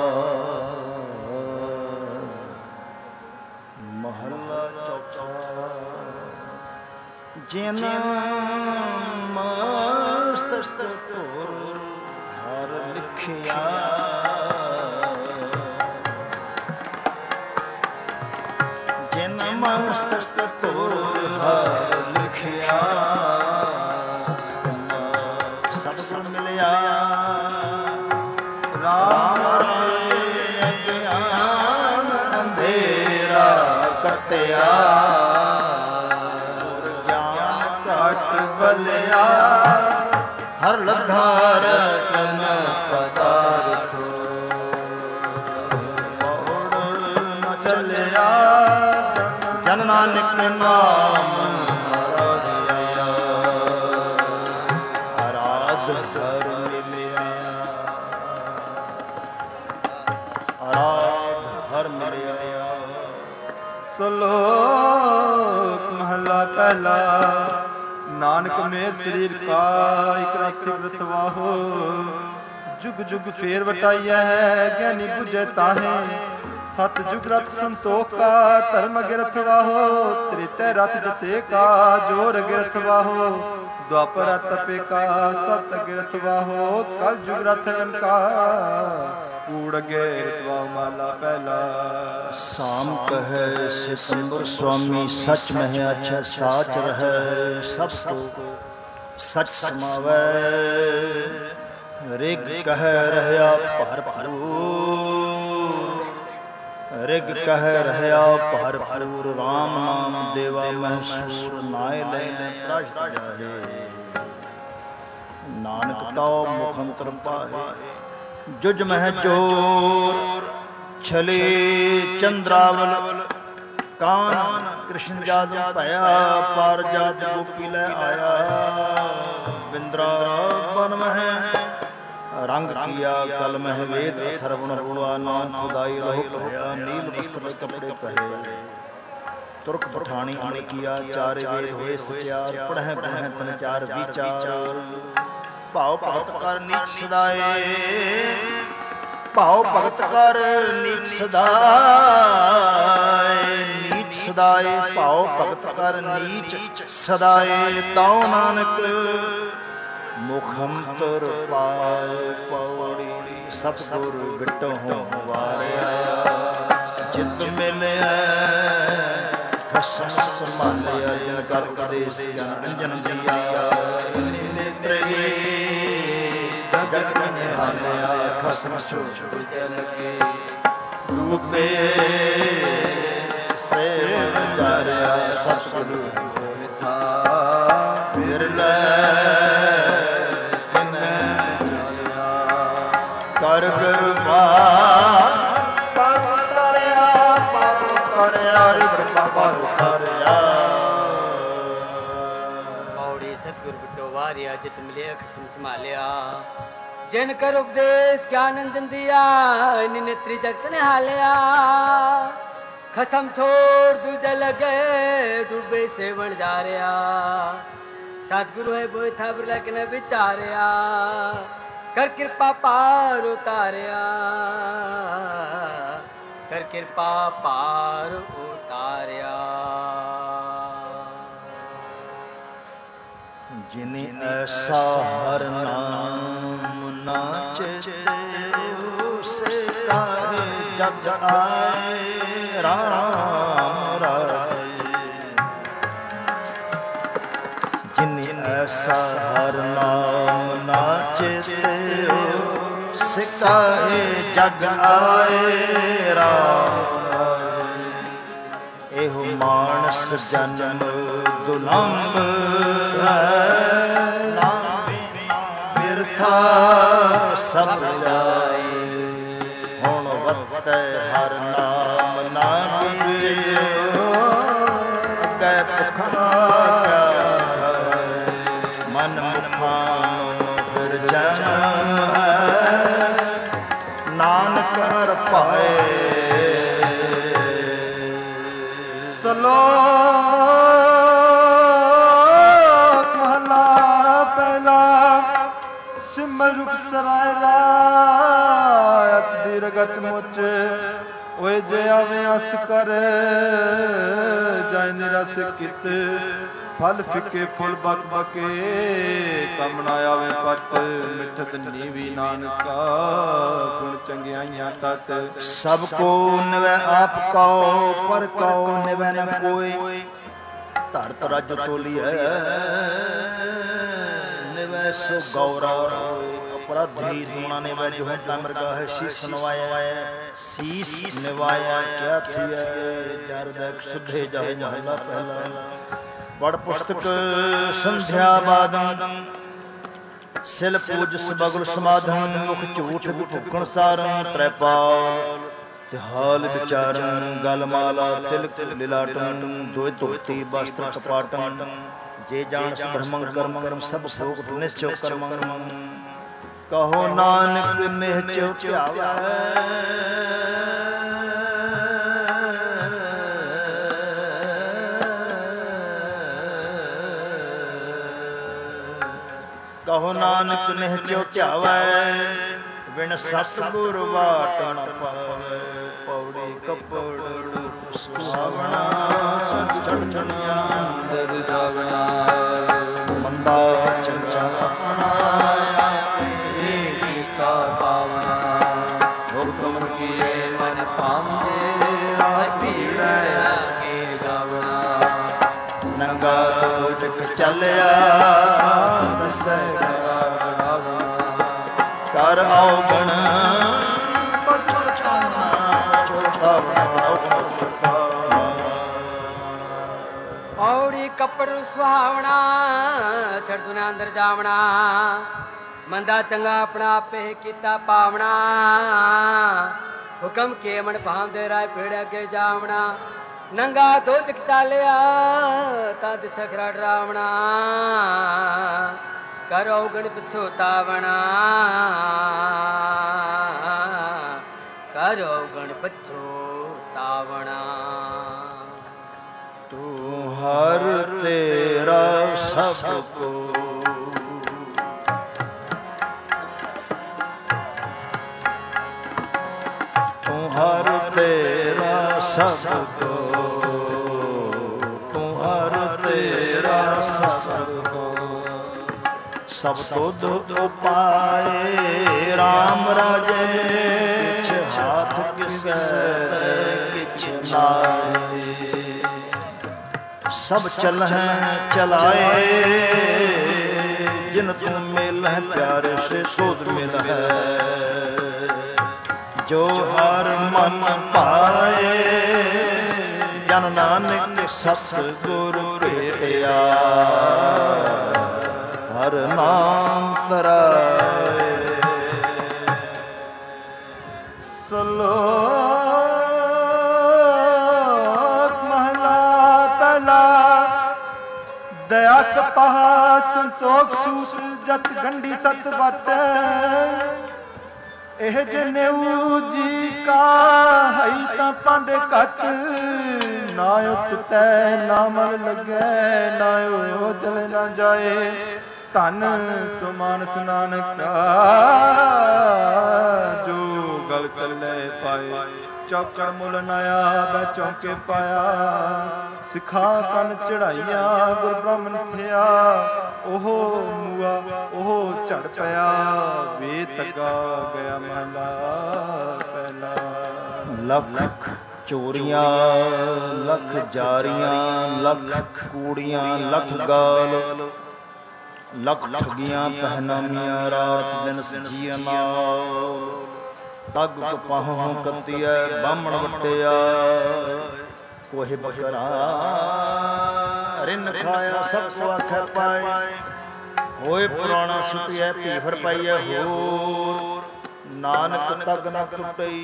ਮਹਲਾ ਚੌਥਾ। ਜਿਨ ਮਸਤਕ ਧੁਰ ਹਰ ਲਿਖਿਆ, ਜਿਨ ਮਸਤਕ ਧੁਰ ਹਰ ਲਿਖਿਆ, ਸਭ ਸੁਣ ਮਿਲਿਆ ਰਾਮ ਰਾਏ ਅਗਿਆਨ ਅੰਧੇਰਾ ਕੱਟਿਆ, ਗੁਰ ਗਿਆਨ ਘਟ ਬਲਿਆ ਹਰ ਲੱਧਾ ਰਤਨ ਪਦਾਰਥੋ, ਮੋੜ ਨ ਚੱਲਿਆ ਜਨ ਨਾਨਕ ਨਾਮ ਆਰਾਧਿਆ, ਆਰਾਧ ਧਰ ਮਿਲਿਆ, ਆਰਾਧ ਹਰ ਮਿਲਿਆ। ਸ਼ਲੋਕ ਮਹਲਾ ਪਹਿਲਾ। ਨਾਨਕ ਮੇਰ ਸਰੀਰ ਕਾ ਇਕ ਰਾਖੀ ਬ੍ਰਤ ਵਾਹੋ, ਜੁਗ ਜੁਗ ਫੇਰ ਵਟਾਈਆ ਹੈ ਗਿਆਨੀ ਬੁਝੈ ਤਾਹੇ, ਸਤ ਜੁਗ ਰਥ ਸੰਤੋਖ ਕਾ ਧਰਮ ਗਿਰਥ ਵਾਹੋ, ਤ੍ਰੇਤੈ ਰਥ ਜਤੇ ਕਾ ਜੋਰ ਗਿਰਥ ਵਾਹੋ, ਦੁਆਪਰ ਤਪੇ ਕਾ ਸਤ ਗਿਰਥ ਵਾਹੋ, ਕਲ ਜੁਗ ਰਥ ਕਾ ਕੂੜ ਗਿਰਥ ਵਾਹੋ। ਮਹਲਾ ਪਹਿਲਾ। ਸਾਮ ਕਹੈ ਸਿਕੰਦਰ ਸੁਆਮੀ, ਸਚ ਮਹਿ ਆਛੈ ਸਾਚ ਰਹੈ, ਸਭ ਕੋ ਸਚ ਸਮਾਵੈ, ਰਿਗ ਕਹਿ ਰਹਿਆ ਭਰ ਭਰੂਰ, ਰਿਗ ਕਹਿ ਰਹਿਆ ਭਰ ਭਰੂਰ, ਰਾਮ ਨਾਮ ਦੇਵਾ ਮਹਿਸੂਰ, ਨਾਇ ਲੈ ਪ੍ਰਸ਼ਟ ਜਾਹੇ, ਨਾਨਕ ਤਉ ਮੁਖ ਅੰਤਰ ਪਾਹੇ, ਜੁਜ ਮਹਿ ਚੋਰ ਛਲੇ ਚੰਦਰਾਵਲ, ਕਾਨ ਕ੍ਰਿਸ਼ਨ ਜਾਦੂ ਭਇਆ, ਪਾਰ ਜਾਤ ਗੋਪੀ ਲੈ ਆਇਆ, ਬਿੰਦਰਾਵਨ ਮਹਿ ਰੰਗ ਕੀਆ, ਕਲ ਮਹਿ ਵੇਦ ਅਥਰਵਣ ਰੂੜਾ, ਨਾਮ ਖੁਦਾਈ ਲਹੁ ਭਇਆ, ਨੀਲ ਵਸਤਰ ਕਪੜੇ ਪਹਿਰੇ, ਤੁਰਕ ਪਠਾਣੀ ਅਣ ਕੀਆ, ਚਾਰੇ ਵੇਦ ਹੋਏ ਸਚਿਆਰ, ਪੜਹਿ ਪੜਹਿ ਤਨ ਚਾਰ ਵਿਚਾਰ, ਭਾਉ ਭਗਤ ਕਰ ਨੀਚ ਸਦਾਏ, ਭਾਉ ਭਗਤ ਕਰ ਨੀਚ ਸਦਾਏ, ਨੀਚ ਸਦਾਏ ਭਾਉ ਭਗਤ ਕਰ ਨੀਚ ਸਦਾਏ, ਤਉ ਨਾਨਕ ਮੁਖ ਅੰਤਰ ਪਾਏ ਪੌੜੀ, ਸਤਿਗੁਰ ਬਿਟਹੁ ਵਾਰਿਆ, ਜਿਤ ਮਿਲਿਆ ਖਸਮ ਸੰਭਾਲਿਆ, ਜਿਨ ਕਰ ਕਦੇਸ ਅੰਜਨ ਦੀਆ, ਨੇਤਰੇ ਜਗਤ ਨਿਹਾਲਿਆ, ਖਸਮ ਸੋਚ ਵਿਚਲ ਕੇ ਰੂਪੇ ਸੇਵ ਜਾਰਿਆ, ਸਤਿਗੁਰੂ ਹੋਇ ਥਾ ਫਿਰ ਲੈ ਕਰ ਕਿਰਪਾ ਪਰ ਤਰਿਆ, ਪਰ ਤਰਿਆ ਕਿਰਪਾ ਪਰ ਤਰਿਆ। ਪੌੜੀ ਸਤਿਗੁਰ ਬਿਟੋ ਵਾਰਿਆ, ਜਿਤ ਮਿਲਿਆ ਖਸਮ ਸੰਭਾਲਿਆ, ਜਿਨ ਕਰ ਉਪਦੇਸ਼ ਗਿਆਨ ਅੰਜਨ ਦੀਆ, ਨਿਨੇਤਰੀ ਜਗਤ ਨਿਹਾਲਿਆ, ਖਸਮ ਛੋੜ ਦੂਜਾ ਲਗੇ ਡੁੱਬੇ ਸੇਵਣ ਜਾ ਰਿਆ, ਸਤਿਗੁਰੂ ਹੈ ਬੋਇ ਥਾਬਰ ਲਖਨ ਵਿਚਾਰਿਆ, ਕਰ ਕਿਰਪਾ ਪਾਰ ਉਤਾਰਿਆ, ਕਰ ਕਿਰਪਾ ਪਾਰ ਉਤਾਰਿਆ। ਜਿਨੇ ਐਸਾ ਹਰ ਨਾਮ ਨਾ ਚੇਤੇ, ਉਸੇ ਕਾਹੇ ਜਗ ਆਏ ਰਾਮ ਰਾਏ, ਜਿਨੇ ਐਸਾ ਹਰ ਨਾਮ ਨਾ ਚੇਤੇ, ਉਸੇ ਕਾਹੇ ਜਗ ਆਏ ਰਾਮ ਰਾਏ, ਇਹੋ ਮਾਨਸ ਜਨਮ ਦੁਲੰਭ ਹੈ, ਨਾਮ ਬਿਰਥਾ ਸਭ ਜਾਏ, ਹੁਣ ਵਤੈ ਹਰ ਨਾਮ ਨਾ ਕੀਜਿਓ, ਅੱਗੇ ਭੁੱਖਾ ਮਨ ਮੁਖਾਂ ਫਿਰ ਜਨਮ ਹੈ, ਨਾਨਕ ਹਰ ਪਾਏ। ਸ਼ਲੋਕ ਮਹਲਾ ਪਹਿਲਾ। ਸਿਮਰ ਰੂਪ ਸਰਾਇ ਰਾਤ ਆਵੇ ਅਸ ਕਰ, ਜਾਇ ਨਿਰਸ ਕਿਤ ਫਲ ਫਿੱਕੇ ਫੁੱਲ ਬਕ ਬਕੇ, ਕੰਮ ਨਾ ਆਵੇ ਪਤ ਮਿਠਤ ਨੀਵੀ ਨਾਨਕਾ, ਗੁਣ ਚੰਗਿਆਈਆਂ ਤਤ ਸਭ ਕੋ ਨਿਵੈ ਆਪ ਕਉ, ਪਰ ਕਉ ਨਿਵੈ ਨ ਕੋਈ, ਧਰਤ ਰਜ ਤੋਲੀਐ ਨਿਵੈ ਸੋ ਗੌਰਾ, ਅਪਰਾਧੀ ਧੂਣਾ ਨਿਵੈ ਜੋ ਹੈ ਮਰਗਾ ਹੈ, ਸੀਸ ਨਵਾਇਆ ਸੀਸ ਨਿਵਾਇਆ ਕਿਆ ਥੀਐ, ਜਰ ਦੈਕ ਸੁਧੇ ਜਾਏ ਮਹਲਾ ਪਹਿਲਾ। ਪੜ ਪੁਸਤਕ ਸੰਧਿਆ ਬਾਦੰ, ਸਿਲ ਪੂਜਸ ਬਗਲ ਸਮਾਧਨ, ਮੁਖ ਝੂਠ ਵਿਭੁਕਣ ਸਾਰੰ, ਤ੍ਰੈਪਾਲ ਤਿਹਾਲ ਵਿਚਾਰਨ, ਗਲ ਮਾਲਾ ਤਿਲਕ ਲਿਲਾਟਨ, ਦੋਇ ਧੋਤੀ ਬਸਤਰ ਕਪਾਟਨ, ਜੇ ਜਾਣਸ ਬ੍ਰਹਮੰ ਕਰਮੰ ਸਭ ਸੋਖ ਨਿਸ਼ਚੈ ਕਰਮੰ, ਕਹੋ ਨਾਨਕ ਨਿਹਚੋ ਧਿਆਵੈ, ਕਹੋ ਨਾਨਕ ਨਿਹਚੋ ਧਿਆਵੈ, ਬਿਨ ਸਤਿਗੁਰ ਵਾਟ ਨ ਪਾਵੈ, ਪੌੜੀ ਕੱਪੜ ਰੂਪ ਸੁਹਾਵਣਾ, ਚੜ ਚੜਿਆ ਅੰਦਰ ਜਾਵਣਾ, ਮੰਦਾ ਚੰਚਾ ਆਪਣਾ ਕੀਤਾ ਪਾਵਣਾ, ਹੁਕਮ ਕੀਏ ਮਨ ਪਾਉਂਦੇ, ਰਾਹ ਭੀੜੈ ਕੇ ਗਾਵਣਾ, ਨੰਗਾ ਜਗ ਚੱਲਿਆ ਦਸੈ ਕਰ ਆਉਗਣ, ਔੜੀ ਕੱਪੜ ਸੁਹਾਵਣਾ, ਚੜ ਦੁਨਾ ਅੰਦਰ ਜਾਵਣਾ, ਮੰਦਾ ਚੰਗਾ ਆਪਣਾ ਆਪੇ ਕੀਤਾ ਪਾਵਣਾ, ਹੁਕਮ ਕੇ ਮਨ ਭਾਂਦੇ ਰਾਏ ਪੀੜ ਅੱਗੇ ਜਾਵਣਾ, ਨੰਗਾ ਦੋਜਕ ਚਾਲਿਆ ਤਾਂ ਦਿਸ ਖਰਾ ਡਰਾਵਣਾ, ਕਰੋ ਗਣ ਪਿੱਛੋਂ ਤਾਵਣਾ, ਕਰੋ ਗਣ ਪਿੱਛੋਂ ਤਾਵਣਾ। ਤੂੰ ਹਰ ਤੇਰਾ ਸਭ ਕੋ, ਤੂੰ ਹਰ ਤੇਰਾ ਸਭ ਕੋ, ਤੂੰ ਹਰ ਤੇਰਾ ਸਭ ਕੋ, ਸਭ ਤੁਧ ਉਪਾਏ, ਰਾਮ ਰਾਜੇ ਕਿਛ ਹਾਥ ਕਿਸੈ ਕਿਛ ਨਾਏ, ਸਭ ਚਲਹਿ ਚਲਾਏ, ਜਿਨ ਤੁਮ ਮਿਲਹਿ ਪਿਆਰੇ ਸੇ ਸੋਧ ਮਿਲਹਿ, ਜੋ ਹਰ ਮਨ ਪਾਏ, ਜਨ ਨਾਨਕ ਸਤ ਗੁਰ ਭੇਟਿਆ, ਹਰ ਨਾਮ ਤਰਾਏ। ਸਲੋਕ ਮਹਲਾ ਪਹਿਲਾ, ਦਇਆ ਕਪਾਹ ਸੰਤੋਖ ਸੂਤ, ਜਤ ਗੰਢੀ ਸਤ ਵਟ, ਇਹ ਜਨੇਊ ਜੀ ਕਾ ਹੈ ਤਾਂ ਪਾਂਡੇ ਘਟ, ਨਾ ਉਹ ਟੁੱਟੈ ਨਾ ਮਨ ਲੱਗੈ, ਨਾ ਉਹ ਚਲੇ ਨਾ ਜਾਏ, ਧਨ ਸੁਮਾਨਸ ਨਾਨਕਾ, ਜੋ ਗਲ ਚੱਲੇ ਪਾਏ, ਚੌਕੜ ਮੁੱਲ ਨਾਇਆ ਬੈ ਚੌਂਕੇ ਪਾਇਆ, ਸਿਖਾ ਕੰਨ ਚੜਾਈਆਂ ਗੁਰ ਬ੍ਰਹਮਨ ਥਿਆ, ਉਹ ਮੂਆ ਉਹ ਝੜ ਪਿਆ, ਵੇ ਤੱਗਾ ਗਿਆ ਮਹਲਾ ਪਹਿਲਾ। ਲੱਖ ਚੋਰੀਆਂ ਲੱਖ ਜਾਰੀਆਂ, ਲੱਖ ਕੂੜੀਆਂ ਲੱਖ ਗਾਲ, ਲੱਖ ਠਗੀਆਂ ਪਹਿਨਾਮੀਆਂ, ਰਾਤ ਦਿਨ ਸਜੀਆਂ ਨਾਲ, ਤੱਗ ਕਪਾਹੋਂ ਕੱਤੀਐ ਬਾਹਮਣ ਵਟਿਆ, ਕੋਹੇ ਬਖਰਾ ਰਿਨ ਖਾਇਆ, ਸਭ ਕੋ ਆਖੈ ਪਾਏ, ਹੋਏ ਪੁਰਾਣਾ ਸੁਟਿਐ ਭੀ ਫਿਰ ਪਾਈਐ ਹੋਰ, ਨਾਨਕ ਤੱਗ ਨ ਟੁੱਟਈ,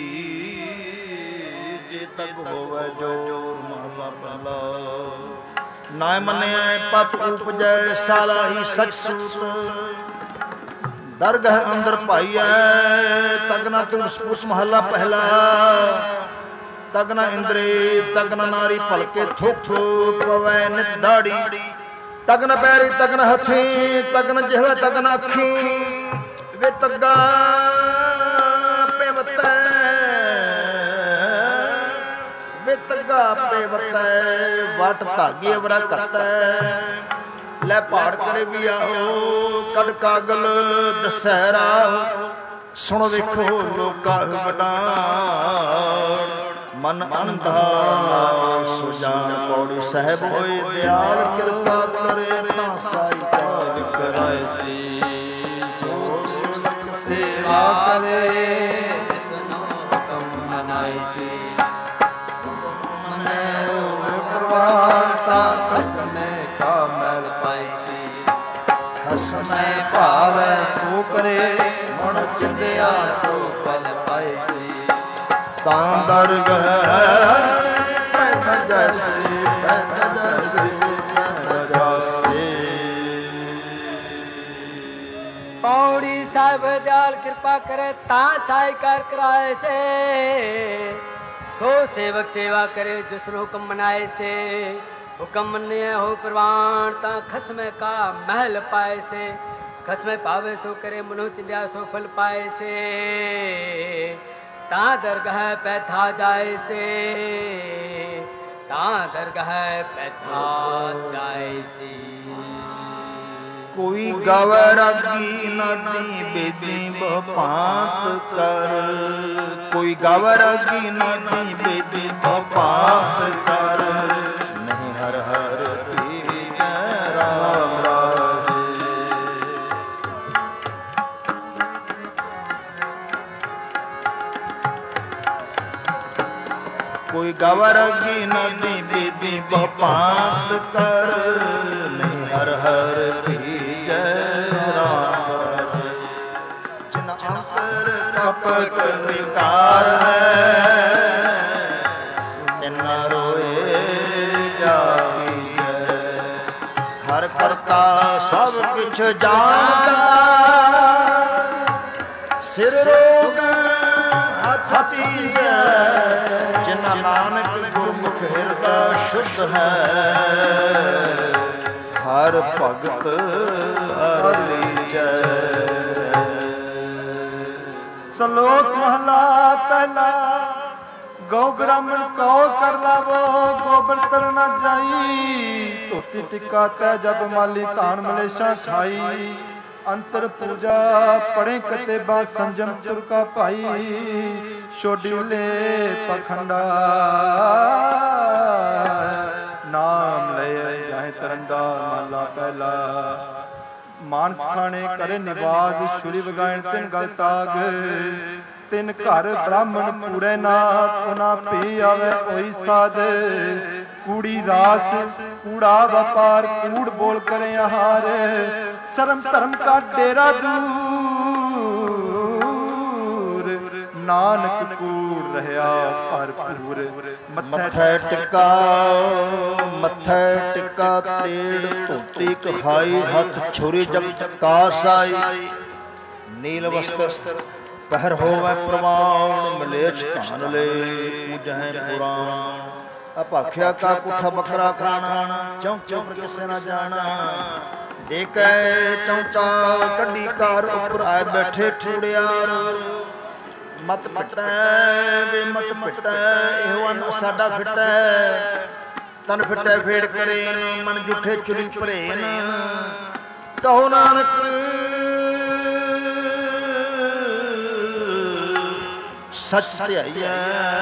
ਜੇ ਤੱਗ ਹੋਵੇ ਜੋਰ। ਮਹਲਾ ਪਹਿਲਾ। ਨਾ ਮੰਨਿਆ ਪਤ ਉਪਜੈ, ਸਾਲਾ ਹੀ ਸਚ ਸੂਤ, ਦਰਗਹ ਅੰਦਰ ਭਾਈਐ, ਤਗਨਾ ਤੁਮ ਸਪੁਸ। ਮਹਲਾ ਪਹਿਲਾ। ਤਗਨਾ ਇੰਦਰੀ ਤਗਨਾ ਨਾਰੀ, ਭਲਕੇ ਥੁਕ ਥੁਕ ਪਵੈ ਨਿਤ ਦਾੜੀ, ਤਗਨ ਪੈਰੀ ਤਗਨ ਹੱਥੀ, ਤਗਨ ਜਿਹਵੇ ਤਗਨ ਅੱਖੀ, ਵੇ ਤੱਗਾ ਪਿਵਤੈ ਕਿਰਤ ਗਾਪੇ ਵਤੈ ਵਟ ਧਾਗੇ ਅਵਰਾ ਕਰਤੈ ਲੈ ਪਹਾੜ ਕਰੇ ਵੀ ਆਹੋ ਕੜ ਕਾਗਲ ਦਸਹਿਰਾ ਸੁਣ ਵੇਖੋ ਲੋਕਾ ਵਡਾਣ ਮਨ ਅੰਧਾ ਸੁਜਾਨ ਪੌੜੀ ਸਾਹਿਬ ਹੋਏ ਦਿਆਲ ਕਿਰਪਾ ਕਰੇ ਤਾਂ ਸਾਈ ਕਾਜ ਕਰਾਏ ਸੀ ਸੋ ਸਿਵਕ ਸੇਵਾ ਕਰੇ ਜਿਸਨੋ ਹੁਕਮ ਮਨਾਈ ਸੀ ਮਨੈ ਹੋਵੇ ਪ੍ਰਵਾਨ ਤਾਂ ਖਸਮੇ ਕਾ ਮੈਲ ਪਾਈ ਸੀ ਖਸਮੇ ਭਾਵੈ ਸੋ ਕਰੇ ਮਨ ਚਿੰਦਿਆ ਸੋ ਫਲ ਪਾਈ ਸੀ ਤਾਂ ਦਰਗਹ ਪੈਦਾ ਜੈਸੇ ਪੈਦਾ ਜੈਸੇ ਪੈਦਾ ਜੈਸੇ। ਪੌੜੀ ਸਾਹਿਬ ਦਿਆਲ ਕਿਰਪਾ ਕਰੇ ਤਾਂ ਸਾਈ ਕਰ ਕਰਾਏ ਸੇ ਸੋ ਸੇਵਕ ਸੇਵਾ ਕਰੇ ਜਿਸਨੂੰ ਹੁਕਮ ਮਨਾਏ ਸੇ ਹੁਕਮ ਮੰਨਿਆ ਹੋ ਪ੍ਰਵਾਨ ਤਾਂ ਖਸਮੇ ਕਾ ਮਹਿਲ ਪਾਏ ਸੇ ਖਸਮੇ ਪਾਵੇ ਸੋ ਕਰੇ ਮਨੋ ਚਿੰਦਿਆ ਸੋ ਫਲ ਪਾਏ ਸੇ ਤਾਂ ਦਰਗਹ ਪੈਠਾ ਜਾਏ ਸੇ ਤਾਂ ਦਰਗਹ ਪੈਠਾ ਜਾਏ ਸੀ। ਕੋਈ ਗਾਵੇ ਰਾਗੀ ਨਾਦੀ ਬੇਦੀ ਬਪਾਤ ਕਰ ਕੋਈ ਗਾਵੇ ਰਾਗੀ ਨਾਦੀ ਬੇਦੀ ਬਪਾਤ ਕਰ ਨਹੀਂ ਹਰ ਹਰ ਕੀ ਜੈ ਰਾਮ ਰਾਜੇ। ਕੋਈ ਗਾਵੇ ਰਾਗੀ ਨਾਦੀ ਬੇਦੀ ਬਪਾਤ ਕਰ ਨਹੀਂ ਹਰ ਹਰ ਕੀ ਜੈ ਰਾਮ ਰਾਜੇ। ਜਿਨ ਅੰਤਰ ਕਪਟ ਵਿਕਾਰ ਹੈ ਤਿਨ ਰੋਏ ਜਾਗੀ ਜੈ। ਹਰ ਕਰਤਾ ਸਭ ਕੁਛ ਜਾਣਦਾ ਸਿਰ ਰੋਗ ਹੱਥ ਤੀਜੈ। ਜਿਨ ਨਾਨਕ ਗੁਰਮੁਖ ਹਿਰਦਾ ਸ਼ੁੱਧ ਹੈ ਹਰ ਭਗਤ ਹਰ ਲੀਜੈ। ਸ਼ਲੋਕ ਮਹਲਾ ਪਹਿਲਾ ਗਊ ਬ੍ਰਾਹਮਣ ਕਉ ਕਰ ਲਾਵੋ ਗੋਬਰ ਤਰ ਨਾ ਜਾਈ। ਧੋਤੀ ਟਿੱਕਾ ਤੈ ਜਬ ਮਾਲੀ ਧਾਨ ਮਲੇਸ਼ਾ ਖਾਈ। ਅੰਤਰ ਪੂਜਾ ਪੜੇ ਕਤੇਬਾ ਸੰਜਮ ਤੁਰਕਾ ਭਾਈ। ਛੋਡੀਲੇ ਪਖੰਡਾ ਨਾਮ ਲਏ ਜਾਏ ਤਰੰਦਾ ਮਹਲਾ ਪਹਿਲਾ। ਮਾਨਸ ਖਾਣੇ ਕਰੇ ਨਿਵਾਸ ਛੁਰੀ ਵਗਾਇਣ ਤਿੰਨ ਗਲ ਤਾਗ। ਤਿੰਨ ਘਰ ਬ੍ਰਾਹਮਣ ਪੂਰੇ ਨਾਥ ਨਾ ਪੀ ਆਵੇ ਕੋਈ ਸਾਧ। ਕੂੜੀ ਰਾਸ ਕੂੜਾ ਵਪਾਰ ਕੂੜ ਬੋਲ ਕਰੇ ਆਹਾਰ। ਸ਼ਰਮ ਧਰਮ ਕਾ ਡੇਰਾ ਦੂਰ ਨਾਨਕ ਕੂੜ ਰਹਾ ਭਰਪੂਰ। ਮੱਥੇ ਟਿਕਾਓ ਮੱਥੇ ਟਿਕਾ ਤੇੜ ਧੋਤੀ ਕਹਾਈ ਹੱਥ ਛੁਰੀ ਜਗਤ ਕਾਸ ਆਈ। ਨੀਲ ਵਸਤਰ ਪਹਿਰ ਹੋਵੇ ਪ੍ਰਵਾਨ ਮਲੇਛ ਧਾਨ ਲੈ ਪੂਜਹਿ ਪੁਰਾਣ। ਅਭਾਖਿਆ ਕਾ ਕੁੱਠਾ ਬੱਕਰਾ ਖਾਣਾ ਚੌਂਕ ਚੌਂਕ ਕਿਸੇ ਨਾ ਜਾਣਾ। ਦੇ ਕੇ ਚੌਂਚਾ ਕੱਢੀ ਕਾਰ ਉੱਪਰ ਆਏ ਬੈਠੇ ਠੂੜਿਆਰ। ਮਤ ਪਟੈ ਵੇ ਮਤ ਪਟੈ ਇਹੋ ਅਨ ਸਾਡਾ ਫਿਟੈ। ਤਨ ਫਿਟੈ ਫੇੜ ਕਰੇ ਮਨ ਜੁਠੇ ਚੁਲੀ ਭਰੇਨ। ਕਹੋ ਨਾਨਕ ਸੱਚ ਧਿਆਈਐ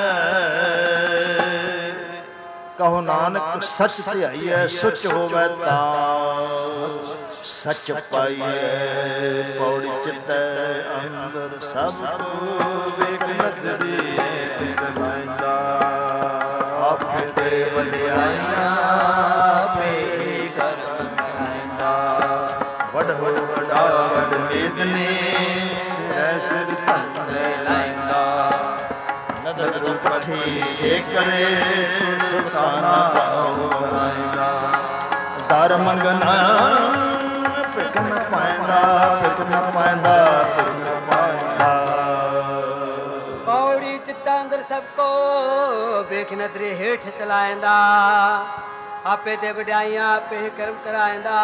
ਕਹੋ ਨਾਨਕ ਸੱਚ ਧਿਆਈਐ। ਸੁਚ ਹੋਵੇ ਤਾਂ ਸੱਚ ਪਾਈਐ। ਪੌੜੀ ਚਿਤੈ ਅੰਦਰ ਸਭ ਕੋ ਵੇਖ ਨਦਰੀ ਬੈਂਦਾ। ਆਪੇ ਤੇ ਵਡਿਆਈਆਂ ਆਪੇ ਕਰਮ ਕਰਾਂਦਾ। ਵਡੋ ਵਡਾ ਵਡ ਮੇਦਨੇ ਐਸੇ ਧੰਦੇ ਲਾਇੰਦਾ। ਨਦਰ ਰੂਪਠੀ ਜੇ ਕਰੇ ਸੁਖਾਨਾ ਹੋ ਕਰਾਂਦਾ। ਦਰ ਮੰਗਣਾ ਭਿਖ ਨ ਪਾਇੰਦਾ ਭਿਖ ਨ ਪਾਇੰਦਾ ਭਿਖ ਨ ਪਾਇੰਦਾ। ਪੌੜੀ ਚਿੱਤਾਂ ਅੰਦਰ ਸਭ ਕੋ ਵੇਖ ਨਦਰੇ ਹੇਠ ਚਲਾਇੰਦਾ। ਆਪੇ ਤੇ ਵਡਿਆਈਆਂ ਆਪੇ ਕਰਮ ਕਰਾਇੰਦਾ।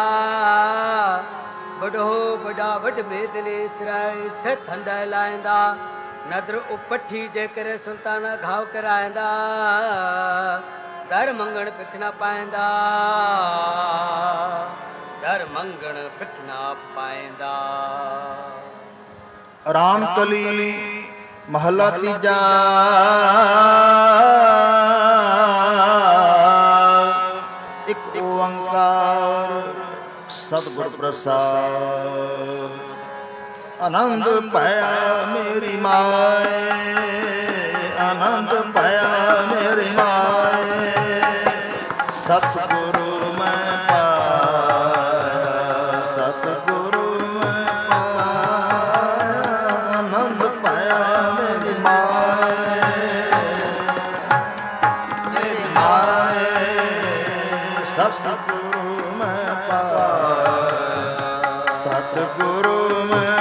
ਵਡੋ ਵਡਾ ਵਡ ਮੇਦਨੇ ਸਿਰਾਏ ਸਥੰਦਾ ਲਾਇੰਦਾ। ਨਦਰ ਉਪੱਠੀ ਜੇ ਕਰੇ ਸੁਲਤਾਨਾ ਘਾਵ ਕਰਾਇਂਦਾ ਦਰ ਮੰਗਣ ਪਿੱਖ ਨਾ ਪਾਇਂਦਾ ਦਰ ਮੰਗਣ ਪਿੱਖ ਨਾ ਪਾਇਂਦਾ। ਰਾਮ ਕਲੀ ਮਹਲਾ ਤੀਜਾ। ਇੱਕ ਓੰਕਾਰ ਸਤਿਗੁਰ ਪ੍ਰਸਾਦ। ਆਨੰਦ ਪਾਇਆ ਮੇਰੀ ਮਾਏ, ਆਨੰਦ ਪਾਇਆ ਮੇਰੀ ਮਾਏ, ਸਤਿਗੁਰੂ ਮੈਂ ਪਾਇਆ, ਸਤਿਗੁਰੂ ਮੈਂ ਪਾਇਆ, ਆਨੰਦ ਪਾਇਆ ਮੇਰੀ ਮਾਏ, ਮੇਰੀ ਮਾਏ, ਸਤਿਗੁਰੂ ਮੈਂ ਪਾਇਆ, ਸਤਿਗੁਰੂ ਮੈਂ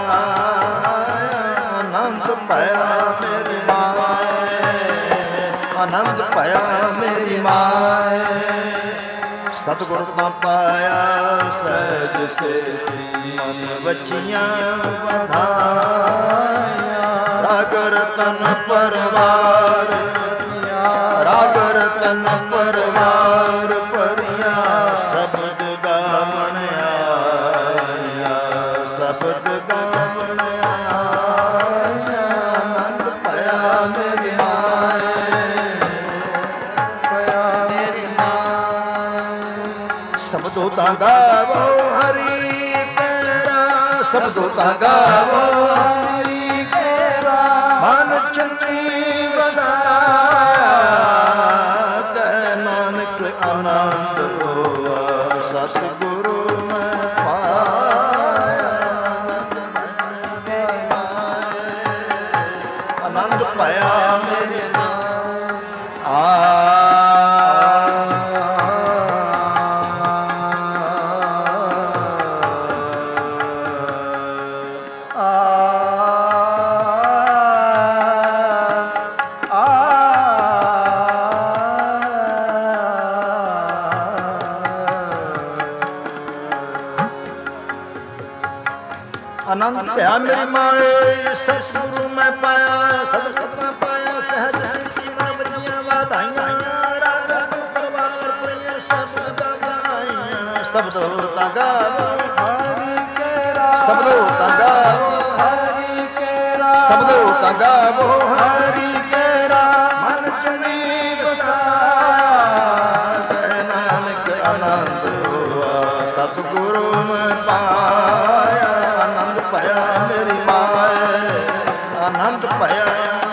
ਆਨੰਦ ਪਾਇਆ ਮੇਰੀ ਮਾਏ, ਆਨੰਦ ਪਾਇਆ ਮੇਰੀ ਮਾਏ, ਸਤਿਗੁਰ ਤਾਂ ਪਾਇਆ ਸਹਿਜ ਸੇਤੀ ਮਨ ਵਚੀਆਂ ਵਧਾਈਆਂ। ਰਾਗ ਰਤਨ ਪਰਵਾਰ ਰਾਗ ਰਤਨ ਪਰਵਾਰ ਭਰੀਆਂ ਸ਼ਬਦ ਗਾਵਣ ਆਇਆ, ਸ਼ਬਦ ਗਾਵਣ ਆਇਆ, ਆਨੰਦ ਪਾਇਆ ਮੇਰੀ ਮਾਏ, ਪਾਇਆ ਮੇਰੀ ਮਾਏ। ਸਬਦੋ ਤਾਂ ਗਾਵੋ ਹਰੀ ਕੇਰਾ, ਸਬਦੋ ਤਾਂ ਗਾਵੋ ਹਰੀ ਕੇਰਾ, ਮਨ ਚੰਨੀ ਵਸਾਇਆ, ਕਹਿ ਨਾਨਕ ਆਨੰਦ ਹੋਆ, ਸਤਿਗੁਰੂ ਮੈਂ ਪਾਇਆ, ਆਨੰਦ ਪਾਇਆ ਮੇਰੇ ਨਾਮ। ਆ ਆਨੰਦ ਪਿਆ ਮੇਰੀ ਮਾਏ, ਸਤਿਗੁਰੂ ਮੈਂ ਪਾਇਆ, ਸਭ ਸਤਿ ਪਾਇਆ, ਸਹਿਜ ਸਿੱਖੀ ਮਨ ਵਜੀਆਂ ਵਧਾਈਆਂ। ਰਾਗ ਪਰਵਾਰ ਭਰੀਆਂ ਸ਼ਬਦ ਗਾਈਆਂ, ਸਬਦੋ ਤਾਂ ਗਾਵੋ ਹਰੀ ਕੇਰਾ, ਸਬਦੋ ਤਾਂ ਗਾਵੋ ਹਰੀ ਕੇਰਾ, ਸਬਦੋ ਤਾਂ ਗਾਵੋ ਹਰੀ ਕੇਰਾ, ਮਨ ਚੰਨੀ ਵਸਾਇਆ, ਕਹਿ ਨਾਨਕ ਆਨੰਦ ਹੋਆ, ਸਤਿਗੁਰੂ ਮੈਂ ਪਾਇਆ, ਆਨੰਦ ਪਾਇਆ ਮੇਰੀ ਮਾਏ, ਆਨੰਦ ਪਾਇਆ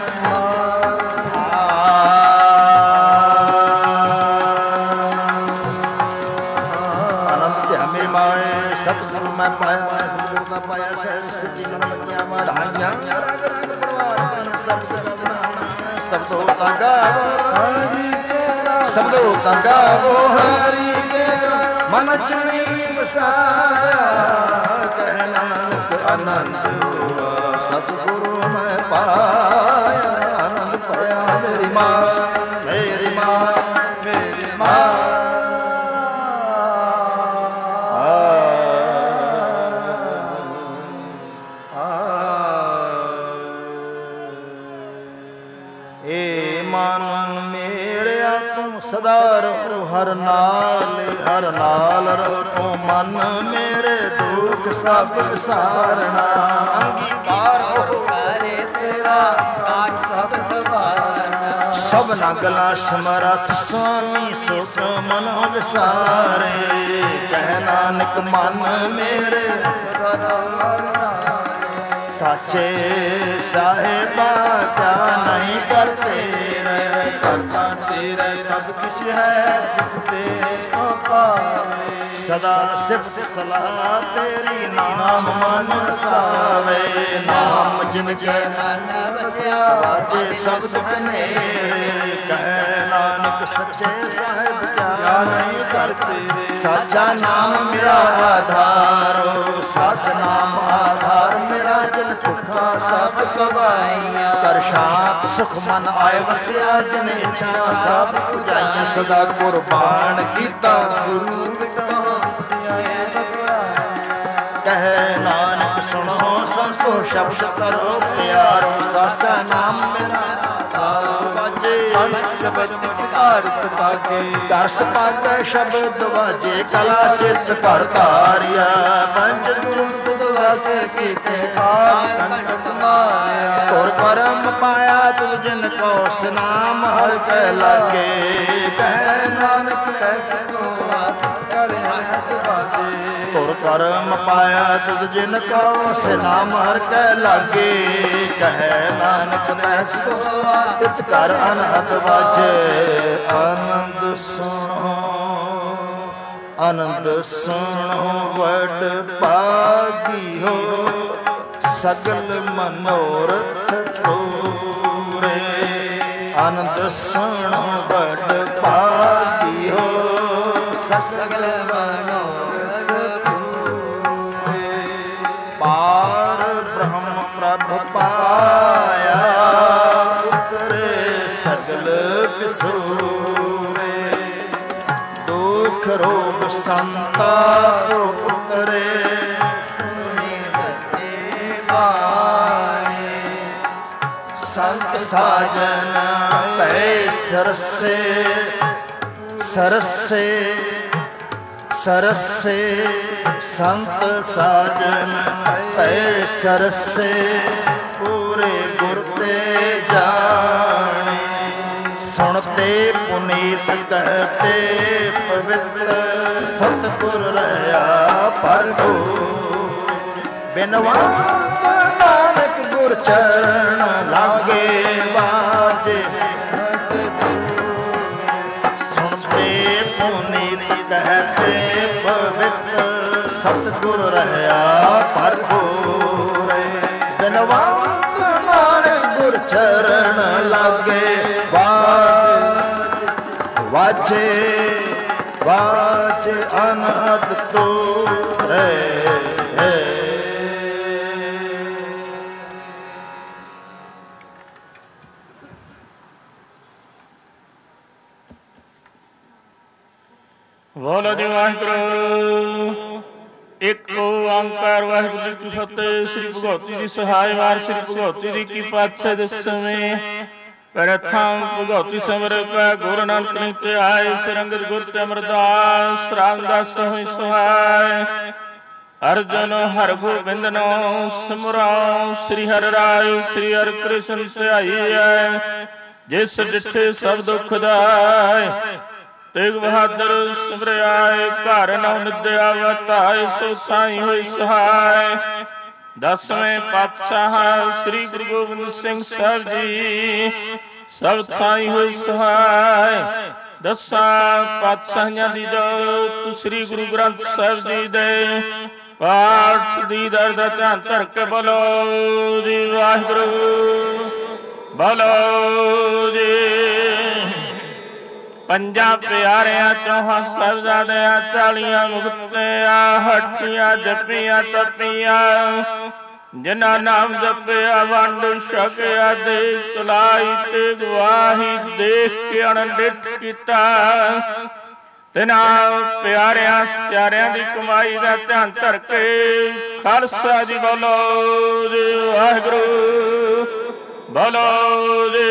ਆਨੰਦ ਪਿਆ ਮੇਰੀ ਮਾਏ, ਸਤਿਗੁਰੂ ਮੈਂ ਪਾਇਆ, ਸਤਿਗੁਰੂ ਦਾ ਪਾਇਆ, ਸਹਿਜ ਸਿੱਧੀ ਮਨ ਵਜੀਆਂ ਵਧਾਈਆਂ। ਰਾਗ ਰਾਗ ਪਰਵਾਰ ਸਭ ਸਗਵਨਾ, ਸਬਦੋ ਤਾਂ ਗਾਵੋ ਹਰੀ ਕੇਰਾ, ਸਬਦੋ ਤਾਂ ਗਾਵੋ ਹਰੀ ਕੇਰਾ, ਮਨ ਚੰਨੀ ਵਸਾਇਆ, ਕਹਿ ਨਾਨਕ ਆਨੰਦ ਹੋਆ, ਸਤਿਗੁਰੂ ਮੈਂ ਪਾਇਆ, ਆਨੰਦ ਪਾਇਆ ਮੇਰੀ ਮਾਂ, ਮੇਰੀ ਮਾਂ, ਮੇਰੀ ਮਾਂ। ਏ ਮਨ ਮੇਰਿਆ ਤੂੰ ਸਦਾ ਰਹੋ ਹਰ ਨਾਲ, ਹਰ ਨਾਲ ਰਹੋ ਮਨ ਮੇਰੇ, ਦੁੱਖ ਸਭ ਵਿਸਾਰਨਾ। ਅੰਗੀਕਾਰ ਹੋ ਕਰੇ ਤੇਰਾ ਕਾਜ ਸਭ ਸਵਾਰਨਾ, ਸਭਨਾ ਗਲਾ ਸਮਰੱਥ ਸੁਆਮੀ ਸੁਖ ਮਨੋ ਵਿਸਾਰੇ, ਕਹਿ ਨਾਨਕ ਮਨ ਮੇਰੇ ਸਦਾ ਸਾਚੇ ਸਾਹਿਬਾ ਕਿਆ ਨਹੀਂ ਕਰਤੇ ਰਹੇ, ਕਰਤਾ ਤੇਰਾ ਸਭ ਕੁਛ ਹੈ ਜਿਸ ਤੇ ਸੋ ਪਾਵੇ। ਸਦਾ ਸਿਫਤ ਸਲਾਹ ਤੇਰੀ ਨਾਮ ਮਨ ਵਸਾਵੇ, ਨਾਮ ਜਿਨ ਕੇ ਮਨ ਵਸਿਆ ਵਾਜੇ ਸ਼ਬਦ ਬਨੇਰੇ, ਕਹਿ ਨਾਨਕ ਸੱਚੇ ਸਾਹਿਬ ਕਿਆ ਨਹੀਂ ਕਰਤੇ, ਸਾਚਾ ਨਾਮ ਮੇਰਾ ਆਧਾਰੋ, ਸਾਚ ਨਾਮ ਆਧਾਰ ਮੇਰਾ ਜਨ ਭੁੱਖਾ ਸਭ ਕਵਾਈਆਂ। ਕਰ ਸ਼ਾਂਤ ਸੁਖ ਮਨ ਆਏ ਵਸਿਆ, ਜਿਨ ਇੱਛਾ ਸਭ ਪੁਜਾਈਆਂ। ਸਦਾ ਕੁਰਬਾਨ ਕੀਤਾ ਗੁਰੂ ਕਹਿ ਨਾਨਕ ਸੁਣੋ ਸੰਤ को शब्द करो प्यारो सासा नाम मेरा बाजे शब्द कार सपागे कर सपागे शब्द बाजे कला चित कर धारिया पंच गुरु वस कीते कंठ माया और परम पाया तुझ जिन को सनाम हर के लागे कह नानक कैसो कर हथ बाजे और परम पाया तुझ जिन को सनाम हर के लागे कह नानक कैसो तित कर अनहद बाजे आनंद सुनो आनंद सुनो वड पागी हो सगल मनोरथ पूरे आनंद सुनो वड पागी हो सगल मनोरथ पूरे पार ब्रह्म प्रभ पाया उतरे सगल विसूरे दुख रोग संताप उतरे संत साजन पै सरसे सरसे सरसे संत साजन पै सरसे पूरे गुर ते जाने सुनते पुनीत कहते पवित्र सतगुर रहा प्रभु बिनवंत नानक गुर चरण लागे बाजे सुनते पुनीत कहते पवित्र सतगुर रहा प्रभु बिनवंत नानक गुर चरण लागे वाजे वाजे अनहद तो रे बोलो जी वाहिगुरू एक ओंकार वाहिगुरू जी की फतेह। श्री भगवती जी सहाय वार श्री भगवती जी की पातशाह दसवें प्रथम भगवती समर का गुरु नानक ने के आए सरंगत गुर ते अमरदास रामदास होई सहाय अर्जुन हर गोबिंद नो सिमराओ श्री हर राय श्री हर कृष्ण सहाई है जिस डिठे सब दुख दाय तेग बहादुर सिमरियाए घर नौ निद्या वताए सो साई होई सहाय। दसवें पातशाह श्री गुरु गोबिंद सिंह साहब जी सब थाई होई सहाय। दसा पातशाहियां दी जोत श्री गुरु ग्रंथ साहब जी दे पाठ दी दर दा ध्यान धर के बोलो जी वाहिगुरू बोलो जी। पंजा प्यारिया चौहां साहिबजादियां चालियां मुक्तियां हटियां जपियां तपियां जिन्हां नाम जपिया वंड छकिया दे चलाई ते गवाही देख के अणडिठ कीता तिन्हां प्यारियां प्यारियां दी कमाई दा ध्यान धर के खालसा जी बोलो जी वाहिगुरू बोलो जी।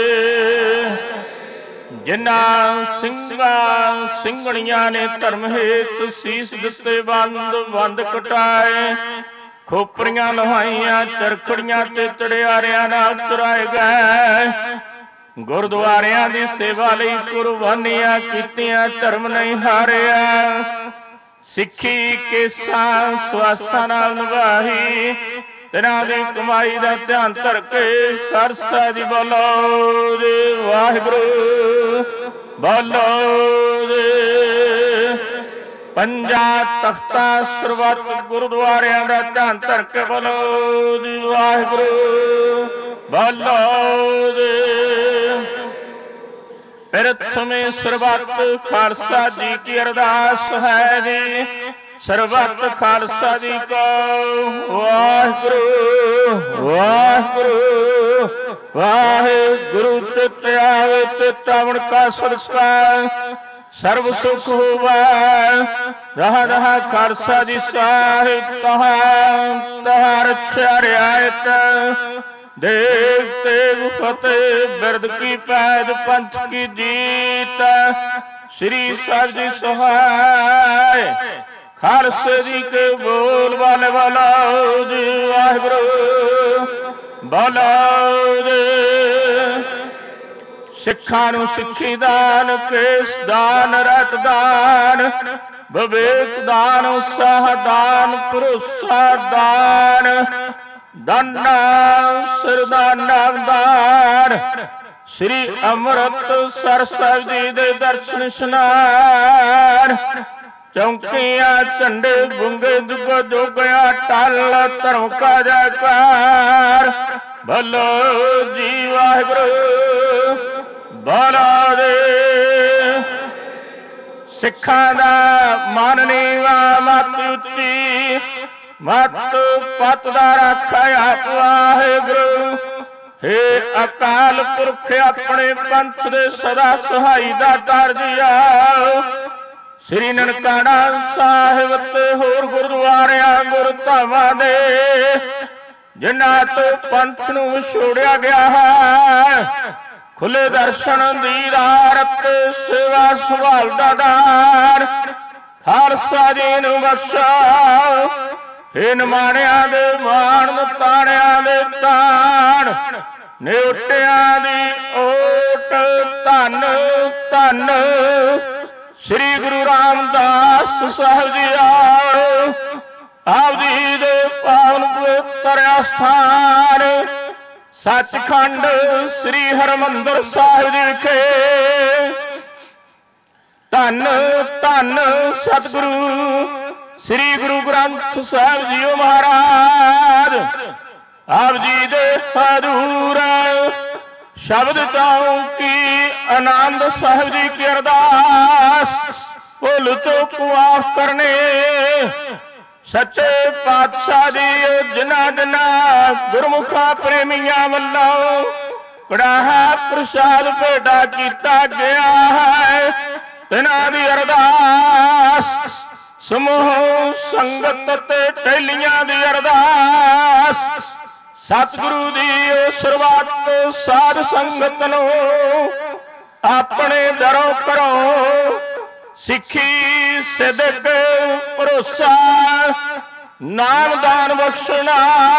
जिन्हां ਸਿੰਘਾਂ ਸਿੰਘਣੀਆਂ ने धर्म हेतु सीस दिते बंद बंद कटाए खोपरियां लुहाइयां चरखड़ियां ते चढ़ियारियां नाल तुराए गए गुरुद्वारियां दी सेवा लई कुर्बानियां कीतियां धर्म नहीं हारिया सिੱਖੀ केसां ਸਵਾਸਾਂ नाल निभाही तिन्हां दी कमाई दा ध्यान धर के खालसा जी बोलो जी वाहिगुरू बोलो जी। पंजा तख्ता सरबत गुरुद्वारियां दा ध्यान धर के बोलो जी वाहिगुरू बोलो जी। प्रथमे सरबत खालसा जी की अरदास है जी ਸਰਬੱਤ ਖਾਲਸਾ ਜੀ ਕੋ ਵਾਹਿਗੁਰੂ ਵਾਹਿਗੁਰੂ ਵਾਹਿਗੁਰੂ ਤੇ ਆਵੇ ਤੇ ਤਾਵਣ ਕਾ ਸੰਸਕਾਰ ਸਰਬ ਸੁਖ ਹੋਵੈ। ਰਹਾ ਰਹਾ ਖਾਲਸਾ ਜੀ ਸਾਹਿਬ ਕਹਾ ਤਹਾ ਰੱਖਿਆ ਰਿਆਇਤ। ਦੇਵ ਤੇਗ ਫਤਿਹ ਬਿਰਦ ਕੀ ਪੈਦ ਪੰਥ ਕੀ ਜੀਤ। ਸ੍ਰੀ ਸਾਹਿਬ ਜੀ ਸਹਾਇ ਖਾਲਸੇ ਜੀ ਕੇ ਬੋਲ ਵਾਲੇ ਵਾਲੋ ਜੀ ਵਾਹਿਗੁਰੂ ਬੋਲੋ ਜੀ। ਸਿੱਖਾਂ ਨੂੰ ਸਿੱਖੀ ਦਾਨ, ਕੇਸ ਦਾਨ, ਰਤ ਦਾਨ, ਵਿਵੇਕ ਦਾਨ, ਉਤਸਾਹ ਦਾਨ, ਭਰੋਸਾ ਦਾਨ, ਦਾਨਾ ਸਿਰਦਾ ਨਾਮਦਾਨ। ਸ੍ਰੀ ਅੰਮ੍ਰਿਤਸਰ ਸਾਹਿਬ ਜੀ ਦੇ ਦਰਸ਼ਨ ਇਸ਼ਨਾਨ। ਚੌਂਕੀਆਂ ਝੰਡੇ ਗੁੰਗੇ ਦੁੱਗ ਜੋਗਿਆ ਟਲ ਧਰਮ ਕਾ ਜੈਕਾਰ। ਭਲੋ ਜੀ ਵਾਹਿਗੁਰੂ ਬੋਲੋ ਜੀ। ਸਿੱਖਾਂ ਦਾ ਮਨ ਨੀਵਾ ਮਤ ਉੱਚੀ, ਮਤ ਪਤ ਦਾ ਰਾਖਿਆ ਆਪ ਵਾਹਿਗੁਰੂ। ਹੇ ਅਕਾਲ ਪੁਰਖ ਆਪਣੇ ਪੰਥ ਦੇ ਸਦਾ ਸਹਾਈ ਦਾ ਦਰਜਿਆ। ਸ੍ਰੀ ਨਨਕਾਣਾ ਸਾਹਿਬ ਤੇ ਹੋਰ ਗੁਰਦੁਆਰਿਆਂ ਗੁਰਧਾਮਾਂ ਦੇ ਜਿਨ੍ਹਾਂ ਤੋਂ ਪੰਥ ਨੂੰ ਵਿਛੋੜਿਆ ਗਿਆ ਹੈ, ਖੁੱਲੇ ਦਰਸ਼ਨ ਦੀ ਰਾਤ ਸੇਵਾ ਸੰਭਾਲ ਦਾ ਦਾਨ ਖਾਲਸਾ ਜੀ ਨੂੰ ਬਖਸ਼ਾ। ਹੇ ਨਿਮਾਣਿਆਂ ਦੇ ਮਾਣ, ਤਾਣਿਆਂ ਦੇ ਤਾਣ, ਨਿਉਟਿਆਂ ਦੀ ਓਟ ਧੰਨ ਧੰਨ ਸ੍ਰੀ ਗੁਰੂ ਰਾਮਦਾਸ ਸਾਹਿਬ ਜੀ ਆਓ। ਆਪ ਜੀ ਦੇ ਪਾਵਨ ਪਵਿੱਤਰ ਅਸਥਾਨ ਸੱਚਖੰਡ ਸ੍ਰੀ ਹਰਿਮੰਦਰ ਸਾਹਿਬ ਜੀ ਵਿਖੇ ਧੰਨ ਧੰਨ ਸਤਿਗੁਰੂ ਸ੍ਰੀ ਗੁਰੂ ਗ੍ਰੰਥ ਸਾਹਿਬ ਜੀਓ ਮਹਾਰਾਜ। ਆਪ ਜੀ ਦੇ ਹਜ਼ੂਰ ਸ਼ਬਦ ਚਾਉ ਕੀ ਆਨੰਦ ਸਾਹਿਬ ਜੀ ਕੀ ਅਰਦਾਸ। ਭੁੱਲ ਚੁੱਕ ਮਾਫ ਕਰਨੇ ਸੱਚੇ ਪਾਤਸ਼ਾਹ ਜੀ ਜਿਨ੍ਹਾਂ ਜਿਨ੍ਹਾਂ ਗੁਰਮੁਖਾਂ ਪ੍ਰੇਮੀਆਂ ਵੱਲੋਂ ਕੜਾਹਾ ਪ੍ਰਸ਼ਾਦ ਭੇਟਾ ਕੀਤਾ ਗਿਆ ਹੈ, ਤਿਨਾਂ ਦੀ ਅਰਦਾਸ। ਸਮੂਹ ਸੰਗਤ ਤੇ ਟਹਿਲੀਆਂ ਦੀ ਅਰਦਾਸ। ਸਤਿਗੁਰੂ ਦੀ ਸਰਬੱਤ ਸਾਧ ਸੰਗਤ ਨੂੰ ਆਪਣੇ ਦਰੋਂ ਕਰੋ ਸਿੱਖੀ ਸਿਦਕ ਭਰੋਸਾ ਨਾਮਦਾਨ ਬਖਸ਼ਣਾ।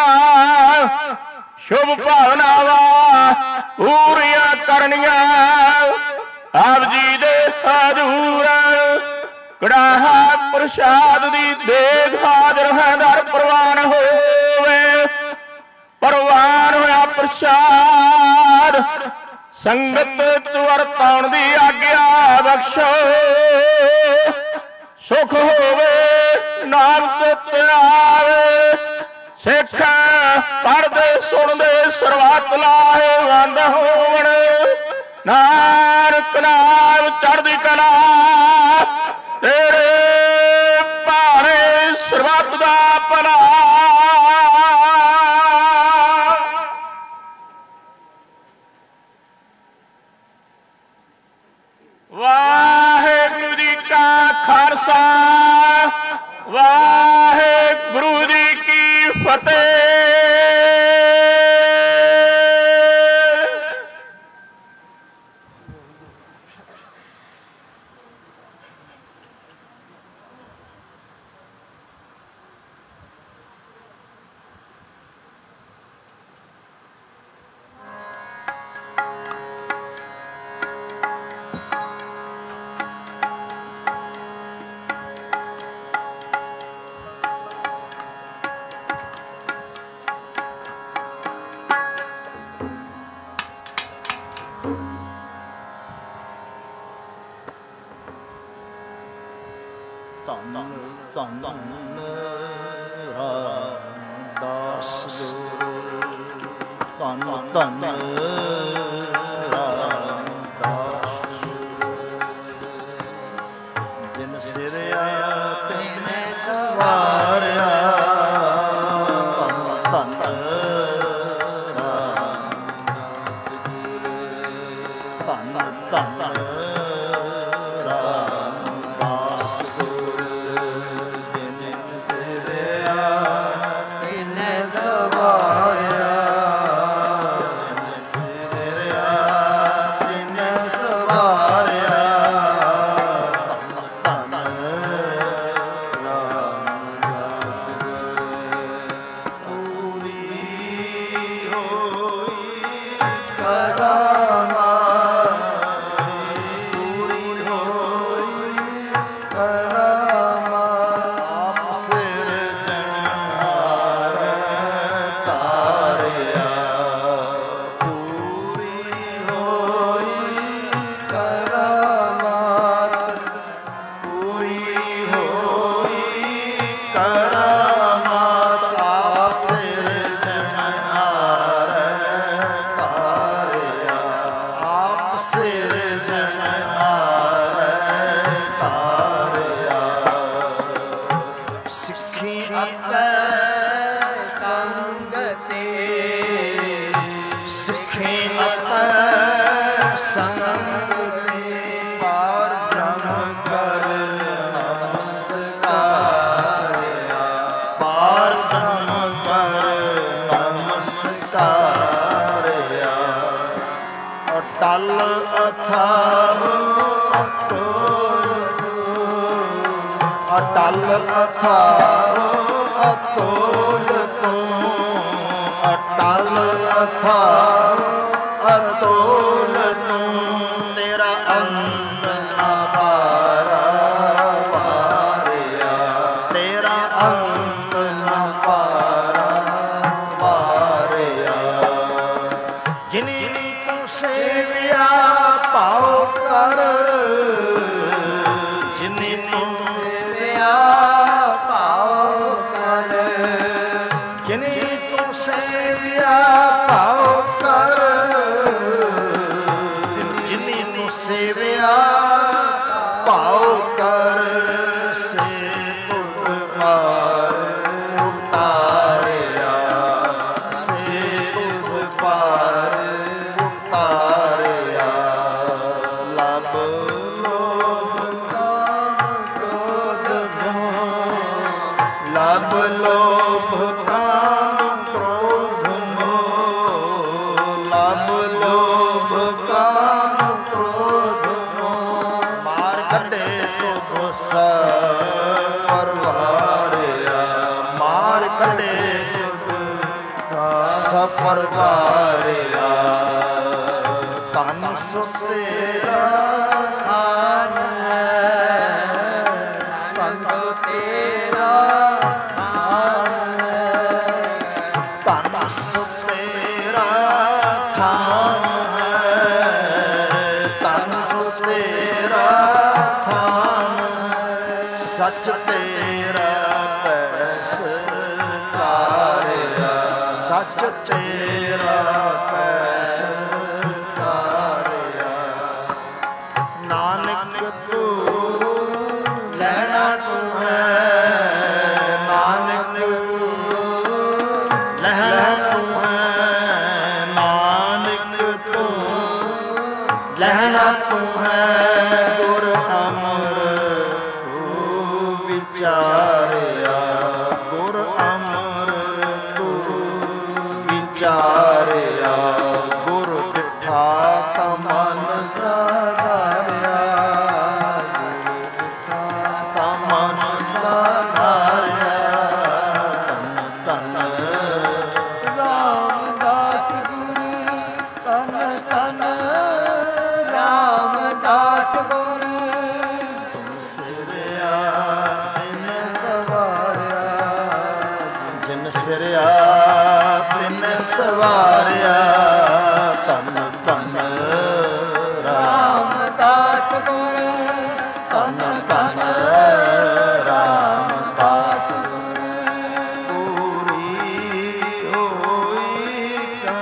ਸ਼ੁਭ ਭਾਵਨਾਵਾਂ ਪੂਰੀਆਂ ਕਰਨੀਆਂ। ਆਪ ਜੀ ਦੇ ਹਜ਼ੂਰ ਕੜਾਹਾ ਪ੍ਰਸ਼ਾਦ ਦੀ ਦੇਗ ਹਾਜ਼ਰ ਹੈ, ਦਰ ਪ੍ਰਵਾਨ ਹੋਵੇ। ਪ੍ਰਵਾਨ ਹੋਇਆ ਪ੍ਰਸ਼ਾਦ ਸੰਗਤ ਚ ਵਰਤਾਉਣ ਦੀ ਆਗਿਆ ਬਖਸ਼ੋ। ਸੁਖ ਹੋਵੇ ਨਾਮ ਚਿਤ ਆਵੇ, ਸਿੱਖ ਪੜ੍ਹਦੇ ਸੁਣਦੇ ਸਰਬੱਤ ਲਾਹੇਵੰਦ ਹੋਵਣ। ਨਾਨਕ ਨਾਮ ਚੜ੍ਹਦੀ ਕਲਾ ਤੇਰੇ ਭਾਣੇ ਸਰਬੱਤ ਦਾ ਭਲਾ। ਵਾਹਿਗੁਰੂ ਜੀ ਕਾ ਖਾਲਸਾ, ਵਾਹਿਗੁਰੂ ਜੀ ਕੀ ਫਤਿਹ। ਧੰਨ ਧੰਨ ਰਾਮਦਾਸ ਗੁਰੂ। ਧੰਨ ਧੰਨ ਰਾਮਦਾਸ ਜਿਨ ਸਿਰਿਆ ਤੈਨੇ ਸਵਾਰਿਆ। ਧੰਨ ਧੰਨ ਰਾਮਦਾਸ ਧੰਨ ਧੰਨ ਰਾਮ ਅਥਾਹੁ ਅਤੁਲ ਅਟਲ ਅਥਾਹੁ ਅਤੁਲ ਤੂੰ ਅਟਲ ਅਥਾਹੁ ਅਤੁਲ ਤੂੰ ਤੇਰਾ ਅੰਤ ਨਾ ਪਾਰਾ ਵਾਰਿਆ ਤੇਰਾ ਅੰਤ ਨਾ ਪਾਰਾ ਵਾਰਿਆ ਜਿਨੀ ਤੂੰ ਸੇਵਿਆ ਭਾਉ ਕਰ ਜਿਨੀ ਤੂੰ ਸੇਵਿਆ ਭਾਉ ਕਰ ਜਿਨੀ ਤੂੰ ਸੇਵਿਆ ਭਾਉ ਕਰ ਜਿਨੀ ਤੂੰ ਸੇਵਿਆ ਭਾਉ ਕਰ ਸੇ ਤੁਧ ਪਾਰ ਉਤਾਰਿਆ ਸੇ ਤੁਧ ਪਾਰ ਉਤਾਰਿਆ ਲਬ ਲੋਭ ਕਾਮ ਕ੍ਰੋਧ ਮੋਹ ਲਬ ਲੋਭ ਕਾਮ ਕ੍ਰੋਧ ਮੋਹ ਲਬ ਲੋਭ ਕਾਮ ਕ੍ਰੋਧ ਮੋਹ ਮਾਰ ਕੱਢੇ ਤੁਧ ਸਭ ਪਰਵਾਰਿਆ ਮਾਰ ਕੱਢੇ ਤੁਧ ਸਭ ਪਰਵਾਰਿਆ ਤਨ ਸੋ ਤੇਰਾ ਹਾਨ ਹੈ ਤਨ ਸੋ ਤੇਰਾ ਹਾਨ ਹੈ ਤਨ ਸੋ ਤੇਰਾ ਥਾਨ ਹੈ ਤਨ ਸੋ ਤੇਰਾ ਥਾਨ ਹੈ ਸੱਚ ਤੇਰਾ ਪੈਸ ਕਾਰਿਆ ਸੱਚ ਤੇਰਾ ਪੈਸ ਕਾਰਿਆ ਨਾਨਕ ਤੂੰ ਲੈਣਾ ਤੂੰ ਹੈ ਨਾਨਕ ਤੂੰ ਲੈਣਾ ਤੂੰ ਹੈ ਨਾਨਕ ਤੂੰ ਲੈਣਾ ਤੂੰ ਹੈ ਗੁਰ ਅਮਰ ਤੂੰ ਵਿਚਾਰਿਆ ਗੁਰ ਅਮਰ ਤੂੰ ਵਿਚਾਰਿਆ ਗੁਰ ਡਿਠਾ ਤਾ ਮਨ ਸਾਧਾਰਿਆ ਗੁਰ ਡਿਠਾ ਤਾ ਮਨ ਸਾਧਾਰਿਆ ਤਨ ਤਨ ਰਾਮਦਾਸ ਗੁਰੂ ਤਨ ਤਨ ਰਾਮਦਾਸ ਗੁਰੂ ਤੁਮ ਸਿਰਿਆ ਤਿਨ ਸਵਾਰਿਆ ਜਿਨ ਸਿਰਿਆ ਤਿਨ ਸਵਾਰਿਆ ਤਨ ਤਨ ਰਾਮਦਾਸ ਗੁਰੂ ਤਨ ਤਨ ਰਾਮਦਾਸ ਗੁਰੂ ਪੂਰੀ ਹੋਈ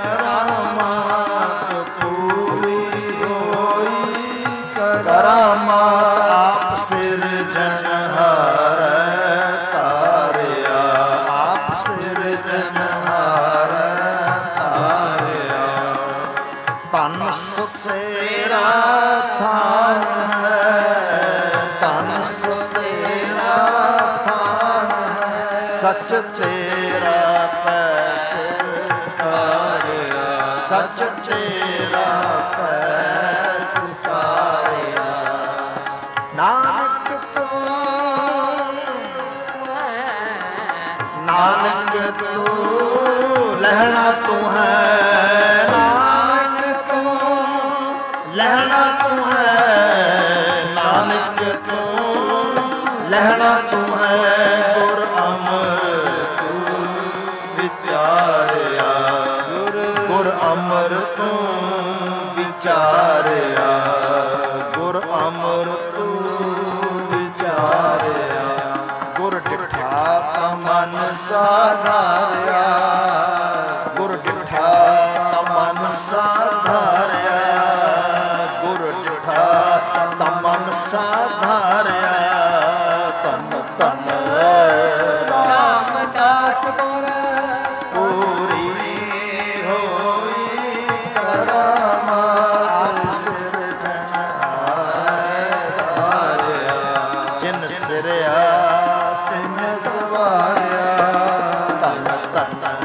ਕਰਾਮਾਤ ਪੂਰੀ ਹੋਈ ਕਰਾਮਾਤ ਆਪ ਸਿਰਜਣਹਾਰ ਤਾਰਿਆ ਆਪ ਸਿਰਜਣਹਾਰ ਤਾਰਿਆ ਤਨ ਸੋ ਤੇਰਾ ਥਾਨ ਹੈ ਤਨ ਸੋ ਤੇਰਾ ਥਾਨ ਹੈ ਸੱਚ ਤੇਰਾ ਪੈਸ ਕਾਰਿਆ ਸੱਚ ਤੇਰਾ ਪੈਸ ਕਾਰਿਆ ਨਾਨਕ ਤੂੰ ਨਾਨਕ ਤੂੰ ਲਹਿਣਾ ਤੂੰ ਹੈ ਨਾਨਕ ਤੂੰ ਲਹਿਣਾ ਤੂੰ ਹੈ ਨਾਨਕ ਤੂੰ ਲਹਿਣਾ ਤੂੰ ਹੈ ਗੁਰ ਅਮਰ ਤੂੰ ਵਿਚਾਰਿਆ ਗੁਰ ਅਮਰ ਤੂੰ ਵਿਚਾਰਿਆ ਗੁਰ ਅਮਰ ਤੂੰ ਵਿਚਾਰਿਆ ਗੁਰ ਡਿਠਾ ਤਾ ਮਨ ਸਾਧਾਰਿਆ ਗੁਰ ਡਿਠਾ ਤਾ ਮਨ ਸਾਧਾਰਿਆ ਗੁਰ ਡਿਠਾ ਤਾ ਮਨ ਸਾਧਾਰਿਆ ਤਨ ਤਨ ਰਾਮਦਾਸ ਗੁਰ ਪੂਰੀ ਹੋਈ ਕਰਾਮਾਤ ਜਿਨ ਸਿਰਿਆ ਤਿਨ ਸਵਾਰਿਆ ਤਨ ਤਨ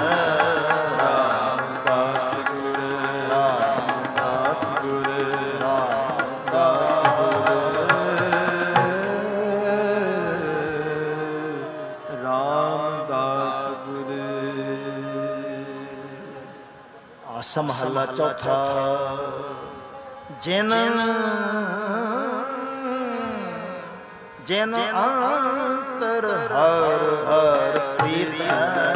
ਰਾਮਦਾਸ ਗੁਰ ਰਾਮਦਾਸ ਗੁਰ ਰਾਮ ਸਮਹੱਲਾ ਚੌਥਾ। ਜਿਨ ਜਿਨ ਅੰਤਰ ਹਰ ਹਰ ਪ੍ਰੀਤ ਹੈ,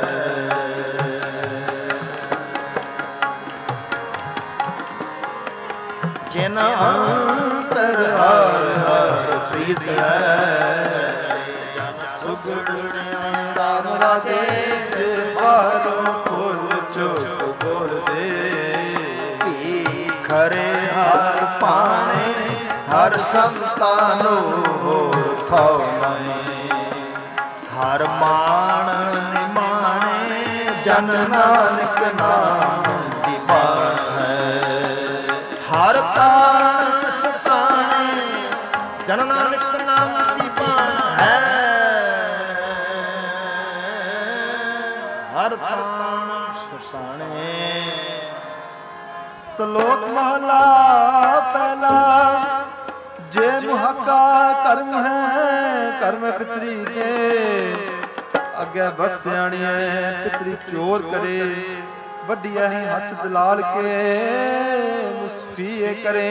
ਜਿਨ ਅੰਤਰ ਹਰ ਹਰ ਪ੍ਰੀਤ ਹੈ, ਸੁਗੜ ਸਿਆਣੇ ਰਾਮ ਰਾਧੇ ਜੇ ਬਾਹਰੋਂ ਫੁੱਲ ਚੁੱਕ ਬੋਲਦੇ, ਭੀ ਖਰੇ ਹਰ ਪਾਣੇ ਹਰ ਸੰਤਾਂ ਨੂੰ ਹੋਰ ਥਾਉ ਨਹੀਂ, ਹਰ ਮਾਣ ਨਿਮਾਣੇ ਜਨ ਨਾਨਕ ਨਾਮ ਦੀ ਬਾਣ ਹੈ, ਹਰ ਤਾਣ ਸਤਾਣੇ ਜਨ ਨਾਨਕ ਨਾਮ ਦੀ ਬਾਣ ਹੈ, ਹਰ ਤਾਣ ਸਤਾਣੇ। ਸ਼ਲੋਕ ਮਹਲਾ ਪਹਿਲਾ। ਜੇ ਮੁਹੱਕਾ ਕਰਮ ਹੈ ਕਰਮ ਪਿਤਰੀ ਦੇ, ਅੱਗੇ ਬਸ ਸਿਆਣੀਏ ਪਿਤਰੀ ਚੋਰ ਕਰੇ, ਵੱਡੀਆ ਹੈ ਹੱਥ ਦਲਾਲ ਕੇ ਮੁਸਫੀਏ ਕਰੇ,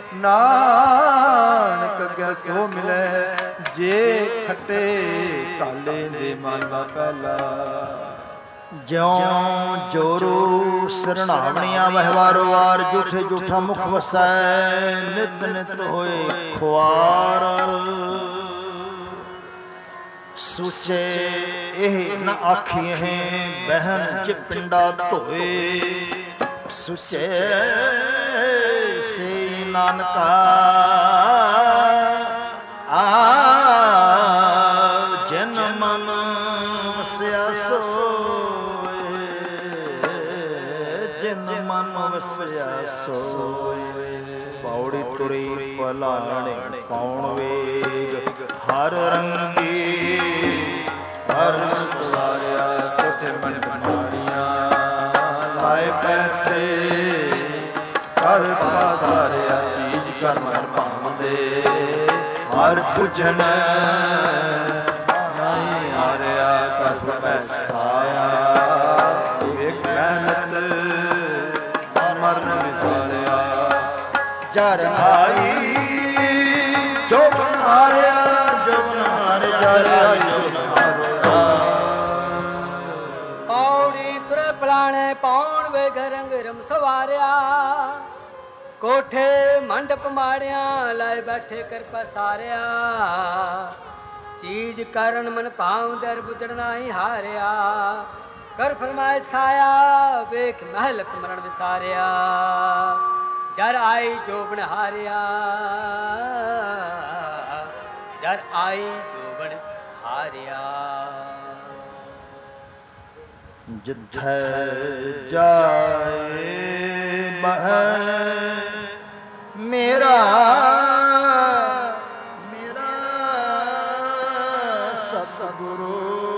ਨਾਨਕ ਅੱਗੇ ਸੋ ਮਿਲੇ ਜੇ ਖੱਟੇ ਕਾਲੇ ਦੇ ਮਾਨਵਾ ਪਹਿਲਾ। ਜਿਉ ਜੋਰੂ ਸਰਣਾਵਣੀਆਂ ਵਹਿਵਾਰੋ ਵਾਰ, ਜੂਠੇ ਜੂਠਾ ਮੁਖ ਵਸੈ ਨਿਤ ਨਿਤ ਹੋਏ ਖੁਆਰ, ਸੁਚੇ ਇਹ ਨ ਆਖੀਏ ਬਹਿਨ ਚ ਪਿੰਡਾ ਧੋਏ, ਸੁਚੇ ਸੇ ਨਾਨਕਾ ਆ ਜਿਨ ਮਨ ਵਸਿਆ ਸੋਏ, ਜਿਨ ਮਨ ਵਸਿਆ ਸੋਏ, ਪੌੜੀ ਤੁਰੀ ਪਲਾਣੇ ਪਾਉਣ ਵੇਗ, ਹਰ ਰੰਗੀ ਹਰ ਸਵਾਰਿਆ ਕੋਠੇ ਮੰਡ ਮਾਰੀਆਂ, ਲਾਏ ਬੈਠੇ ਕਰ ਪਾਸਾਰਿਆ ਚੀਜ਼ ਕਰ ਮਰ ਪਾਉਂਦੇ, ਹਰ ਪੁੱਜਣ ਨਹੀਂ ਹਾਰਿਆ ਕਰ ਪੈਸਾਇਆ, ਵੇਖ ਮਿਹਨਤ ਮਰਨ ਵਿਸਾਰਿਆ, ਜਰ ਆਈ ਜੋ ਬਨਾਰਿਆ ਜੋ ਬਨਾਰਿਆ ਜੋ ਬਨਾਰਿਆ। ਪੌੜੀ ਤੁਰੇ ਪਲਾਣੇ ਪਾਉਣ ਵੇ ਰੰਗ ਰਮ ਸਵਾਰਿਆ, ਕੋਠੇ ਮੰਡਪ ਮਾੜਿਆਂ ਲਾਏ ਬੈਠੇ ਕਰ ਪਸਾਰਿਆ, ਚੀਜ਼ ਕਰਨ ਮਨ ਭਾਉ ਦਰ ਬੁਝਣਾ ਹੀ ਹਾਰਿਆ, ਕਰ ਫਰਮਾਇਸ਼ ਖਾਇਆ ਵੇਖ ਮਹਿਲ ਮਰਨ ਵਿਸਾਰਿਆ, ਜਰ ਆਈ ਜੋਬਨ ਹਾਰਿਆ, ਜਰ ਆਈ ਜੋਬਨ ਹਾਰਿਆ। ਜਿੱਥੈ ਜਾਏ ਬਹਿ ਮੇਰਾ ਮੇਰਾ ਸਤਿਗੁਰੂ,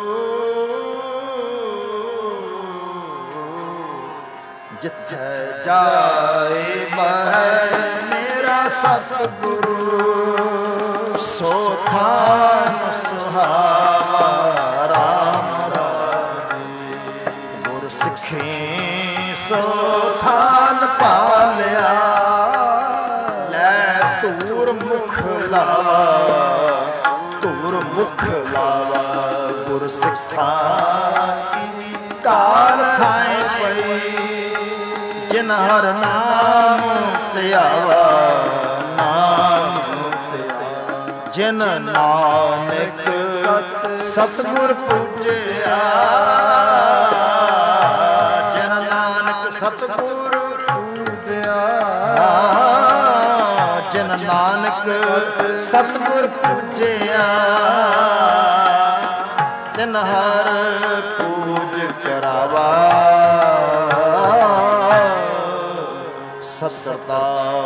ਜਿੱਥੈ ਜਾਏ ਬਹਿ ਮੇਰਾ ਸਤਿਗੁਰੂ, ਸੋ ਥਾਨ ਸੁਹਾਵਾ ਰਾਮ ਰਾਜੇ, ਗੁਰ ਸਿੱਖੀ ਸੋ ਥਾਨ ਪਾਲਿਆ, ਲੈ ਧੂਰ ਮੁਖ ਲਾਵਾ ਧੂਰ ਮੁਖ ਲਾਵਾ, ਗੁਰ ਸਿੱਖਾਂ ਕੀ ਕਾਲ ਥਾਏ ਪਈ, ਜਿਨ ਹਰ ਨਾਮ ਧਿਆਵਾ ਨਾਮ ਧਿਆਵਾ, ਜਿਨ ਨਾਨਕ ਸਤਿਗੁਰ ਪੂਜਿਆ, ਜਿਨ ਨਾਨਕ ਸਤਿਗੁਰ ਪੂਜਿਆ, ਜਿਨ ਨਾਨਕ ਸਤਿਗੁਰ ਪੂਜਿਆ, ਤਿਨ ਹਰ ਪੂਜ ਕਰਾਵਾ, ਸਤਿ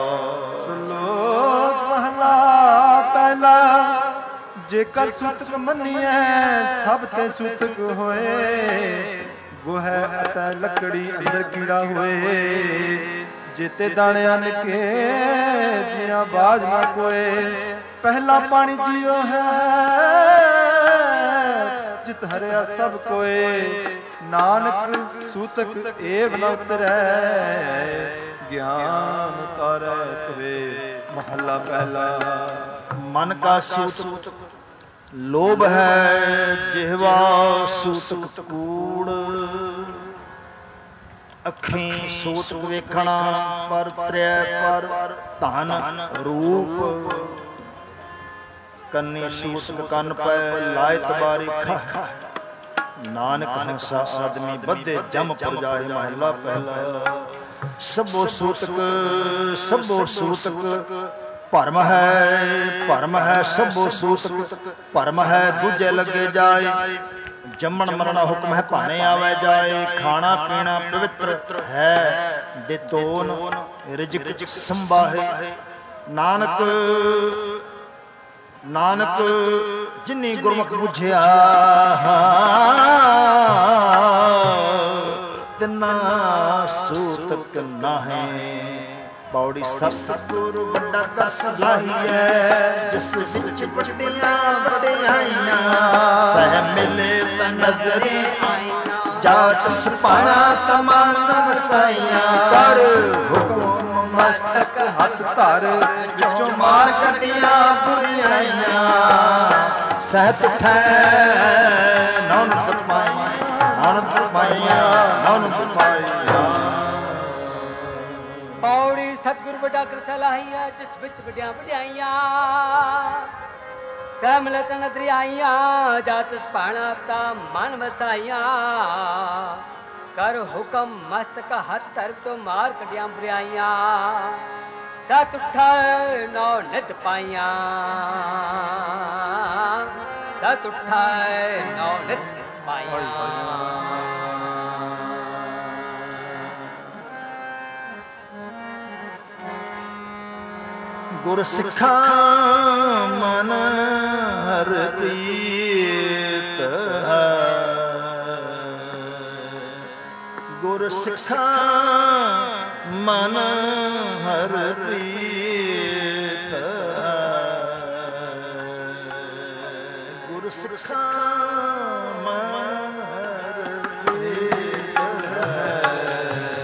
ਸ਼ਲੋਕ ਮਹਲਾ ਪਹਿਲਾ। ਜੇਕਰ ਸੁਤਕ ਮੰਨੀਐ ਸਭ ਤੇ ਸੁਤਕ ਹੋਏ, ਗੋਹੈ ਅਤੇ ਲੱਕੜੀ ਅੰਦਰ ਕੀੜਾ ਹੋਏ, ਜੇਤੇ ਦਾਣਿਆਂ ਨਿਕੇ ਜਿਆਂ ਬਾਝ ਨਾ ਕੋਏ, ਪਹਿਲਾ ਪਾਣੀ ਜੀਓ ਹੈ ਜਿਤ ਹਰਿਆ ਸਭ ਕੋਏ, ਨਾਨਕ ਸੂਤਕ ਏਵ ਨ ਉਤਰੈ, ਗਿਆਨ ਉਤਾਰੈ ਤਵੇ ਮਹੱਲਾ ਪਹਿਲਾ। ਮਨ ਕਾ ਸੂਤਕ ਲੋਭ ਹੈ, ਜਿਹਵਾ ਸੂਤਕ ਕੂੜ। ਅੱਖੀਂ ਸੂਤਕ ਵੇਖਣਾ, ਪਰ ਤ੍ਰੈ ਪਰ ਧਨ ਰੂਪ। ਕੰਨੀ ਸੂਤਕ ਕੰਨ ਪੈ, ਲਾਇਤ ਬਾਰੀ ਖਾ। ਨਾਨਕ ਹੰਸਾ ਆਦਮੀ ਬੱਧੇ ਜਮ ਪੁਰ ਜਾਏ, ਮਹਲਾ ਪਹਿਲਾ। ਸਭੋ ਸੂਤਕ ਸਭੋ ਸੂਤਕ ਭਰਮ ਹੈ, ਭਰਮ ਹੈ ਸਭੋ ਸੂਤਕ ਭਰਮ ਹੈ, ਦੂਜੇ ਲੱਗੇ ਜਾਏ। ਜੰਮਣ ਮਰਨਾ ਹੁਕਮ ਹੈ, ਭਾਣੇ ਆਵੇ ਜਾਏ। ਖਾਣਾ ਪੀਣਾ ਪਵਿੱਤਰ ਹੈ, ਦੇਤੋਨ ਰਿਜਕ ਸੰਭਾਹੇ। ਨਾਨਕ ਨਾਨਕ ਜਿਨੀ ਗੁਰਮੁਖ ਬੁਝਿਆ, ਤਿਨਾ ਸੂਤਕ ਨਾਹੀਂ। ਪੌੜੀ ਸਤਿਗੁਰ ਵੱਡਾ ਕਸ ਲਾਹੀਐ, ਜਿਸ ਵਿੱਚ ਵੱਡੀਆਂ ਵਡਿਆਈਆਂ। ਸਹਿ ਮਿਲੇ ਤਾਂ ਨਜ਼ਰੇ ਆਈਆਂ, ਜਾਤ ਸੁਪਾਣਾ ਤਮਾਨ ਵਸਾਈਆਂ। ਕਰ ਹੁਕਮ ਮਸਤਕ ਹੱਥ ਧਰ, ਵਿੱਚੋਂ ਮਾਰ ਕੱਢੀਆਂ ਬੁਰੀਆਈਆਂ। ਸਹਿਤ ਉਠੈ ਨਾਨਕ ਪਾਈਆਂ, ਨਾਨਕ ਪਾਈਆਂ, ਨਾਨਕ ਪਾਈਆਂ। ਪੌੜੀ ਸਤਿਗੁਰ ਵੱਡਾ ਕਰ ਸਲਾਹੀਆ, ਜਿਸ ਵਿੱਚ ਵੱਡੀਆਂ ਵਡਿਆਈਆਂ। ਸਹਿ ਮਿਲਤ ਨਦਰੀ ਆਈਆਂ, ਜਾਤ ਸੁਭਾਣਾ ਤਾਂ ਮਨ ਵਸਾਈਆਂ। ਕਰ ਹੁਕਮ ਮਸਤਕ ਹੱਥ ਧਰ, ਚੋਂ ਮਾਰ ਕੱਢੀਆਂ ਬੁਰਾਈਆਂ। ਸਤ ਉਠੈ ਨੌ ਨਿਤ ਪਾਈਆਂ, ਸਤ ਉਠੈ ਨੌ ਨਿਤ ਪਾਈਆਂ। ਗੁਰ ਸਿੱਖਾ ਮਨ ਹਰ ਪ੍ਰੀਤ ਹੈ, ਗੁਰ ਸਿੱਖਾ ਮਨ ਹਰ ਪ੍ਰੀਤ ਹੈ। ਗੁਰ ਸਿੱਖਾ ਮਨ ਹਰ ਪ੍ਰੀਤ ਹੈ।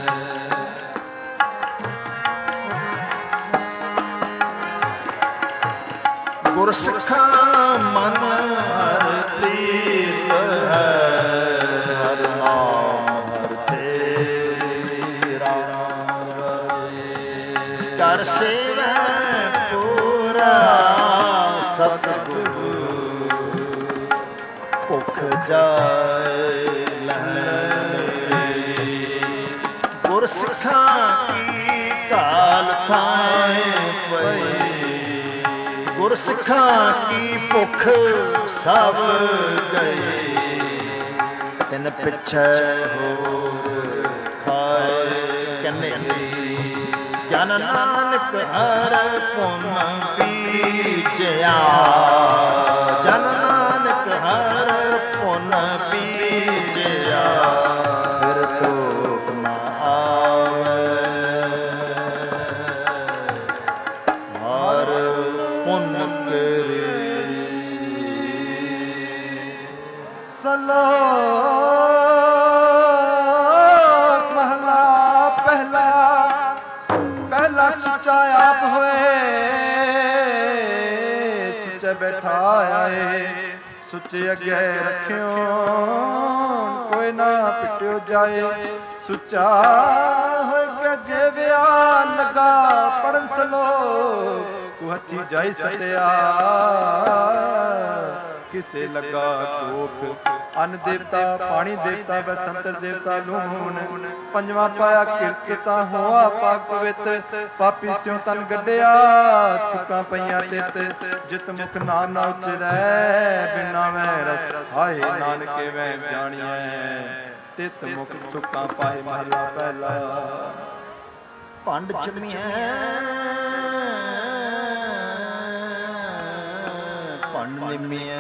ਗੁਰ ਸਿੱਖਾ ਮਨ ਹਰ ਪ੍ਰੀਤ ਹੈ। ਹਰ ਨਾਮ ਹਰ ਤੇਰਾ, ਕਰ ਸੇਵੈ ਪੂਰਾ ਸਤਿਗੁਰੂ। ਭੁਖ ਜਾਏ ਲਹਿਰੇ, ਗੁਰ ਸਿੱਖਾ ਕੀ ਕਾਲ ਥਾਏ ਪਈ। ਗੁਰ ਸਿੱਖਾਂ ਕੀ ਭੁੱਖ ਸਭ ਗਈ, ਤਿਨ ਪਿੱਛੇ ਹੋਰ ਖਾਏ ਕਨੇ। ਜਨ ਨਾਨਕ ਹਰ ਪੁਨ ਪੀਜਿਆ, ਜਨ ਨਾਨਕ ਹਰ ਪੁਨ ਪੀਜਿਆ। ਫਿਰ ਤੋਕ ਨਾ ਆਵੇ, ਹਰ ਪੁਨ ਕਰੇ। ਸਲੋਕ ਮਹਲਾ ਪਹਿਲਾ। ਪਹਿਲਾ ਸੁੱਚਾ ਆਪ ਹੋਏ, ਸੁੱਚੇ ਬੈਠਾ ਆਏ। ਸੁੱਚੇ ਅੱਗੇ ਰੱਖਿਓ, ਕੋਈ ਨਾ ਪਿਟਿਓ ਜਾਏ। ਸੁੱਚਾ ਹੋਏ ਕੇ ਜਿਵਿਆ ਲੱਗਾ ਪੜਨ ਸਲੋਕ। ਕੁਹਚੀ ਜਾਈ ਸਤਿਆ, ਕਿਸੇ ਲੱਗਾ ਕੋਖ। ਅੰਨ ਦੇਵਤਾ ਪਾਣੀ ਦੇਵਤਾ ਵੈ ਸੰਤਰ ਦੇਵਤਾ ਲੂਣ। ਪੰਜਵਾਂ ਪਾਇਆ ਕਿਰਤਿਤਾ ਹੋਆ ਪਾਕ ਪਵਿੱਤ। ਪਾਪੀ ਸਿਉ ਤਨ ਗੱਡਿਆ, ਥੁੱਕਾਂ ਪਈਆਂ ਤਿੱਤ। ਜਿਤ ਮੁਖ ਨਾਮ ਨਾ ਉਚਰੈ, ਬਿਨਾ ਮੈਂ ਰਸ ਹਾਏ ਨਾਨਕੇ ਮੈਂ ਜਾਣੀਐ। ਤਿਤ ਮੁਖ ਥੁੱਕਾਂ ਪਾਏ, ਮਹਲਾ ਪਹਿਲਾ। ਭੰਡ ਜੰਮਿਆ ਭੰਡ ਨਿਮਿਆ,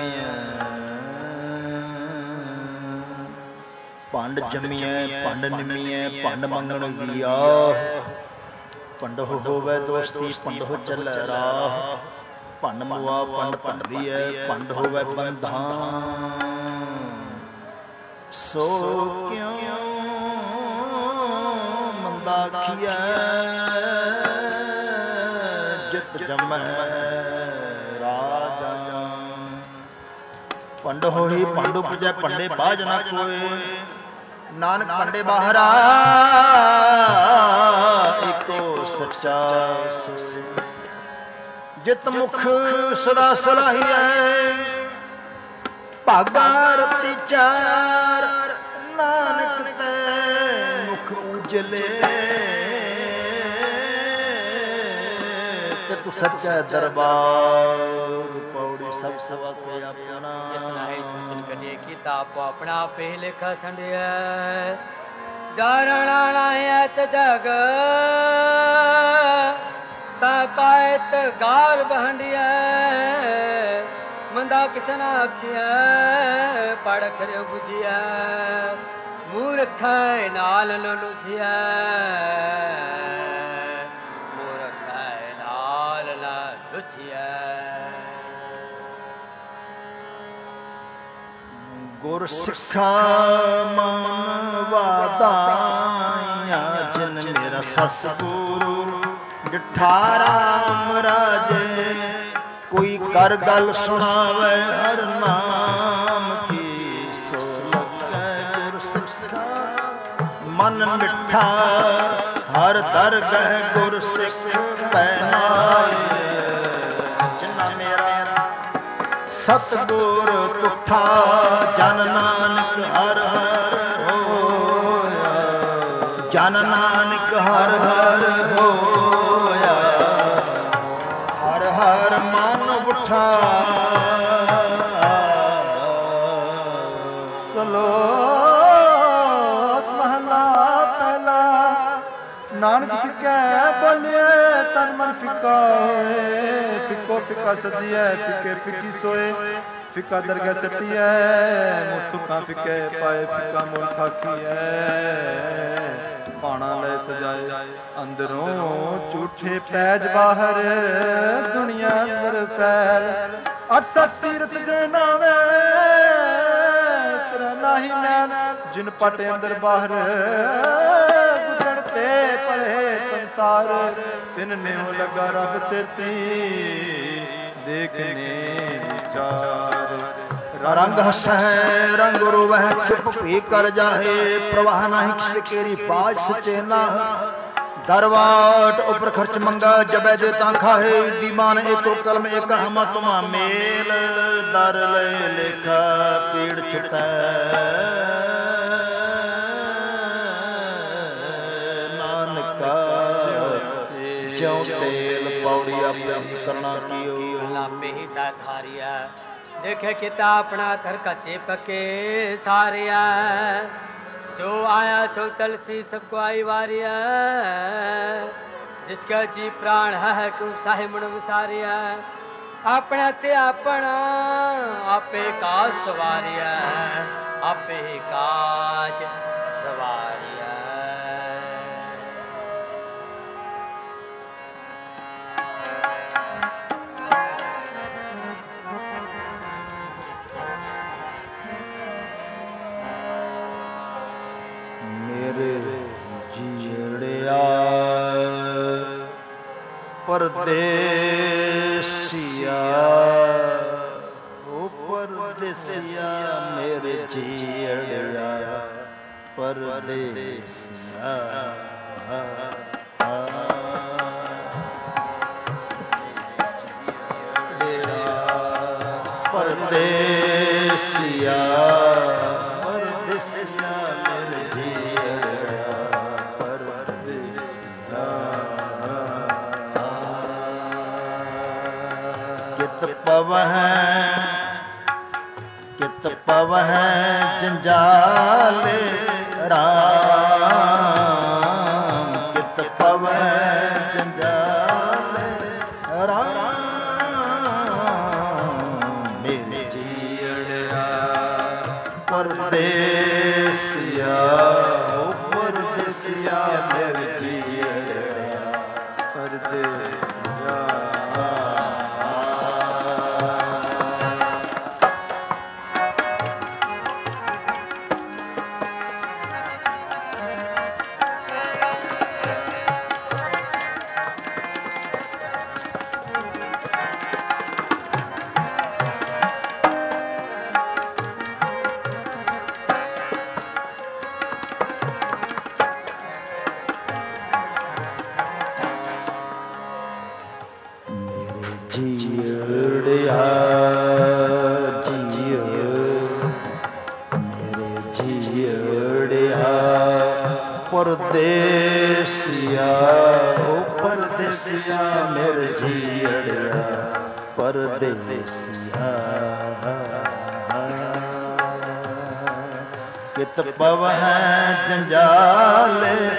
ਭੰਡ ਜੰਮਿਆ ਭੰਡ ਨਿਮਿਆ। ਭੰਡ ਮੰਗਣ ਗਿਆ, ਭੰਡ ਹੋਵੇ ਦੋਸਤੀ, ਭੰਡ ਹੋ ਚੱਲੈ ਰਾਹ। ਭੰਡ ਮੁਆ ਭੰਡ ਭੰਡੀ ਹੈ, ਭੰਡ ਹੋਵੇ ਬੰਧਾਂ। ਸੋ ਕਿਉਂ ਦਾਖੀਐ ਜਿਤ ਜਮੈ ਰਾਜਾ ਪੰਡ ਹੋਈ ਪੰਡ ਉਪਜੈ ਪੰਡੇ ਬਾਝ ਨਾ ਕੋਏ ਨਾਨਕ ਪੰਡੇ ਬਾਹਰਾ ਏਕੋ ਸੱਚਾ ਸੋਏ ਜਿਤ ਮੁਖ ਸਦਾ ਸਲਾਹੀਐ ਭਾਗਾ ਰਤੀ ਚਾਰ ਨਾਨਕ ਤੈ ਮੁਖ ਉਜਲੇ ਤਿਤ ਸੱਚਾ ਦਰਬਾਰ ਪੌੜੀ ਸਭ ਸਵਾ ਕੇ ਆਪਣਾ ਜਿਸ ਨਾਹੀ ਸੋਚਨ ਕਟੇ ਕੀਤਾ ਆਪੋ ਆਪਣਾ ਪਹਿ ਲੇਖਾ ਸੰਡਿਆ ਜਾਰਣਾ ਨਾਇ ਤ ਜਗ ਤਾ ਕਾਇਤ ਗਾਰ ਬਹੰਡਿਆ ਮੰਦਾ ਕਿਸਨ ਆਖਿਆ ਪੜ ਕਰ ਬੁਝਿਆ ਮੂਰਖੈ ਨਾਲ ਲੁਝਿਆ ਮੂਰਖੈ ਨਾਲ ਲੁਝਿਆ ਗੁਰ ਸਿੱਖਾ ਮਨ ਵਾਦਾਇਆ ਜਿਨ ਮੇਰਾ ਸਤਿਗੁਰੂ ਡਿਠਾ ਰਾਮ ਰਾਜੇ ਕੋਈ ਕਰ ਗੱਲ ਸੁਣਾਵੇ ਹਰ ਨਾਮ ਕੀ ਸੋ ਲੱਗੈ ਗੁਰ ਸਿੱਖਾ ਮਨ ਮਿੱਠਾ ਹਰ ਦਰਗਹਿ ਗੁਰ ਸਿੱਖ ਪੈਨਾਏ ਜਿਨਾ ਮੇਰਾ ਸਤਿਗੁਰ ਤੁਠਾ ਜਨ ਨਾਨਕ ਹਰ ਹਰ ਹੋਇਆ ਜਨ ਨਾਨਕ ਹਰ ਹਰ ਹੋਇਆ ਹਰ ਹਰ ਮਨ ਉਠਾ ਸਲੋਕ ਮਹਲਾ ਪਹਿਲਾ ਨਾਨਕ ਫਿੱਕਾ ਬੋਲਿਆ ਤਨ ਮਨ ਫਿੱਕਾ ਹੋਏ ਫਿੱਕੋ ਫਿੱਕਾ ਸਦੀਐ ਫਿੱਕੇ ਫਿੱਕੀ ਸੋਏ ਫਿੱਕਾ ਦਰਗਹਿ ਸੱਟੀਐ ਮੁੱਠੁਕਾਂ ਫਿੱਕੇ ਪਾਏ ਫਿੱਕਾ ਮੁਲ ਖਾਕੀਐ ਪਾਣਾ ਲੈ ਸਜਾਏ ਅੰਦਰੋਂ ਝੂਠੇ ਪੈਜ ਬਾਹਰ ਦੁਨੀਆ ਅੰਦਰ ਫੈਲ ਅਠਸਠ ਤੀਰਥ ਦੇ ਨਾਵੇਂ ਤੇਰਾ ਨਾਹੀ ਨੈਣ ਜਿਨ ਪਟ ਅੰਦਰ ਬਾਹਰ ਗੁਜ਼ਰ ਤੇ ਪਰੇ ਸੰਸਾਰ ਤਿਨ ਨਿਉ ਲਗਾ ਰੱਬ ਸੇਤੀ ਦੇਖਨੇ ਵਿਚਾਰ ਰੰਗ ਹਸੈ ਰੰਗ ਰੋਵਹਿ ਚੁੱਪ ਭੀ ਕਰ ਜਾਹੇ ਪ੍ਰਵਾਹ ਨਾਹੀ ਕਿਸ ਕੇਰੀ ਬਾਜ ਸਚੇ ਨਾ ਦਰਵਾਟ ਉਪਰ ਖਰਚ ਮੰਗਾ ਜਬੈ ਦੇ ਤਾਂ ਖਾਹੇ ਦੀਵਾਨ ਏਕੋ ਕਲਮ ਏਕ ਹਮ ਤੁਮਾ ਮੇਲ ਦਰ ਲੈ ਲੇਖਾ ਪੀੜ ਛੁਟੈ ਨਾਨਕਾ ਜਿਉ ਤੇਲ ਪੌੜੀ ਆਪੇ ਹੀ ਕਰਨਾ ਕੀਓ ਲਾਪੇ ਹੀ ਤਾ ਧਾਰਿਆ देखे किता अपना थर कच्चे पके सारिया जो आया सो चल सी सबको आई वारिया जिसका जी प्राण है क्यों साहे मुन विसारिया अपना ते अपना आपे काज सवारिया आपे काज सवारिया ਜੀੜਿਆ ਪਰਦੇਸੀਆ ਉਹ ਪਰਦੇਸੀਆ ਮੇਰੇ ਜੀੜਿਆ ਪਰਦੇਸੀਆ ਪਰਦੇਸੀਆ ਪਰਦੇਸੀਆ ਮੇਰੇ ਜੀੜਿਆ ਪਰਦੇਸੀਆ ਕਿਤ ਪਵਹਿ ਕਿਤ ਪਵਹਿ ਜੰਜਾਲੇ ਰਾਮ ਕਿਤ ਪਵਹਿ ਜੰਜਾਲੇ ਰਾਮ ਮੇਰੇ ਜੀੜਿਆ ਪਰਦੇਸੀਆ ਉਹ ਪਰਦੇਸੀਆ ਮੇਰੇ ਜੀੜਿਆ ਪਰਦੇਸੀਆ जीड़िया जियो मेरे जीड़िया परदेसिया ओ परदेसिया मेरे जीड़िया परदेसिया कित पव है जंजाल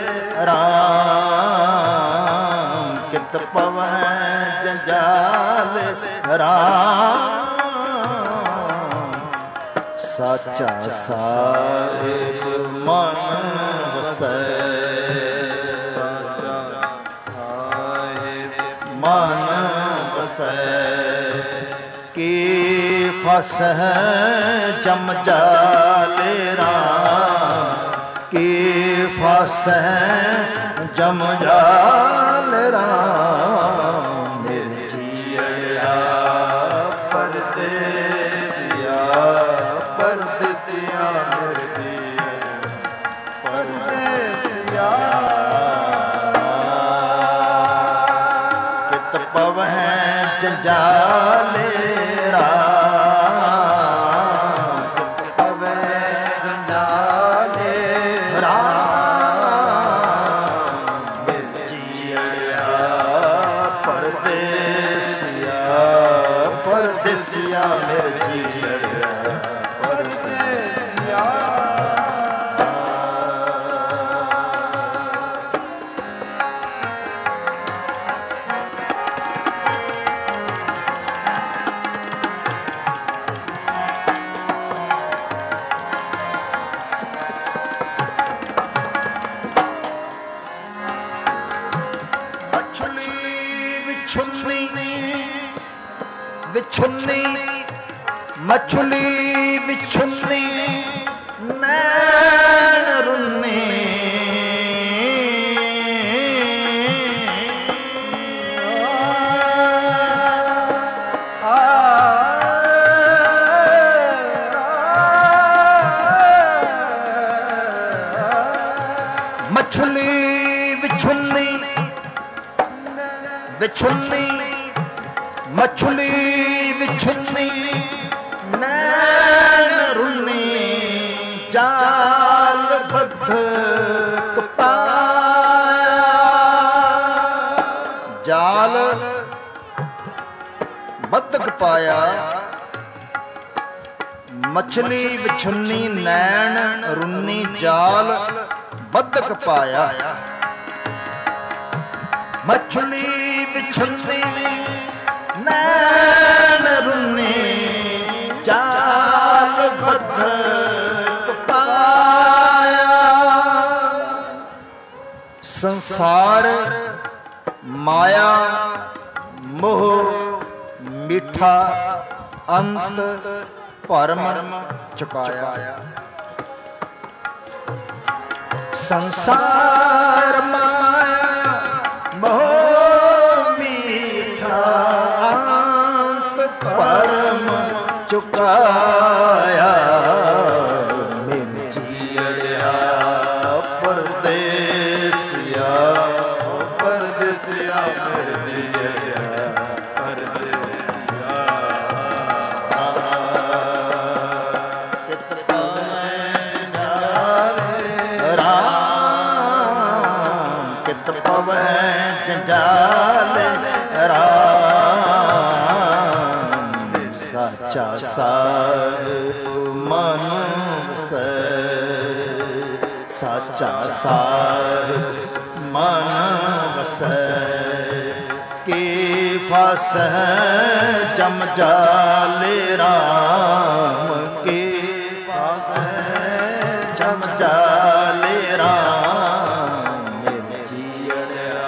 राम कित पव है जंजाल राम साचा साहिब मन वसै साचा साहिब मन वसै के फस है जम जाले राम के फस है जम जाले राम मेरे जिया परदेसिया परदेसिया मेरे जिया परदेसिया कित पव है जंजाले परदेसिया मेरे जीड़िया परदेसिया मछली बिछुनी बिछुनी मछली बिछुनी नैन रुन्नी मछली बिछुनी बिछुनी मछली बिछुनी नैन रुन्नी जाल बद्ध कपाया जाल बद्ध कपाया मछली बिछुनी नैन रुन्नी जाल बद्ध कपाया मछली बिछुनी नैन रुन्नी जाल बद्ध कपाया संसार माया मोह मीठा अंत परम चुकाया संसार माया मोह परम चुकाया मेरे जिया परदेसिया परदेसिया मेरे जिया परदेसिया कित राम कित पवै जंजाल राम साचा साहिब मन वसै साचा साहिब मन वसै के फस जम जाले राम के फस जम जाले राम मेरे जिया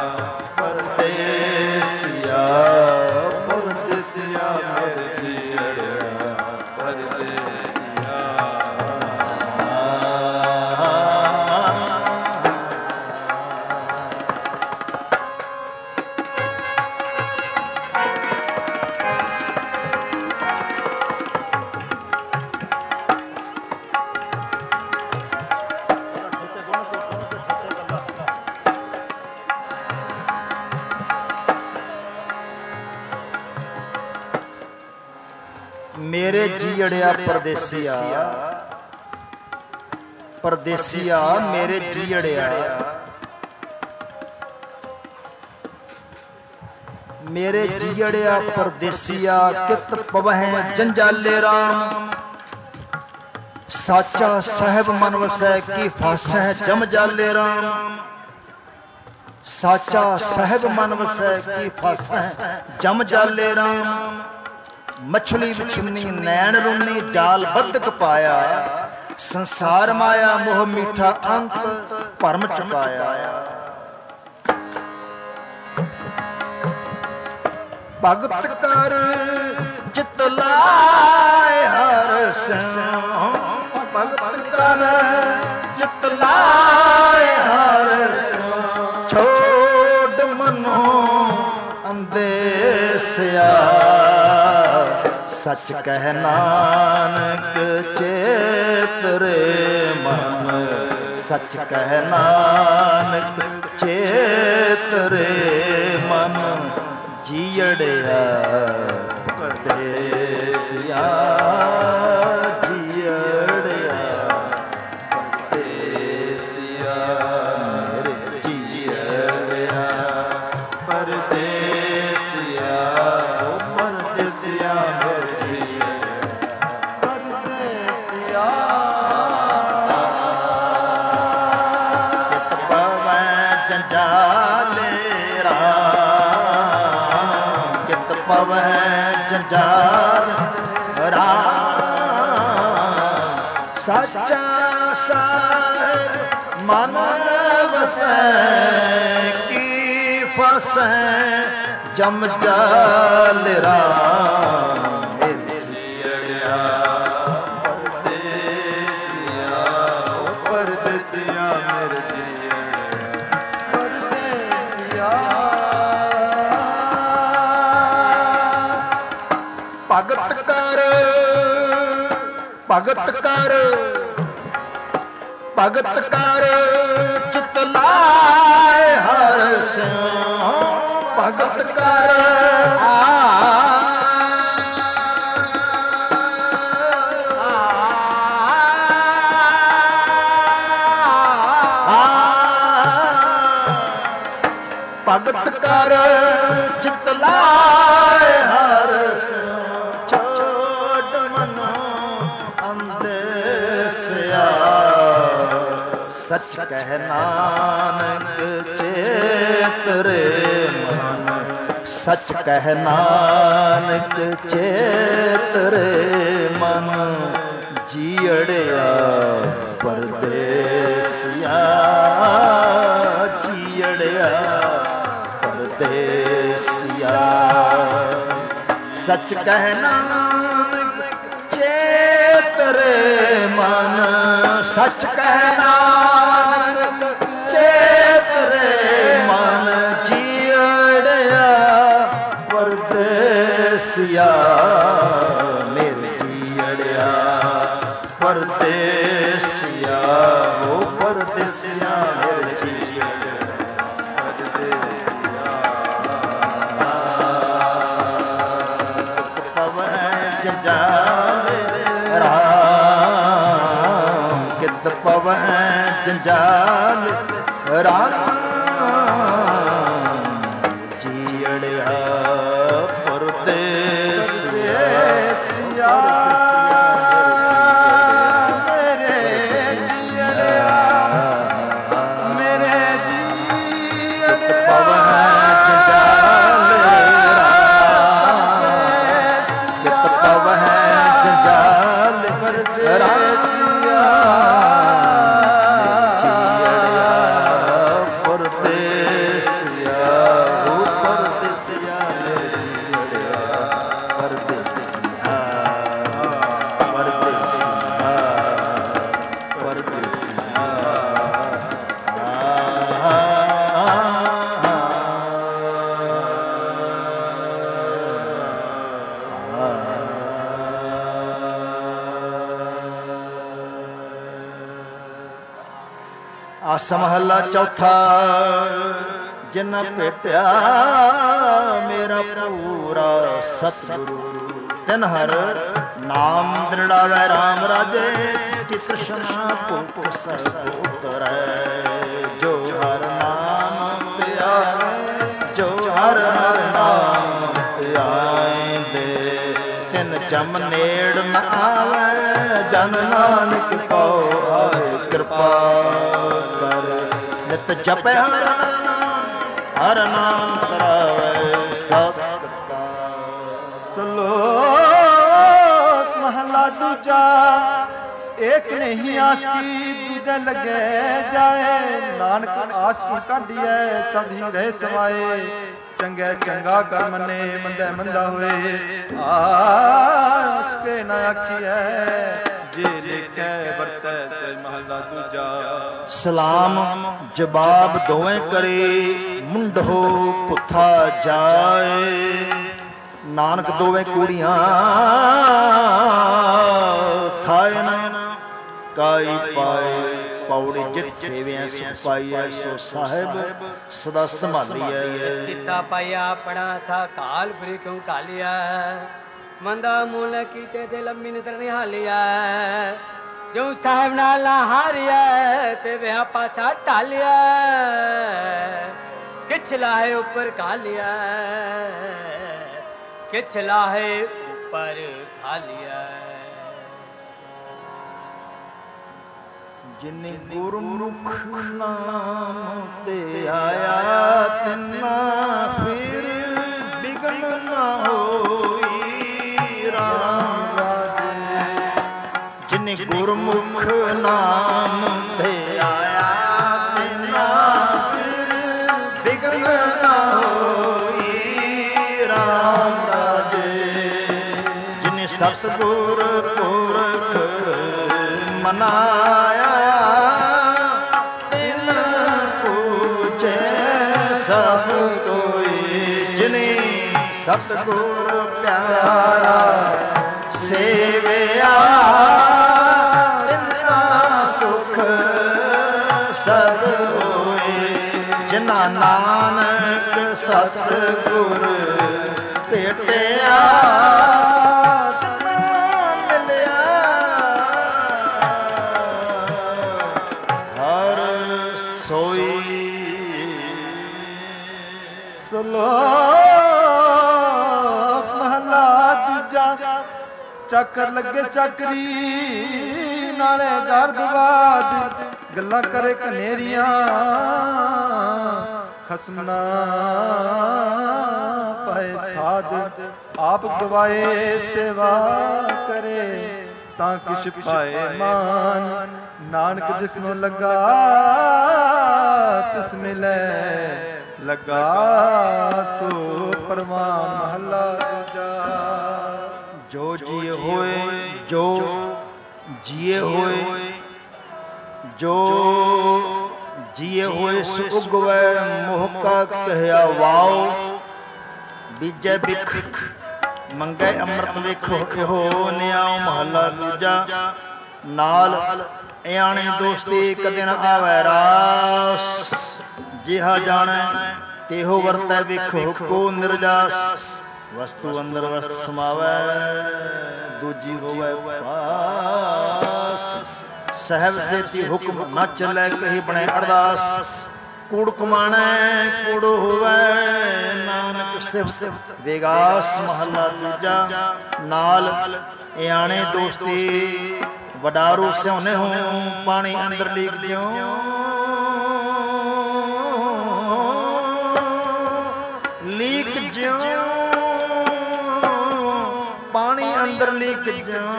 परदेसिया परदेसिया मेरे जिया परदेसिया मेरे जीड़िया परदेसिया, परदेसिया मेरे जीड़िया, मेरे जीड़िया परदेसिया कित पवह जंजाले राम। साचा साहब मन वसै की फासै जम जाले राम। साचा साहब मन वसै की फासै जम जाले राम। मछली बिछुन्नी नैन रुन्नी जाल बदक पाया। संसार माया मोह मीठा अंत भरम चुकाया। भगत कर चित लाए हर स्यों। भगत कर चित लाए हर स्यों। छोड़ मनो अंदेसिया। सच कह नानक चेत रे मन। सच कह नानक चेत रे मन। जीड़िया परदेसिया। जीड़िया परदेसिया मेरे जीड़िया परदेसिया। परदेसिया मेरे जीड़िया परदेसिया। कित पवै जंजाले पवै जंजाल राम। सच्चा साहिब मन वसै की फसै जम जाल राम। मेरे जीड़िया परदेसिया। परदेसिया मेरे जीड़िया परदेसिया। भगत कर भगत कर भगत कर चित लाए हर स्यों। भगत कर भगत कर चित लाए हर स्यों। सच कह नानक चेत रे मन। सच कह नानक चेत रे मन। जीड़िया परदेसिया। जीड़िया परदेसिया। सच कह नानक चेत रे मन। सच कह नानक चेत रे मन। जीड़िया परदेसिया मेरे जीड़िया परदेसिया। ओ परदेसिया मेरे जीड़िया परदेसिया। पवै जंजाले राम। कित पवै जंजाल राम। जीड़िया परदेसिया। मेरे जीड़िया मेरे जीड़िया पवै जंजाल राम। कित पवै जंजाल राम। आस महला चौथा। ਜਿਨ ਭੇਟਿਆ ਮੇਰਾ ਪੂਰਾ ਸਤਿਗੁਰੂ। ਤਿਨ ਹਰ ਨਾਮ ਦ੍ਰਿੜਾਵੈ ਰਾਮ ਰਾਜੇ, ਤਿਸ ਕੀ ਤ੍ਰਿਸ਼ਨਾ ਭੁਖ ਸਭ ਉਤਰੈ। ਜੋ ਹਰ ਨਾਮ ਧਿਆਏ, ਜੋ ਹਰ ਹਰ ਨਾਮ ਧਿਆਏ ਦੇ, ਤਿਨ ਜਮ ਨੇੜ ਨ ਆਵੈ। ਜਨ ਨਾਨਕ ਕਉ ਆਏ ਕਿਰਪਾ ਕਰ, ਨਿਤ ਜਪੈ ਹਰ ਹਰ ਨਾਮ ਕਰਾਵੇ ਸਤਿ ਸਲੋਕ ਮਹਲਾ ਦੂਜਾ। ਏਕ ਨਹੀਂ ਆਸਕੀ ਦੂਜੇ ਲੱਗੇ ਜਾਏ, ਨਾਨਕ ਆਸਕੀ ਕਾਢੀਐ ਸਦੀ ਰਹਿ ਸਮਾਏ। ਚੰਗੇ ਚੰਗਾ ਕਰ ਮੰਨੇ, ਮੰਦੇ ਮੰਦਾ ਹੋਏ, ਆਸਕੇ ਨਾ ਆਖੀਐ ਜੇ ਲਿਖੈ ਵਰਤੈ। ਸੇ ਮਹਲਾ ਦੂਜਾ। ਸਲਾਮ ਜਵਾਬ ਦੋਵੇਂ ਕਰੇ, ਮੁੰਡੋ ਪੁੱਠਾ ਜਾਏ। ਨਾਨਕ ਦੋਵੇਂ ਕੁੜੀਆਂ ਥਾਏ ਨ ਕਾਈ ਪਾਏ। ਪੌੜੀ ਜਿਤ ਸੇਵਿਆ ਸੁਖ ਪਾਈਐ, ਸੋ ਸਾਹਿਬ ਸਦਾ ਸੰਭਾਲੀਐ। ਕੀਤਾ ਪਾਇਆ ਆਪਣਾ ਸਾ ਕਾਲ ਬ੍ਰਿ ਕਿਉ ਕਾਲਿਆ। ਮੰਦਾ ਮੂਲ ਕੀਚੇ ਦੇ ਲੰਮੀ ਨਿਤਰ ਨਿਹਾਲਿਆ। ਜੋ ਸਾਹਿਬ ਨਾਲ ਹਾਰਿਆ ਤੇ ਵਿਆਹ ਪਾਸਾ ਢਾਲਿਆ। ਕਿਛ ਲਾਹੇ ਉੱਪਰ ਕਾਲਿਆ, ਕਿਛ ਲਾਹੇ ਉੱਪਰ ਖਾਲਿਆ। ਜਿਨੇ ਗੁਰਮੁਖ ਨਾਮ ਤੇ ਆਇਆ, ਤਿਨਾ ਫਿਰ ਬਿਗਨ ਨਾ ਹੋਈ ਰਾਮ ਰਾਜੇ। ਜਿਨੇ ਗੁਰਮੁਖ ਨਾਮ ਤੇ ਆਇਆ, ਤਿਨਾ ਫਿਰ ਬਿਗਨ ਨਾ ਹੋਈ ਰਾਮ ਰਾਜੇ। ਜਿਨੇ ਸਤਿਗੁਰ ਪੁਰਖ ਮਨਾਇਆ, ਤਿਨ ਪੂਜੈ ਸਭ ਕੋਈ। ਜਿਨੇ ਸਤਿਗੁਰ ਪਿਆਰਾ ਸੇਵਿਆ, ਤਿਨਾ ਸੁਖ ਸਦ ਹੋਏ। ਜਿਨਾ ਨਾਨਕ ਸਤਿਗੁਰ ਭੇਟਿਆ, ਸਲੋਕ ਮਹਲਾ ਦੂਜਾ। ਚੱਕਰ ਲੱਗੇ ਚੱਕਰੀ ਨਾਲੇ ਗਰਭਵਾਦ, ਗੱਲਾਂ ਕਰੇ ਕਨੇਰੀਆਂ ਖਸਮ ਨਾ ਪਾਏ ਸਾਧ। ਆਪ ਗਵਾਏ ਸੇਵਾ ਕਰੇ ਤਾਂ ਕਿਛ ਪਾਏ ਮਾਨ। ਨਾਨਕ ਜਿਸ ਨੂੰ ਲੱਗਾ ਤਿਸ ਮਿਲੈ ਲੱਗਾ, ਸੋ ਪਰਮਾਨ ਮਹਲਾ ਦੂਜਾ। ਜੋ ਜੀਏ ਹੋਏ, ਜੋ ਜੀਏ ਹੋਏ, ਜੋ ਜੀਏ ਹੋਏ ਸੋ ਉਗਵੈ। ਮੋਹ ਕਾ ਕਹਿਆ ਵਾਓ, ਬੀਜੈ ਬਿਖ ਮੰਗੈ ਅੰਮ੍ਰਿਤ ਵੇਖੋ। ਇਹੋ ਨਿਆਉ ਮਹਲਾ ਦੂਜਾ। ਨਾਲ ਇਆਣੇ ਦੋਸਤੀ ਕਦੇ ਨਾ ਆਵੈ ਰਾਸ। ਜਿਹਾ ਜਾਣੈ ਤੇਹੋ ਵਰਤੈ ਵੇਖੋ। ਕੋ ਨਿਰਜਾਸ ਵਸਤੂ ਅੰਦਰ ਵਸਤ ਸਮਾਵੈ, ਦੂਜੀ ਹੋਵੈ ਪਾਸ। ਸਹਿਬ ਸੇਤੀ ਹੁਕਮ ਨਾ ਚੱਲੈ, ਕਹੀ ਬਣੇ ਅਰਦਾਸ। ਕੂੜ ਕਮਾਣੈ ਕੂੜ ਹੋਵੈ, ਨਾਨਕ ਸਿਫਤ ਵਿਗਾਸ ਮਹਲਾ ਦੂਜਾ। ਨਾਲ ਇਆਣੇ ਦੋਸਤੀ ਵਡਾਰੂ ਸਿਉਨੇ ਹੋ, ਪਾਣੀ ਅੰਦਰ ਲੀਕ ਦਿਓ। ਲੀਕ ਜਿਉ ਪਾਣੀ ਅੰਦਰ ਲੀਕ ਜਿਉ,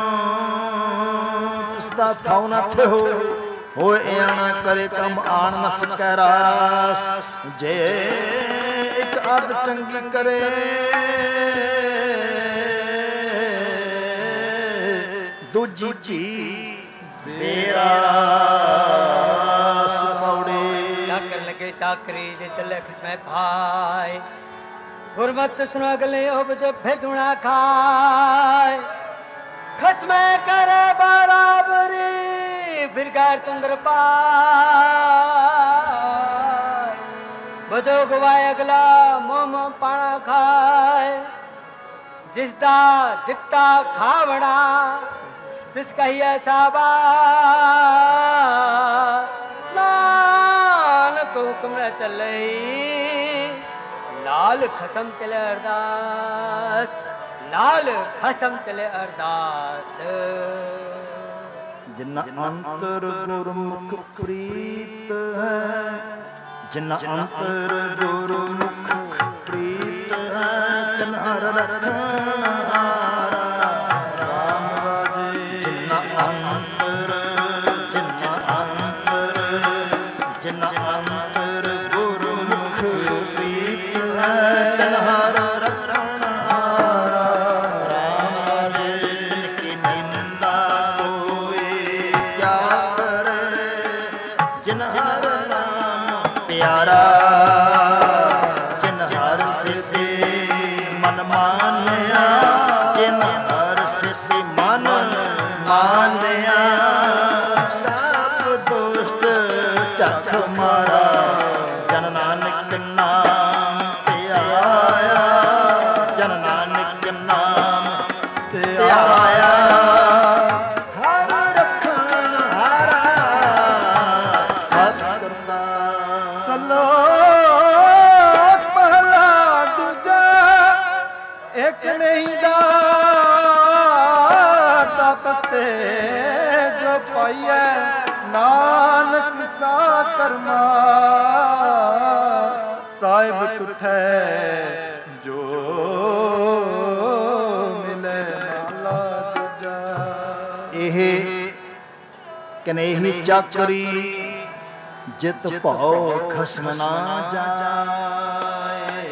ਤਿਸਦਾ ਥਾਉ ਨਾ ਥਿਓ। ਹੋਏ ਇਆਣਾ ਕਰੇ ਕੰਮ ਆਣ ਨ ਸਕੈ ਰਾਸ। ਜੇ ਇੱਕ ਅਰਧ ਚੰਗੀ ਕਰੇ, ਦੂਜੀ ਜੀ ਮੇਰਾ ਸਪੌੜੇ। ਚਾਕਰ ਲਗੇ ਚਾਕਰੀ ਜੇ ਚੱਲੇ ਖਸਮੈ ਭਾਈ। ਗੁਰਮਤਿ ਸੁਣ ਅਗਲੇ ਉਪਜ ਫੇਦੁਣਾ ਖਾਏ। ਖਸਮੈ ਕਰੇ ਬਰਾਬਰੀ, ਫਿਰ ਗੈਰ ਤੁੰਦਰ ਪਾਏ। ਬਜੋ ਗਵਾਏ ਅਗਲਾ ਮੋਹ ਮੋਹ ਪਾਣਾ ਖਾਏ ਜਿਸ ਦਾ ਦਿੱਤਾ ਖਾਵਣਾ ਤਿਸ ਕਹੀਏ ਸਾਬਾ ਨਾਨਕ ਹੁਕਮ ਨ ਚੱਲੇ ਲਾਲ ਖਸਮ ਚਲੇ ਅਰਦਾਸ ਲਾਲ ਖਸਮ ਚਲੇ ਅਰਦਾਸ ਜਿਨਾ ਅੰਤਰ ਗੁਰਮੁਖ ਪ੍ਰੀਤ ਹੈ ਜਿਨਾ ਅੰਤਰ ਗੁਰਮੁਖ ਪ੍ਰੀਤ ਹੈ ਤਿਨ ਹਰ ਰੱਖਣ ਹਾਰਾ ਰਾਮ ਰਾਜੇ ਜਿਨਾ ਅੰਤਰ ਜਿਨਾ ਅੰਤਰ ਜਿਨਾ ਅੰਤਰ ਗੁਰਮੁਖ ਪ੍ਰੀਤ ਹੈ ਤਿਨ ਹਰ ਰੱਖਣ ਹਾਰਾ ਰਾਮ ਰਾਜੇ ਤਿਨ ਕੀ ਨਿੰਦਾ ਹੋਏ ਕਿਆ ਕਰੇ ਜਿਨ ਹਰ ਨਾਮ ਪਿਆਰਾ ਜਿਨ ਹਰ ਸਿਸੇ ਮਨ ਮਾਨਿਆ ਜਿਨ ਹਰ ਸਿਸੇ ਮਨ ਮਾਨਿਆ ਸਭ ਦੁਸ਼ਟ ਝੱਖ ਮਾਰਾ ਜਨ ਨਾਨਕ ਨਾਮ ਤੇ ਆਇਆ ਜਨ ਨਾਨਕ ਨਾਮ ਤੇ ਆਇਆ ਹਰ ਰੱਖਣ ਹਾਰਾ ਸਤਿ ਕਰਤਾ ਸਲੋਕ ਮਹਲਾ ਦੂਜਾ ਇੱਕ ਨਹੀਂ ਦਾ ਤਪਸ ਤੇ ਜੋ ਪਾਈਐ ਨਾਨਕ ਸਾ ਕਰਮਾ ਸਾਹਿਬ ਤੁਠੈ ਜੋ ਮਿਲੇ ਮਾਲਾ ਦੂਜਾ। ਇਹ ਕਨੇਹੀ ਚਾਕਰੀ ਜਿਤ ਭਉ ਖਸਮ ਨਾ ਜਾਏ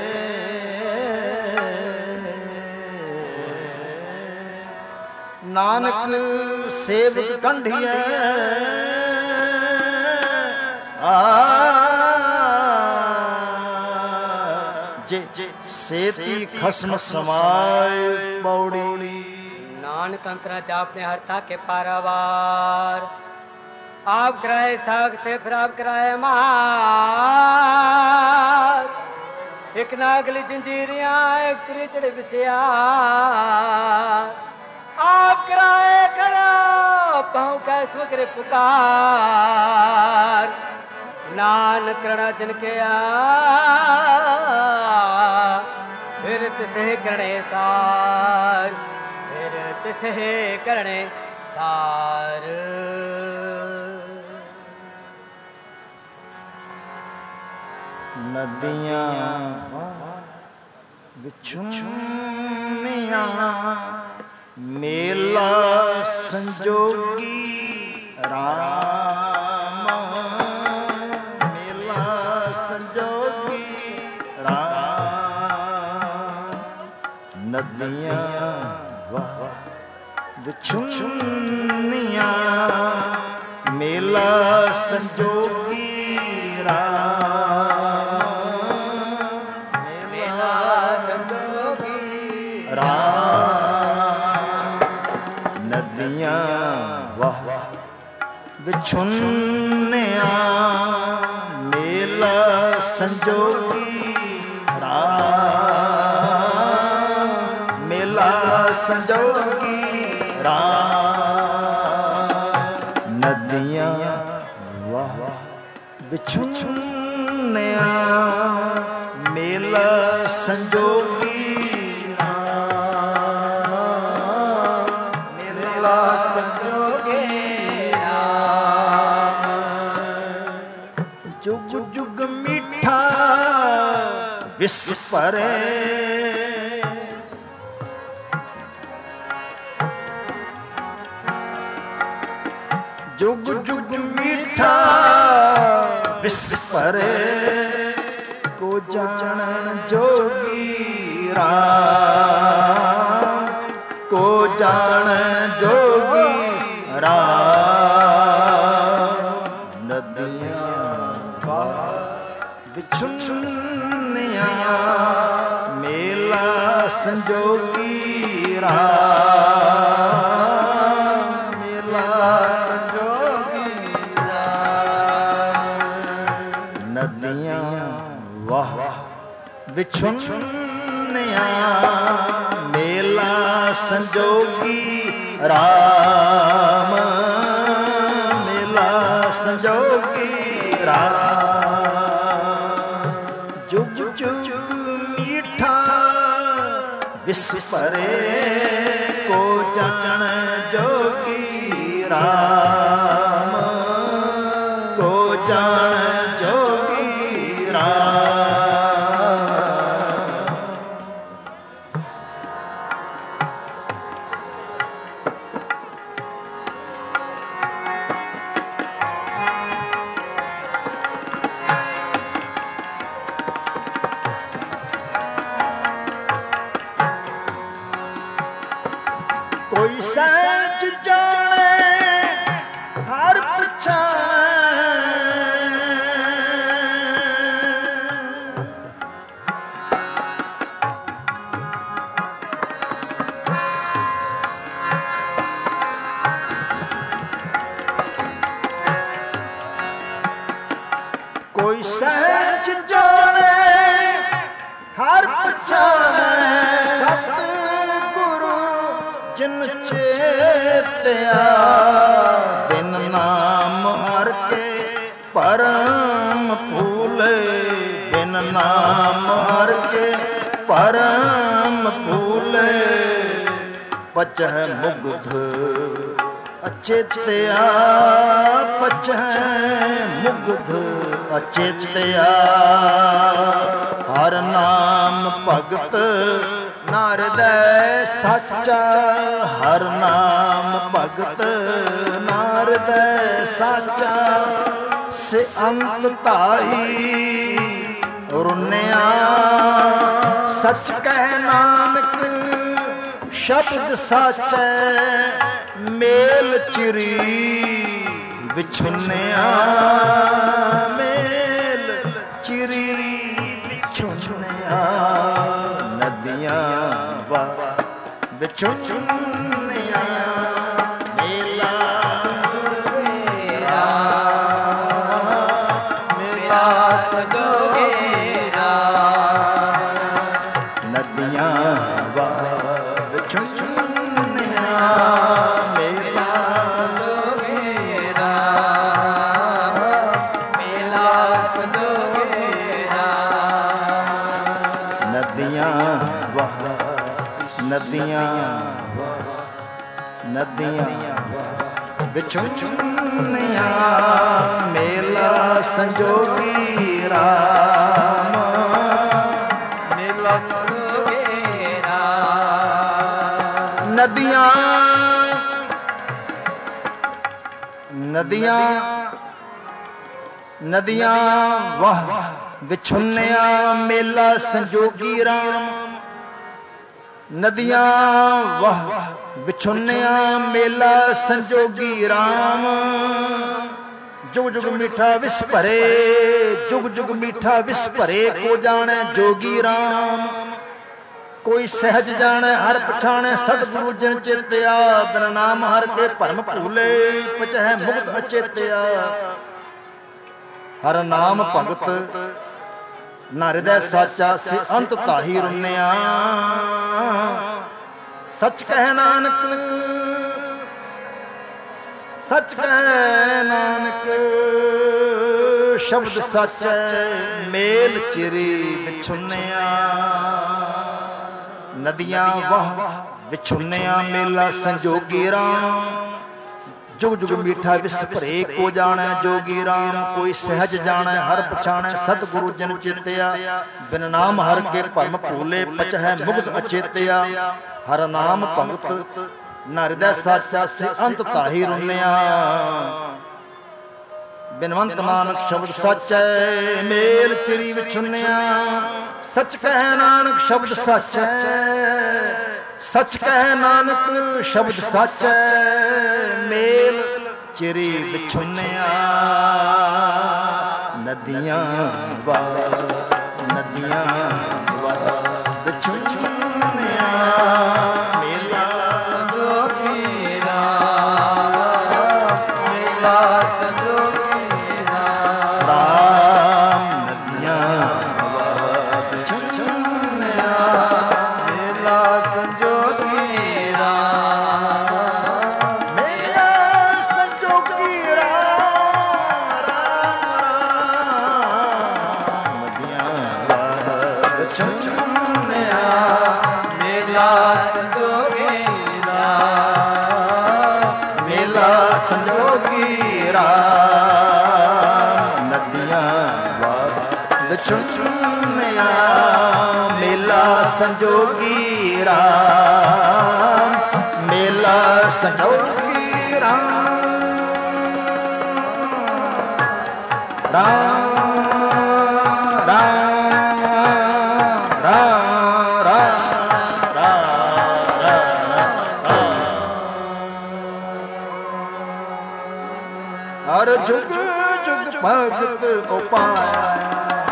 ਨਾਨਕ ਸੇਵਕ ਕੰਢੀਐ ਆ ਜੇ ਸੇਤੀ ਖਸਮ ਸਮਾਏ ਪੌੜੀ नानक अंतरा जापने हरता के पारावार आप कराए सागते फिर आप कराए मार एक नागली जंजीरियां एक तुरी चढ़े बिसिया आप कराए करा पाँव का स्वकरे पुकार नानक करना जन के आ फिर तिसे करने सार तिसे करने सार नदियां विछुनिया मेला संजोगी राम मेला संजोगी राम नदियां विछुनिया मेला संजोगी राम मेला संजोगी राम नदियां वाह विछुनिया मेला संजोगी राम मेला संजोगी नदियां वाह विछुनिया मेला संजोगी मेला संजोगी जुग जुग मीठा विस परे जुग जुग मीठा विस परे को जानन जोगी राम को जान जोगी राम नदियां विछुनिया मेला संजोगी राम मेला संजोगी राम नदियां ਵਿਛੁੰਨਿਆ ਮੇਲਾ ਸੰਜੋਗੀ ਰਾਮ, ਮੇਲਾ ਸੰਜੋਗੀ ਰਾਮ। ਜੁਗ ਜੁਗ ਮੀਠਾ ਵਿਸਪਰੇ ਕੋ ਜਾਣ ਜੋਗੀ ਰਾਮ, ਕੋ ਜਾਣ ਜੋਗੀ ਰਾਮ। ਕੋਈ ਸੱਚ ਜਾਣੇ ਹਰ ਪਛਾਣੇ, ਕੋਈ ਸੱਚ ਜਾਣੇ ਹਰ ਪਛਾਣੇ। ਸਤਿਗੁਰੂ ਜਿਨ ਚੇਤਿਆ ਬਿਨ ਨਾਮ ਹਰ ਕੇ ਪਰਮ ਭੂਲੇ, ਬਿਨ ਨਾਮ ਹਰ ਕੇ ਪਰਮ ਭੂਲੇ। ਪਚਹਿ ਮੁਗਧ ਅਚੇਤਿਆ, ਪਚਹਿ ਮੁਗਧ ਅਚੇਤਿਆ। ਹਰ ਨਾਮ ਭਗਤ ਨਾਰਦੈ ਸਾਚਾ, ਹਰ ਨਾਮ ਭਗਤ ਨਾਰਦੈ ਸਾਚਾ। ਸੇ ਅੰਤ ਤਾਈ ਰੁਨਿਆ ਸਚ ਕਹਿ ਨਾਨਕ ਸ਼ਬਦ ਸਾਚੈ। ਮੇਲ ਚਿਰੀ ਵਿਛੁੰਨਿਆ, ਮੇਲ ਚਿਰੀ ਵਿਛੁੰਨਿਆ। ਨਦੀਆਂ ਵਾ ਵਿਛੁੰਨਿਆ ਮੇਲਾ ਸੰਜੋਗੇਰਾ, ਮੇਲਾ ਸੰਜੋਗੇਰਾ। ਨਦੀਆਂ ਵਾ ਵਿਛੁੰਨਿਆ ਮੇਲਾ ਸੰਜੋਗੇਰਾ, ਮੇਲਾ ਸੰਜੋਗੇਰਾ। ਨਦੀਆਂ ਵਾਹ ਨਦੀਆਂ ਨਦੀਆਂ ਵਿਛੁੰਨਿਆ ਮੇਲਾ ਸੰਜੋਗੀ ਰਾਮ, ਮੇਲਾ ਸੰਜੋਗੀ ਰਾਮ। ਨਦੀਆਂ ਨਦੀਆਂ ਨਦੀਆਂ ਵਾਹ ਵਿਛੁੰਨਿਆ ਮੇਲਾ ਸੰਜੋਗੀ ਰਾਮ। ਨਦੀਆਂ ਵਾਹ ਵਿਛੁੰਨਿਆ ਮੇਲਾ ਸੰਜੋਗੀ ਰਾਮ। ਜੁਗ ਜੁਗ ਮਿੱਠਾ ਵਿਸ ਭਰੇ, ਜੁਗ ਜੁਗ ਮਿੱਠਾ ਵਿਸ ਭਰੇ ਕੋ ਜਾਣੈ ਜੋਗੀ ਰਾਮ। ਕੋਈ ਸਹਿਜ ਜਾਣੈ ਹਰ ਪਛਾਣੈ ਸਤਿਗੁਰੂ ਜਿਨ ਚੇਤਿਆ। ਬਿਨ ਨਾਮ ਹਰ ਕੇ ਭਰਮ ਭੂਲੇ, ਪਚਹਿ ਮੁਕਤ ਅਚੇਤਿਆ। ਹਰ ਨਾਮ ਭਗਤ ਨਾ ਹਿਰਦੈ ਸਾਚਾ, ਸੇ ਅੰਤ ਤਾਹੀ ਰੁਨਿਆ। ਸਚ ਕਹਿ ਨਾਨਕ, ਸਚ ਕਹਿ ਨਾਨਕ ਸ਼ਬਦ ਸਾਚੈ। ਮੇਲ ਚਿਰੀ ਵਿਛੁੰਨਿਆ ਨਦੀਆਂ ਵਾਹ ਵਿਛੁੰਨਿਆ ਮੇਲਾ ਸੰਜੋਗੀ ਰਾਮ। ਜੁਗ ਜੁਗ ਮਿੱਠਾ ਵਿਸ ਭਰੇ ਕੋ ਜਾਣੈ ਜੋਗੀ ਰਾਮ। ਕੋਈ ਸਹਿਜ ਜਾਣੈ ਹਰ ਪਛਾਣੈ ਸਤਿਗੁਰੂ ਜਿਨ ਚੇਤਿਆ। ਬਿਨ ਨਾਮ ਹਰ ਕੇ ਭਰਮ ਭੂਲੇ, ਪਚਹਿ ਮੁਗਧ ਅਚੇਤਿਆ। ਹਰ ਨਾਮ ਭਗਤ ਨਾ ਹਿਰਦੈ ਸਾਚਾ, ਸੇ ਅੰਤ ਤਾਹੀ ਰੁਨਿਆ। ਬਿਨਵੰਤ ਨਾਨਕ ਸ਼ਬਦ ਸਾਚੈ, ਮੇਲ ਚਿਰੀ ਵਿਛੁੰਨਿਆ। ਸਚ ਕਹਿ ਨਾਨਕ ਸ਼ਬਦ ਸਾਚੈ, ਸਚ ਕਹਿ ਨਾਨਕ ਸ਼ਬਦ ਸਾਚੈ। ਮੇਲ ਚਿਰੀ ਵਿਛੁੰਨਿਆ ਨਦੀਆਂ ਵਾਹ ਨਦੀਆਂ ਵਾਹ ਵਿਛੁੰਨਿਆ ਮੇਲਾ ਸੰਜੋਗੀ ਰਾਮ। ਮੇਲਾ ਸੰਜੋਗੀ ਰਾਮ। ਨਦੀਆਂ ਵਾਹ ਵਿਛੁੰਨਿਆ ਚੁੰਨਿਆ ਮੇਲਾ ਸੰਜੋਗੀ ਰਾਮ, ਮੇਲਾ ਸੰਜੋਗੀ ਰਾਮ, ਰਾਮ जुग जुग भगत उपाया,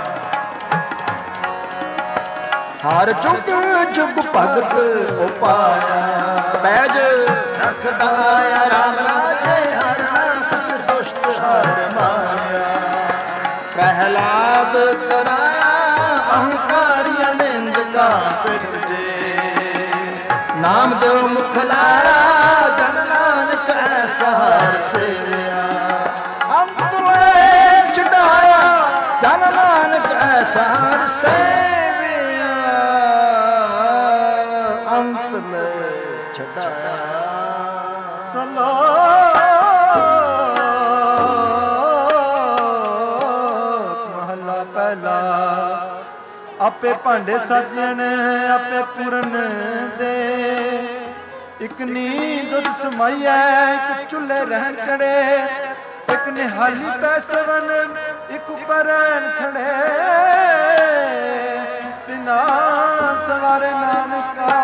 हर जुग जुग भगत उपाया, बैज रखदा राम राजे हर नफस दुष्ट हर माया, प्रहलाद कराया अहंकारिया निंदका पिटे, नाम देव मुख लाया जन नानक ऐसा हर सेविया, जन नानक ऐसा सेविया, अंत ले छड़ाया। सलोक महला पहला, आपे भांडे साजन आपे पूरन दे, एक नींद दुध समाइया एक चूल्हे रहन चढ़े, एक निहाली पैसवन एक परन खड़े, तिना सवारे नानका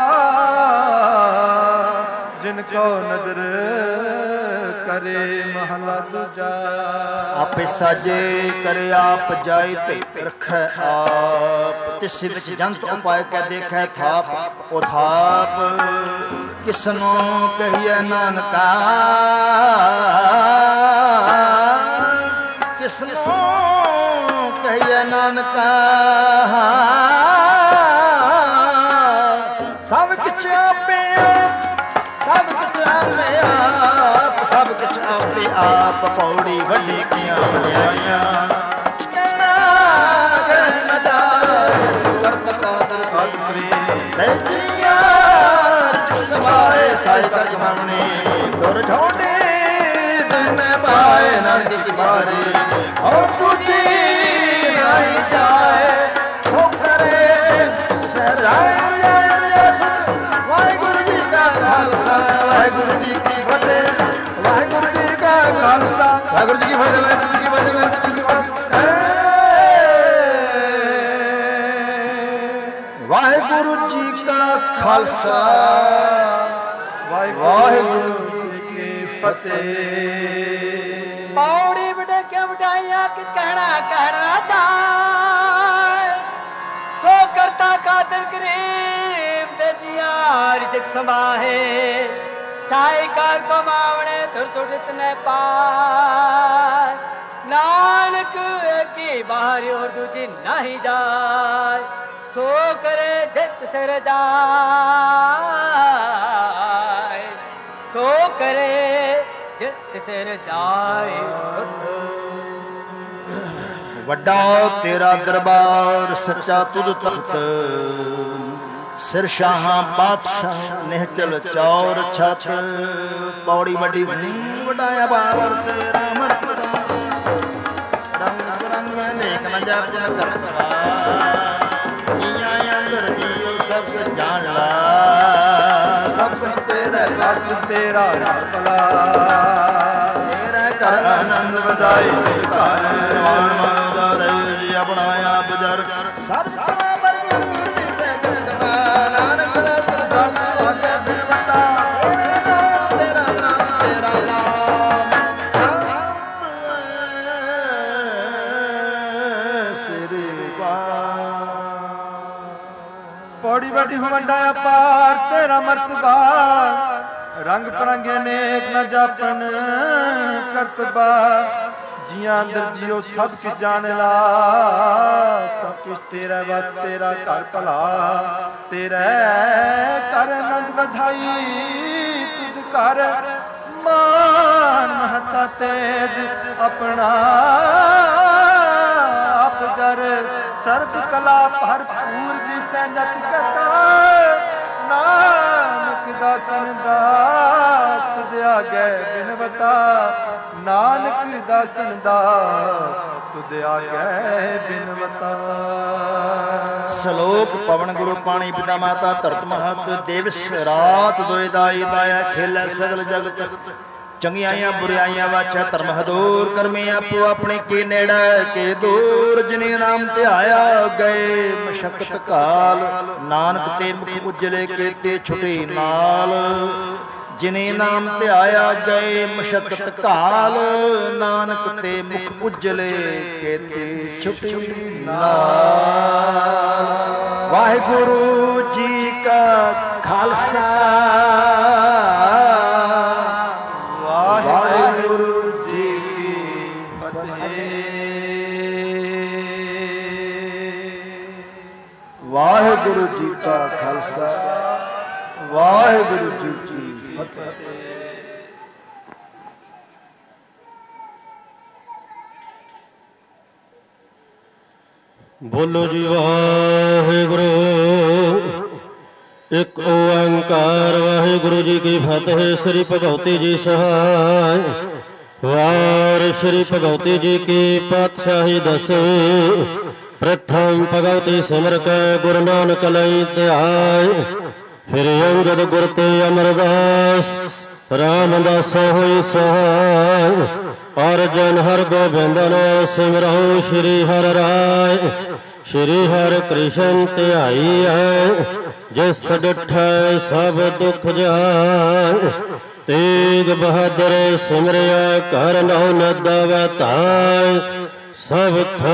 जिनको नदर करे महला दूजा, आपे साजे करे आप जाय पे रखे आप, तिस विच जंत उपाय के देखे थाप उधाप, किसनो कहिए नानका किसनो कहिए नानका, सब कुछ आपे सब कुछ आपे आप, सब कुछ आपे आप, पौड़ी वड्डी किया बलियाइया, समाए साई कर मामने दुर झोंडे दिन पाए नानक की बारी, और तुझे नहीं जाए सुख करे सहजाए वाहिगुरु जी का खालसा, वाहिगुरु जी की फतेह, वाहिगुरु जी का खालसा, वाहिगुरु जी की फतेह, वाहिगुरु जी की फतेह, वाहिगुरु जी का खालसा, वाहिगुरु जी की फतेह। पौड़ी बड़े क्या बिठाइया किस कहना कहना चाहे, सो करता खातिर करीम ते जियार जग समाहे, साई कार को मावने धुर धुर इतने पार, नानक एक ही बाहरी और दूजी नहीं जाए, सो करे जित सिर जाए, सो करे जित सिर जाए सुध। वड्डा तेरा दरबार सच्चा तुद तख्त, सिर शाहां बादशाह निहचल चौर छत, पौड़ी वड्डी वड्डाया बार तेरा मर्तबा, रंग रंग नेक न जप जप करता, जिया अंदर जियो सब जान ला, सब कुछ तेरा बस तेरा भला, तेरा कर आनंद बधाई कर अपना आप जर सब नानक तेरा नाम तेरा नाम पौड़ी बड़ी वड्डा पार तेरा मर्तबा, रंग परंगे नेक न जापन करतबा, जिया अंदर जियो सब कुछ जान ला, सब कुछ तेरा बस तेरा कर भला, तेरा कर आनंद बधाई तुद कर मान महता तेज अपना आप जर सर्व कला भरपूर दी सैंजत कथा, नानक दासन दास तुझ आगे बिनवता, नानक दासन दास ਤੁਧ ਆਗੈ ਬਿਨਵਤਾ। ਸ਼ਲੋਕ ਪਵਨ ਗੁਰੂ ਪਾਣੀ ਪਿਤਾ ਮਾਤਾ ਧਰਤ ਮਹਤ ਦਿਵਸ ਰਾਤ ਦੋਇ ਦਾਈ ਦਾਇਆ ਖੇਲੇ ਸਗਲ ਜਗਤ ਚੰਗਿਆਈਆਂ ਬੁਰਾਈਆਂ ਵਾਛਾ ਧਰਮ ਹਦੂਰ ਕਰਮੀ ਆਪੋ ਆਪਣੇ ਕੀ ਨੇੜੇ ਕੇ ਦੂਰ ਜਿਨੇ ਨਾਮ ਧਿਆਇਆ ਗਏ ਮਸ਼ਕਤ ਕਾਲ ਨਾਨਕ ਤੇ ਮੁਖ ਉਜਲੇ ਕੀਤੇ ਛੁਟੀ ਨਾਲ ਜਿਨੇ ਨਾਮ ਧਿਆਇਆ ਗਏ ਮਸ਼ਕਤ ਕਾਲ ਨਾਨਕ ਤੇ ਮੁਖ ਉਜਲੇ ਕੀਤੇ ਛੁਟੀ ਨਾਲ। ਵਾਹਿਗੁਰੂ ਜੀ ਕਾ ਖਾਲਸਾ ਵਾਹਿਗੁਰੂ ਜੀ ਕੀ ਫਤਿਹ। ਵਾਹਿਗੁਰੂ ਜੀ ਕਾ ਖਾਲਸਾ ਵਾਹਿਗੁਰੂ ਜੀ ਕੀ ਫਤਿਹ। ਬੋਲੋ ਜੀ ਵਾਹਿਗੁਰੂ ਇੱਕ ਓੰਕਾਰ ਵਾਹਿਗੁਰੂ ਜੀ ਕੀ ਫਤਿਹ। ਸ੍ਰੀ ਭਗਵਤੀ ਜੀ ਸਹਾਇ ਵਾਰ ਸ੍ਰੀ ਭਗਵਤੀ ਜੀ ਕੀ ਪਾਤਸ਼ਾਹੀ ਦਸਵੀਂ ਪ੍ਰਥਮ ਭਗਵਤੀ ਸਿਮਰ ਕੈ ਗੁਰੂ ਨਾਨਕ ਲਈ ਧਿਆਇ ਫਿਰ ਅੰਗਦ ਗੁਰ ਤੇ ਅਮਰਦਾਸ ਰਾਮਦਾਸ ਹੋਈ ਸਹਾਇ ਔਰ ਜਨ ਹਰ ਗੋਬਿੰਦ ਨਾਮ ਸਿਮਰਹੁ ਸ਼੍ਰੀ ਹਰਿ ਰਾਇ ਸ਼੍ਰੀ ਹਰਿ ਕ੍ਰਿਸ਼ਨ ਧਿਆਈ ਹੈ ਜਿਸ ਡਿਠੈ ਸਭ ਦੁਖ ਜਾਇ ਤੇਗ ਬਹਾਦਰ ਸਿਮਰਿਆ ਕਰ ਨਹੁ ਨਦ ਵਤਾਇ ਸਭ